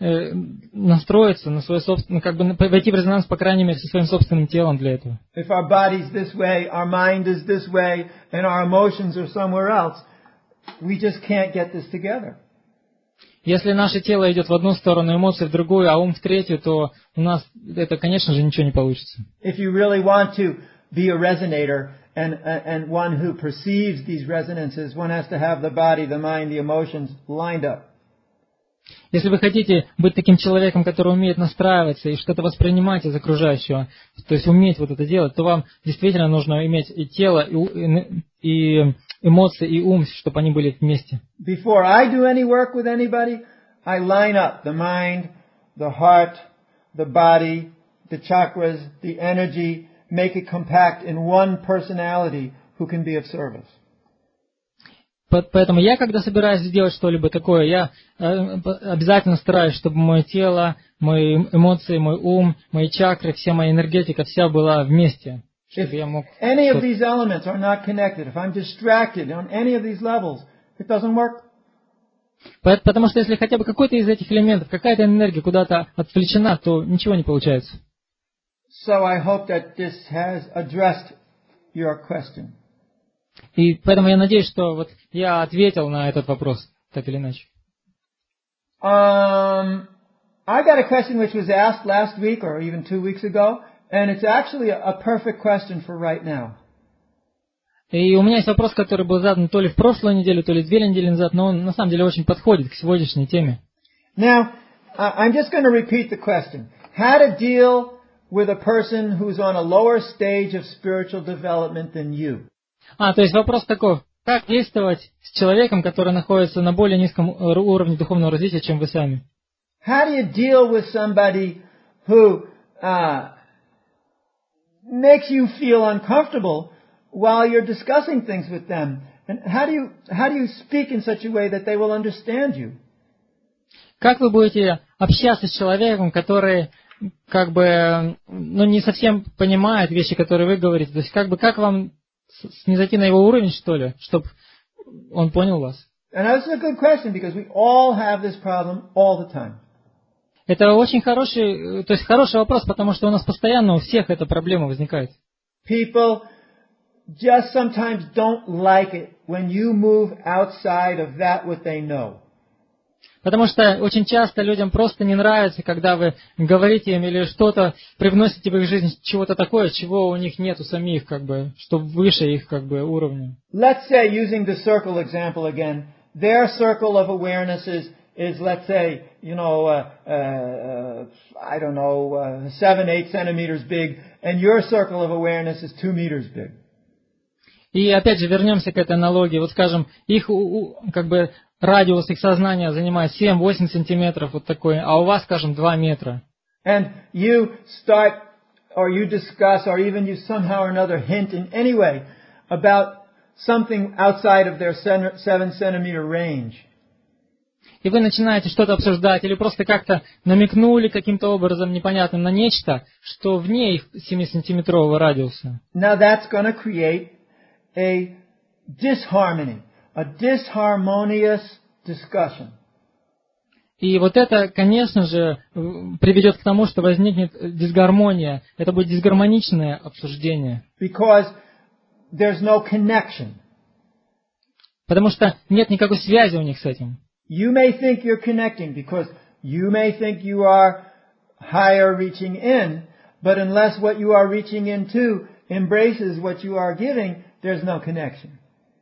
настроиться на свое собственное, как бы войти в резонанс, по крайней мере, со своим собственным телом для этого. If our body's this way, our mind is this way, and our emotions are somewhere else, we just can't get this together. Если наше тело идет в одну сторону, эмоции в другую, а ум в третью, то у нас это, конечно же, ничего не получится. If you really want to be a resonator and one who perceives these resonances, one has to have the body, the mind, the emotions lined up. Если вы хотите быть таким человеком, который умеет настраиваться и что-то воспринимать из окружающего, то есть уметь вот это делать, то вам действительно нужно иметь и тело, и эмоции, и ум, чтобы они были вместе. Before I do any work with anybody, I line up the mind, the heart, the body, the chakras, the energy, make it compact in one personality who can be of service. Поэтому я, когда собираюсь сделать что-либо такое, я обязательно стараюсь, чтобы мое тело, мои эмоции, мой ум, мои чакры, вся моя энергетика, вся была вместе. Чтобы я мог... Any of these elements are not connected, if I'm distracted on any of these levels, it doesn't work. Потому что если хотя бы какой-то из этих элементов, какая-то энергия куда-то отвлечена, то ничего не получается. So I hope that this has addressed your question. И поэтому я надеюсь, что вот я ответил на этот вопрос, так или иначе. I got a question which was asked last week or even 2 weeks ago, and it's actually a perfect question for right now. И у меня есть вопрос, который был задан то ли в прошлую неделю, то ли 2 недели назад, но он на самом деле очень подходит к сегодняшней теме. Now, I'm just going to repeat the question. How to deal with a person who's on a lower stage of spiritual development than you? То есть вопрос такой, как действовать с человеком, который находится на более низком уровне духовного развития, чем вы сами? How do you deal with somebody who makes you feel uncomfortable while you're discussing things with them? And how do you speak in such a way that they will understand you? Как вы будете общаться с человеком, который как бы не совсем понимает вещи, которые вы говорите? То есть как вам снизойти на его уровень, что ли, чтобы он понял вас? And that's a good question because we all have this problem all the time. Это очень хороший вопрос, потому что у нас постоянно у всех эта проблема возникает. People just sometimes don't like it when you move outside of that what they know. Потому что очень часто людям просто не нравится, когда вы говорите им или что-то привносите в их жизнь, чего-то такое, чего у них нет у самих, как бы, что выше их как бы уровня. Let's say, using the circle example again, their circle of awareness is let's say, 7-8 centimeters big, and your circle of awareness is 2 meters big. И опять же вернемся к этой аналогии. Вот скажем, их как бы радиус их сознания занимает 7-8 сантиметров, вот такой, а у вас, скажем, 2 метра. And you start, or you discuss, or even you somehow or another hint in any way about something outside of their 7-centimeter range. И вы начинаете что-то обсуждать, или просто как-то намекнули каким-то образом непонятным на нечто, что вне их 7-сантиметрового радиуса. Now that's going to create a disharmony, a disharmonious discussion. И вот это, конечно же, приведет к тому, что возникнет дисгармония. Это будет дисгармоничное обсуждение. Because there's no connection. Потому что нет никакой связи у них с этим. You may think you're connecting because you may think you are higher reaching in, but unless what you are reaching into embraces what you are giving, there's no connection.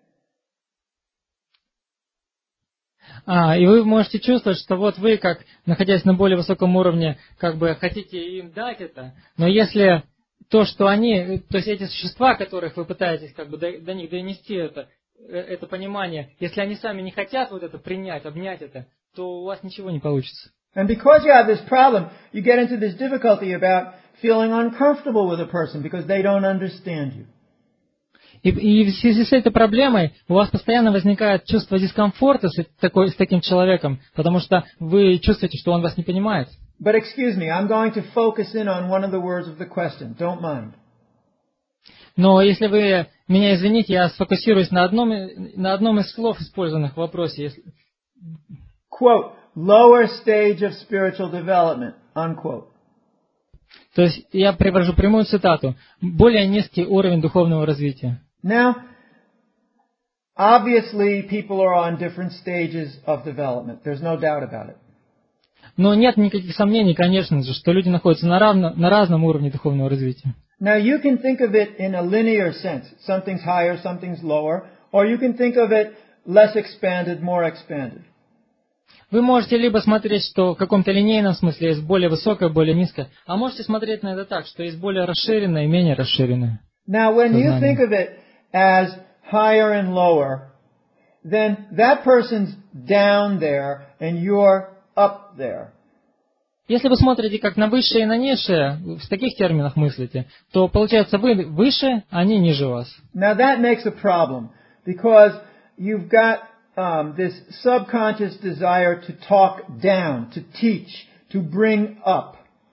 И вы можете чувствовать, что вот вы, как находясь на более высоком уровне, как бы хотите им дать это, но если то, что они, то есть эти существа, которых вы пытаетесь как бы до них донести это понимание, если они сами не хотят вот это принять, обнять это, то у вас ничего не получится. And because you have this problem, you get into this difficulty about feeling uncomfortable with a person because they don't understand you. И в связи с этой проблемой у вас постоянно возникает чувство дискомфорта с таким человеком, потому что вы чувствуете, что он вас не понимает. But excuse me, I'm going to focus in on one of the words of the question. Don't mind. Но если вы меня извините, я сфокусируюсь на одном из слов, использованных в вопросе. Quote, lower stage of spiritual development, unquote. То есть я привожу прямую цитату. Более низкий уровень духовного развития. Now, obviously people are on different stages of development. There's no doubt about it. Но нет никаких сомнений, конечно же, что люди находятся на разном уровне духовного развития. Now you can think of it in a linear sense. Something's higher, something's lower. Or you can think of it less expanded, more expanded. Вы можете либо смотреть, что в каком-то линейном смысле есть более высокое, более низкое, а можете смотреть на это так, что есть более расширенное и менее расширенное. Now when you think of it as higher and lower, then that person's down there and you're up there. Если вы смотрите как на высшее и на низшее, в таких терминах мыслите, то получается вы выше, а они ниже вас. Now that makes a problem because you've got this subconscious desire to talk down, to teach, to bring up.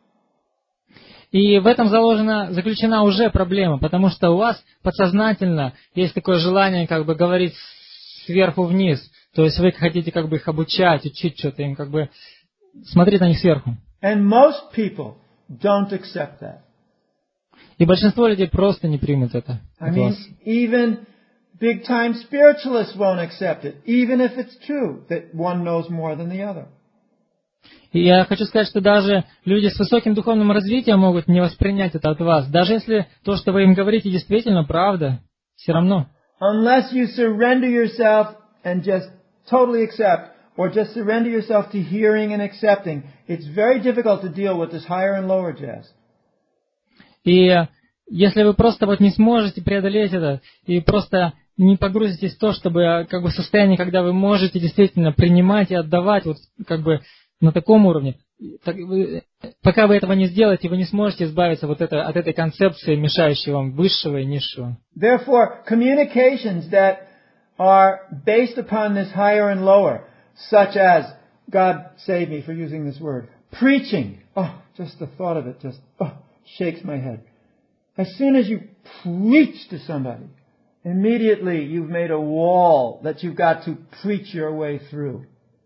И в этом заключена уже проблема, потому что у вас подсознательно есть такое желание как бы говорить сверху вниз. То есть вы хотите как бы их обучать, учить что-то им, как бы смотреть на них сверху. And most people don't accept that. И большинство людей просто не примут это I от mean, вас. even big-time spiritualists won't accept it, even if it's true that one knows more than the other. И я хочу сказать, что даже люди с высоким духовным развитием могут не воспринять это от вас. Даже если то, что вы им говорите, действительно правда, все равно. Unless you surrender yourself and just totally accept, or just surrender yourself to hearing and accepting, it's very difficult to deal with this higher and lower jazz. И если вы просто вот не сможете преодолеть это, и просто не погрузитесь в то, чтобы как бы состояние, когда вы можете действительно принимать и отдавать вот как бы на таком уровне, пока вы этого не сделаете, вы не сможете избавиться от этой концепции, мешающей вам высшего и низшего. Therefore, communications that are based upon this higher and lower, such as, God save me for using this word, preaching. Oh, just the thought of it just shakes my head. As soon as you preach to somebody, immediately you've made a wall that you've got to preach your way through.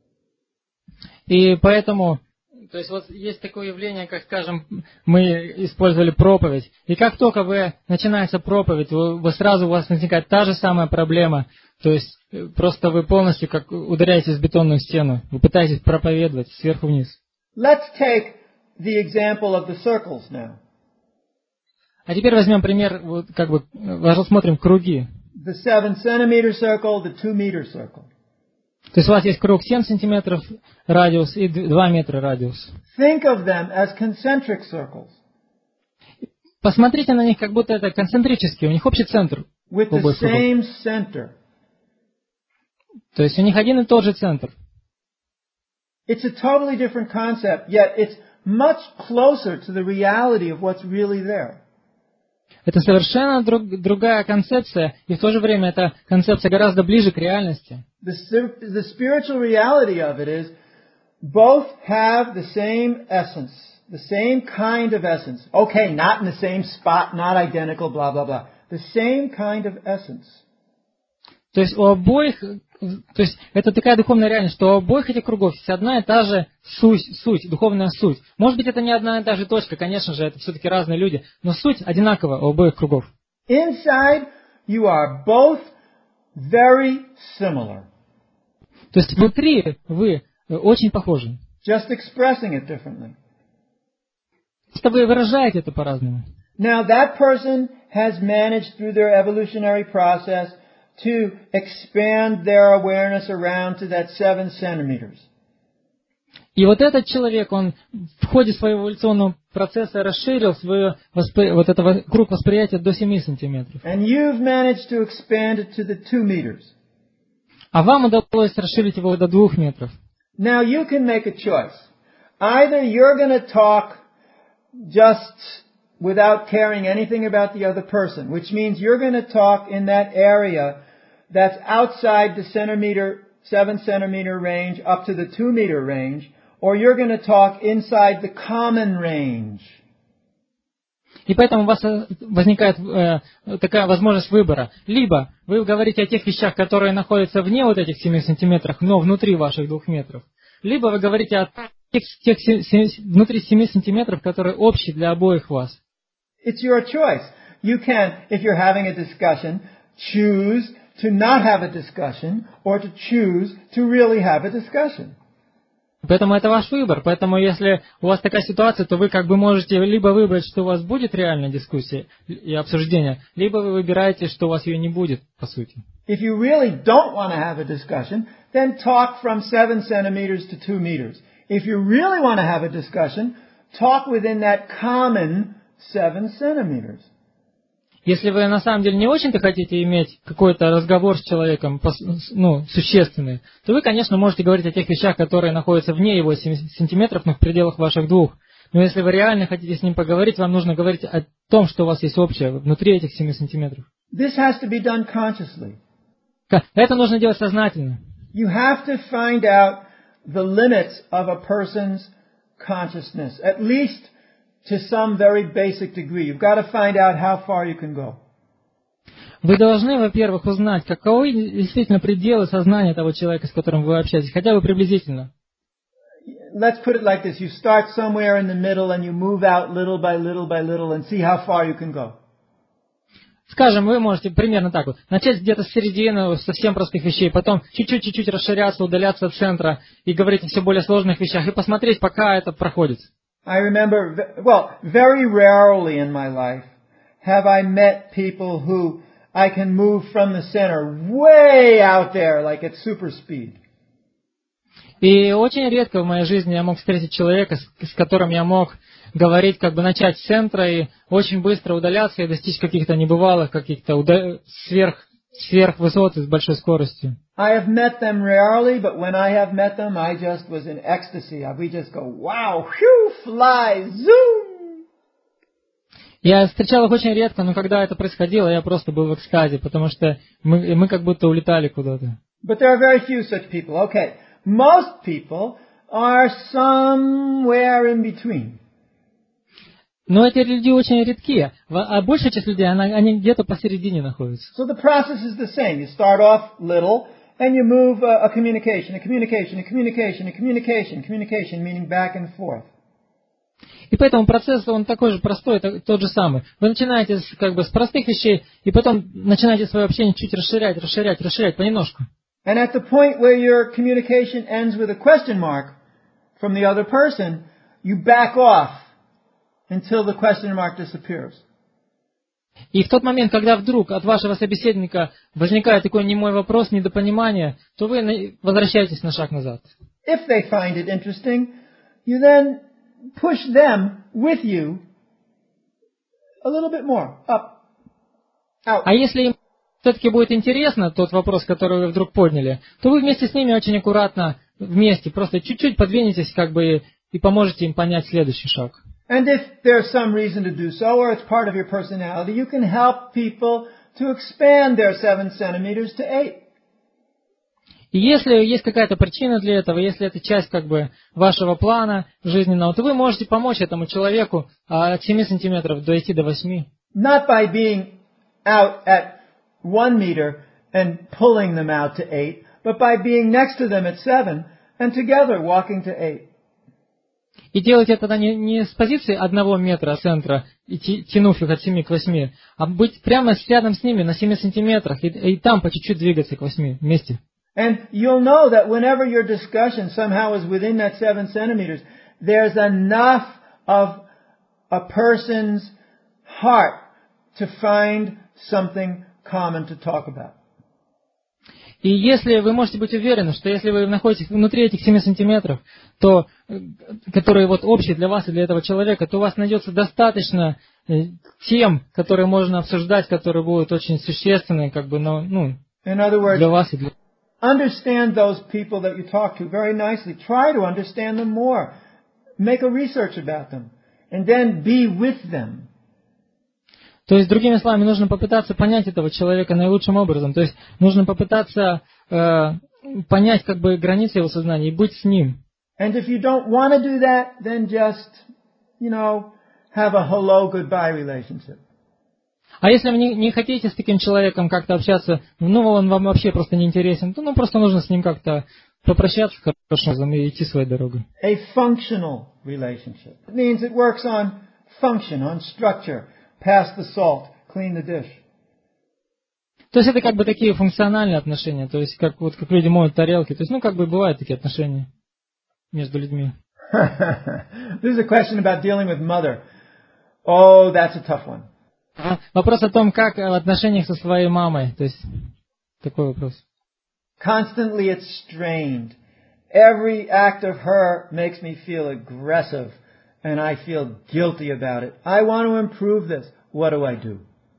И поэтому, то есть вот есть такое явление, как, скажем, мы использовали проповедь. И как только начинается проповедь, сразу у вас возникает та же самая проблема. То есть просто вы полностью как ударяетесь в бетонную стену. Вы пытаетесь проповедовать сверху вниз. Let's take the example of the circles now. А теперь возьмем пример, вот как бы рассмотрим круги. The 7-centimeter circle, the 2-meter circle. То есть у вас есть круг 7 сантиметров радиус и 2 метра радиус. Think of them as concentric circles. Посмотрите на них, как будто это концентрические, у них общий центр. With the same center. То есть у них один и тот же центр. It's a totally different concept, yet it's much closer to the reality of what's really there. Это совершенно другая концепция, и в то же время эта концепция гораздо ближе к реальности. The spiritual reality of it is both have the same essence, the same kind of essence. Okay, not in the same spot, not identical, blah, blah, blah. The same kind of essence. То есть у обоих, то есть это такая духовная реальность, что у обоих этих кругов есть одна и та же суть, духовная суть. Может быть, это не одна и та же точка, конечно же, это все-таки разные люди, но суть одинакова у обоих кругов. Inside, you are both very similar. То есть внутри вы очень похожи. Just expressing it differently. Просто вы выражаете это по-разному. Now that person has managed through their evolutionary process to expand their awareness around to that 7 centimeters. И вот этот человек, он в ходе своего эволюционного процесса расширил свой круг восприятия до 7 сантиметров. And you've managed to expand it to the 2 meters. А вам удалось расширить его до 2 метров. Now you can make a choice. Either you're going to talk just without caring anything about the other person, which means you're going to talk in that area that's outside the 7 centimeter range up to the 2 meter range, or you're going to talk inside the common range. И поэтому у вас возникает такая возможность выбора. Либо вы говорите о тех вещах, которые находятся вне вот этих 7 сантиметров, но внутри ваших 2 метров. либо вы говорите о внутри 7 сантиметров, которые общие для обоих вас. It's your choice. You can, if you're having a discussion, choose to not have a discussion or to choose to really have a discussion. Поэтому это ваш выбор. Поэтому если у вас такая ситуация, то вы как бы можете либо выбрать, что у вас будет реальная дискуссия и обсуждение, либо вы выбираете, что у вас ее не будет, по сути. If you really don't want to have a discussion, then talk from 7 centimeters to 2 meters. If you really want to have a discussion, talk within that common 7 centimeters. Если вы на самом деле не очень-то хотите иметь какой-то разговор с человеком, существенный, то вы, конечно, можете говорить о тех вещах, которые находятся вне его 7 сантиметров, но в пределах ваших 2. Но если вы реально хотите с ним поговорить, вам нужно говорить о том, что у вас есть общее внутри этих 7 сантиметров. This has to be done consciously. Это нужно делать сознательно. You have to find out the limits of a person's consciousness, at least to some very basic degree. You've got to find out how far you can go. Вы должны, во-первых, узнать, каковы действительно пределы сознания того человека, с которым вы общаетесь, хотя бы приблизительно. Let's put it like this. You start somewhere in the middle and you move out little by little by little and see how far you can go. Скажем, вы можете примерно так вот, начать где-то с середины совсем простых вещей, потом чуть-чуть расширяться, удаляться от центра и говорить о все более сложных вещах, и посмотреть, пока это проходит. I remember, very rarely in my life have I met people who I can move from the center way out there, like at super speed. И очень редко в моей жизни я мог встретить человека, с которым я мог говорить, как бы начать с центра и очень быстро удаляться и достичь каких-то небывалых, каких-то сверхвысот с большой скоростью. I have met them rarely, but when I have met them, I just was in ecstasy. We just go, wow, whew, fly, zoom. Я встречал их очень редко, но когда это происходило, я просто был в экстазе, потому что мы как будто улетали куда-то. But there are very few such people. Okay, most people are somewhere in between. Но эти люди очень редкие, а большая часть людей, они где-то посередине находятся. So the process is the same. You start off little, and you move a communication, meaning back and forth. И поэтому процесс, он такой же простой, тот же самый. Вы начинаете с простых вещей, и потом начинаете свое общение чуть расширять, понемножку. And at the point where your communication ends with a question mark from the other person, you back off until the question mark disappears. И в тот момент, когда вдруг от вашего собеседника возникает такой немой вопрос, недопонимание, то вы возвращаетесь на шаг назад. If they find it interesting, you then push them with you a little bit more, up, out. А если им все-таки будет интересно тот вопрос, который вы вдруг подняли, то вы вместе с ними очень аккуратно, вместе, просто чуть-чуть подвинетесь и поможете им понять следующий шаг. And if there's some reason to do so, or it's part of your personality, you can help people to expand their 7 centimeters to 8. И если есть какая-то причина для этого, если это часть вашего плана жизненного, то вы можете помочь этому человеку от 7 сантиметров дойти до 8. Not by being out at 1 meter and pulling them out to 8, but by being next to them at 7 and together walking to 8. И делать это не с позиции 1 метра от центра, и тянув их от 7 к 8, а быть прямо рядом с ними на 7 сантиметрах, и там по чуть-чуть двигаться к 8 вместе. And you'll know that whenever your discussion somehow is within that 7 centimeters, there's enough of a person's heart to find something common to talk about. И если вы можете быть уверены, что если вы находитесь внутри этих 7 сантиметров, которые общие для вас и для этого человека, то у вас найдется достаточно тем, которые можно обсуждать, которые будут очень существенны, для вас и для... Understand those people that you talk to very nicely. Try to understand them more. Make a research about them. And then be with them. То есть, другими словами, нужно попытаться понять этого человека наилучшим образом. То есть, нужно попытаться понять границы его сознания и быть с ним. And if you don't want to do that, then just, have a hello, goodbye relationship. А если вы не хотите с таким человеком как-то общаться, он вам вообще просто не интересен, то просто нужно с ним как-то попрощаться хорошим образом и идти своей дорогой. A functional relationship. It means it works on function, on structure. Pass the salt, clean the dish. То есть это как бы такие функциональные отношения, то есть как люди моют тарелки, то есть как бы бывают такие отношения между людьми. This is a question about dealing with mother. Oh, that's a tough one. Вопрос о том, как в отношениях со своей мамой, то есть такой вопрос. Constantly it's strained. Every act of her makes me feel aggressive, and I feel guilty about it. I want to improve this. What do I do?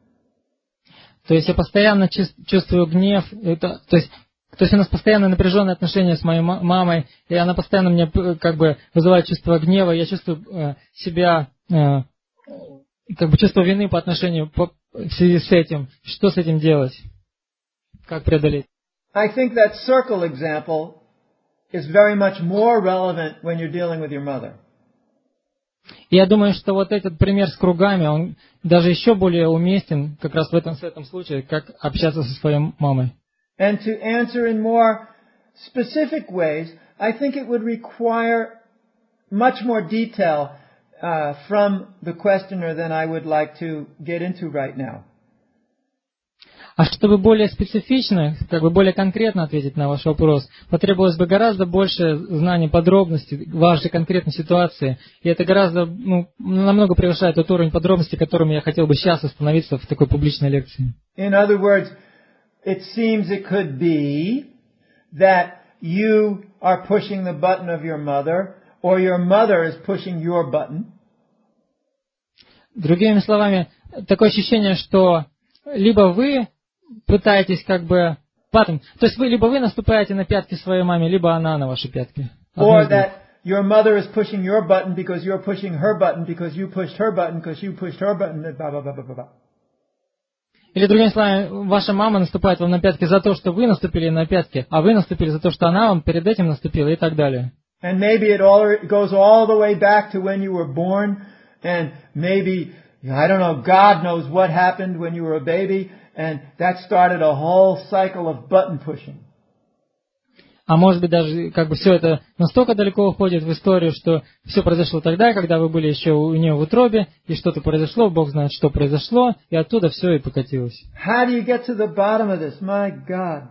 То есть я постоянно чувствую гнев, то есть у нас постоянно напряженные отношения с моей мамой, и она постоянно мне как бы вызывает чувство гнева, я чувствую себя, как бы чувство вины по отношению в связи с этим. Что с этим делать? Как преодолеть? I think that circle example is very much more relevant when you're dealing with your mother. Я думаю, что вот этот пример с кругами, он даже еще более уместен как раз в этом случае, как общаться со своей мамой. And to answer in more specific ways, I think it would require much more detail from the questioner than I would like to get into right now. А чтобы более специфично, как бы более конкретно ответить на ваш вопрос, потребовалось бы гораздо больше знаний подробностей вашей конкретной ситуации. И это гораздо, намного превышает тот уровень подробностей, которым я хотел бы сейчас остановиться в такой публичной лекции. In other words, it seems it could be that you are pushing the button of your mother, or your mother is pushing your button. Другими словами, такое ощущение, что либо вы пытаетесь как бы то есть либо вы наступаете на пятки своей маме, либо она на ваши пятки. Or that your mother is pushing your button because you're pushing her button because you pushed her button because you pushed her button. Blah, blah, blah, blah, blah. Или другими словами, ваша мама наступает вам на пятки за то, что вы наступили на пятки, а вы наступили за то, что она вам перед этим наступила и так далее. And maybe it goes all the way back to when you were born, and maybe, I don't know, God knows what happened when you were a baby, and that started a whole cycle of button pushing. А может быть даже как бы все это настолько далеко уходит в историю, что все произошло тогда, когда вы были еще у нее в утробе, и что-то произошло, Бог знает, что произошло, и оттуда все и покатилось. How do you get to the bottom of this? My God.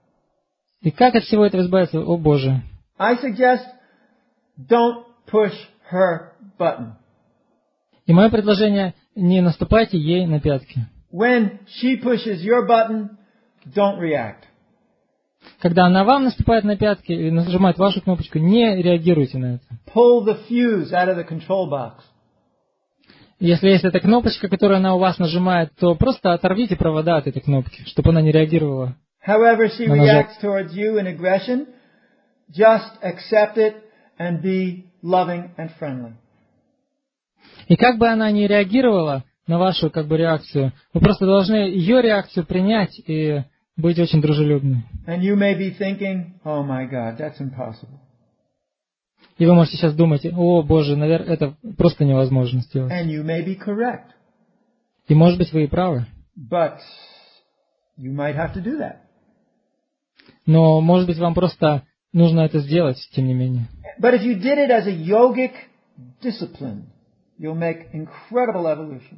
И как от всего этого избавиться? О Боже. I suggest don't push her button. И мое предложение: не наступайте ей на пятки. When she pushes your button, don't react. Когда она вам наступает на пятки и нажимает вашу кнопочку, не реагируйте на это. Pull the fuse out of the control box. Если есть эта кнопочка, которую она у вас нажимает, то просто оторвите провода от этой кнопки, чтобы она не реагировала. However she reacts towards you in aggression, just accept it and be loving and friendly. И как бы она ни реагировала на вашу как бы реакцию, вы просто должны ее реакцию принять и быть очень дружелюбным. And you may be thinking, oh my God, that's impossible. И вы можете сейчас думать: о Боже, наверное, это просто невозможно сделать. And you may be correct. И может быть вы и правы. But you might have to do that. Но может быть вам просто нужно это сделать, тем не менее. But if you did it as a yogic discipline, you'll make incredible evolution.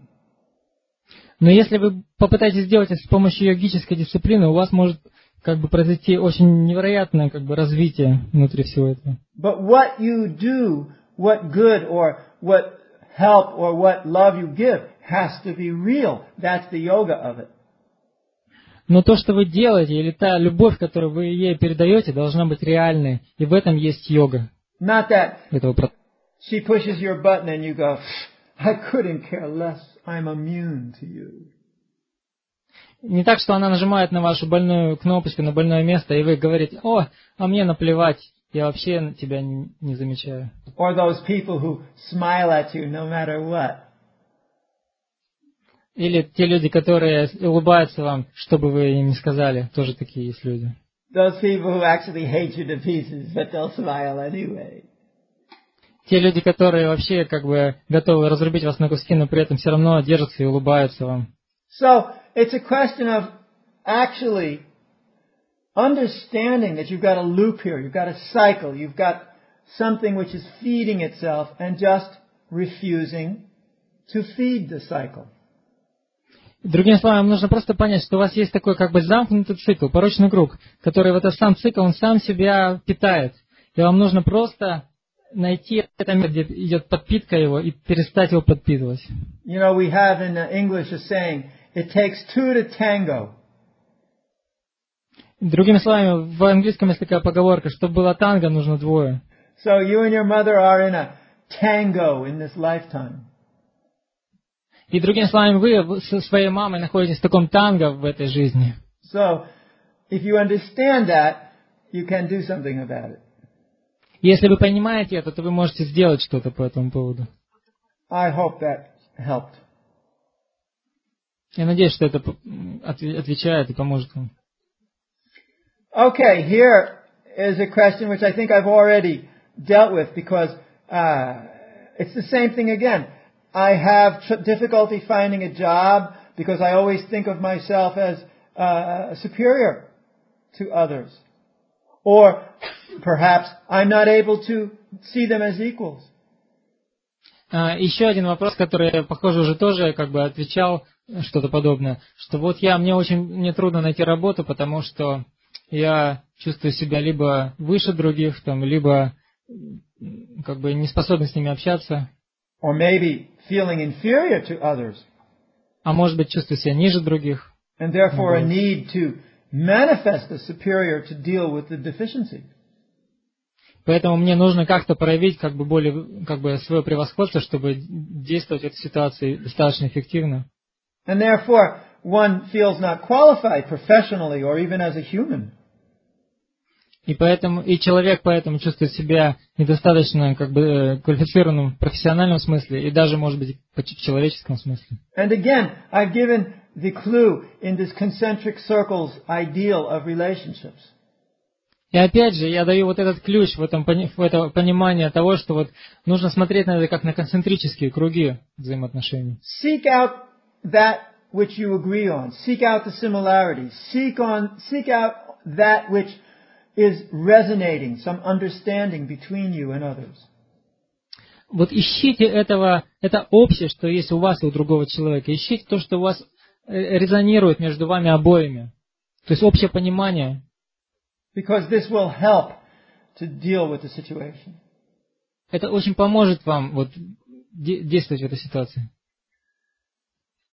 Но если вы попытаетесь сделать это с помощью йогической дисциплины, у вас может как бы произойти очень невероятное как бы развитие внутри всего этого. But what you do, what good or what help or what love you give has to be real. That's the yoga of it. Но то, что вы делаете, или та любовь, которую вы ей передаете, должна быть реальной. И в этом есть йога. Not that Этого процесса. she pushes your button and you go, I couldn't care less. I'm immune to you. Не так, что она нажимает на вашу больную кнопочку, на больное место, и вы говорите: о, а мне наплевать, я вообще тебя не замечаю. Or those people who smile at you no matter what. Или те люди, которые улыбаются вам, что бы вы им ни сказали, тоже такие есть люди. Those people who actually hate you to pieces, but they'll smile anyway. Те люди, которые вообще как бы готовы разрубить вас на куски, но при этом все равно держатся и улыбаются вам. So, it's a question of actually understanding that you've got a loop here, you've got a cycle, you've got something which is feeding itself and just refusing to feed the cycle. Другими словами, нужно просто понять, что у вас есть такой как бы замкнутый цикл, порочный круг, который в этот сам цикл, он сам себя питает. И вам нужно просто найти это место, где идет подпитка его, и перестать его подпитывать. You know, we have in English a saying, it takes two to tango. Другими словами, в английском есть такая поговорка, чтобы было танго, нужно двое. So you and your mother are in a tango in this lifetime. И другими словами, вы со своей мамой находитесь в таком танго в этой жизни. So, if you understand that, you can do something about it. Если вы понимаете это, то вы можете сделать что-то по этому поводу. I hope that helped. Я надеюсь, что это отвечает и поможет вам. Okay, here is a question which I think I've already dealt with because it's the same thing again. I have difficulty finding a job because I always think of myself as superior to others. Or perhaps I'm not able to see them as equals. Еще один вопрос, который я, похоже, уже тоже как бы отвечал что-то подобное, что вот мне трудно найти работу, потому что я чувствую себя либо выше других, там, либо как бы не способен с ними общаться. Or maybe feeling inferior to others. А может быть, чувствую себя ниже других. And therefore a need to manifest the superior to deal with the deficiency. Поэтому мне нужно как-то проявить как бы свое превосходство, чтобы действовать в этой ситуации достаточно эффективно. And therefore one feels not qualified professionally or even as a human. И человек поэтому чувствует себя недостаточно как бы квалифицированным в профессиональном смысле и даже, может быть, в человеческом смысле. And again, I've given the clue in this concentric circles ideal of relationships. И опять же, я даю вот этот ключ в это понимание того, что вот нужно смотреть на это как на концентрические круги взаимоотношений. Seek out that which you agree on. Seek out the similarities. Seek out that which is resonating, some understanding between you and others. Вот ищите это общее, что есть у вас и у другого человека. Ищите то, что у вас резонирует между вами обоими. То есть общее понимание. Because this will help to deal with the situation. Это очень поможет вам вот действовать в этой ситуации.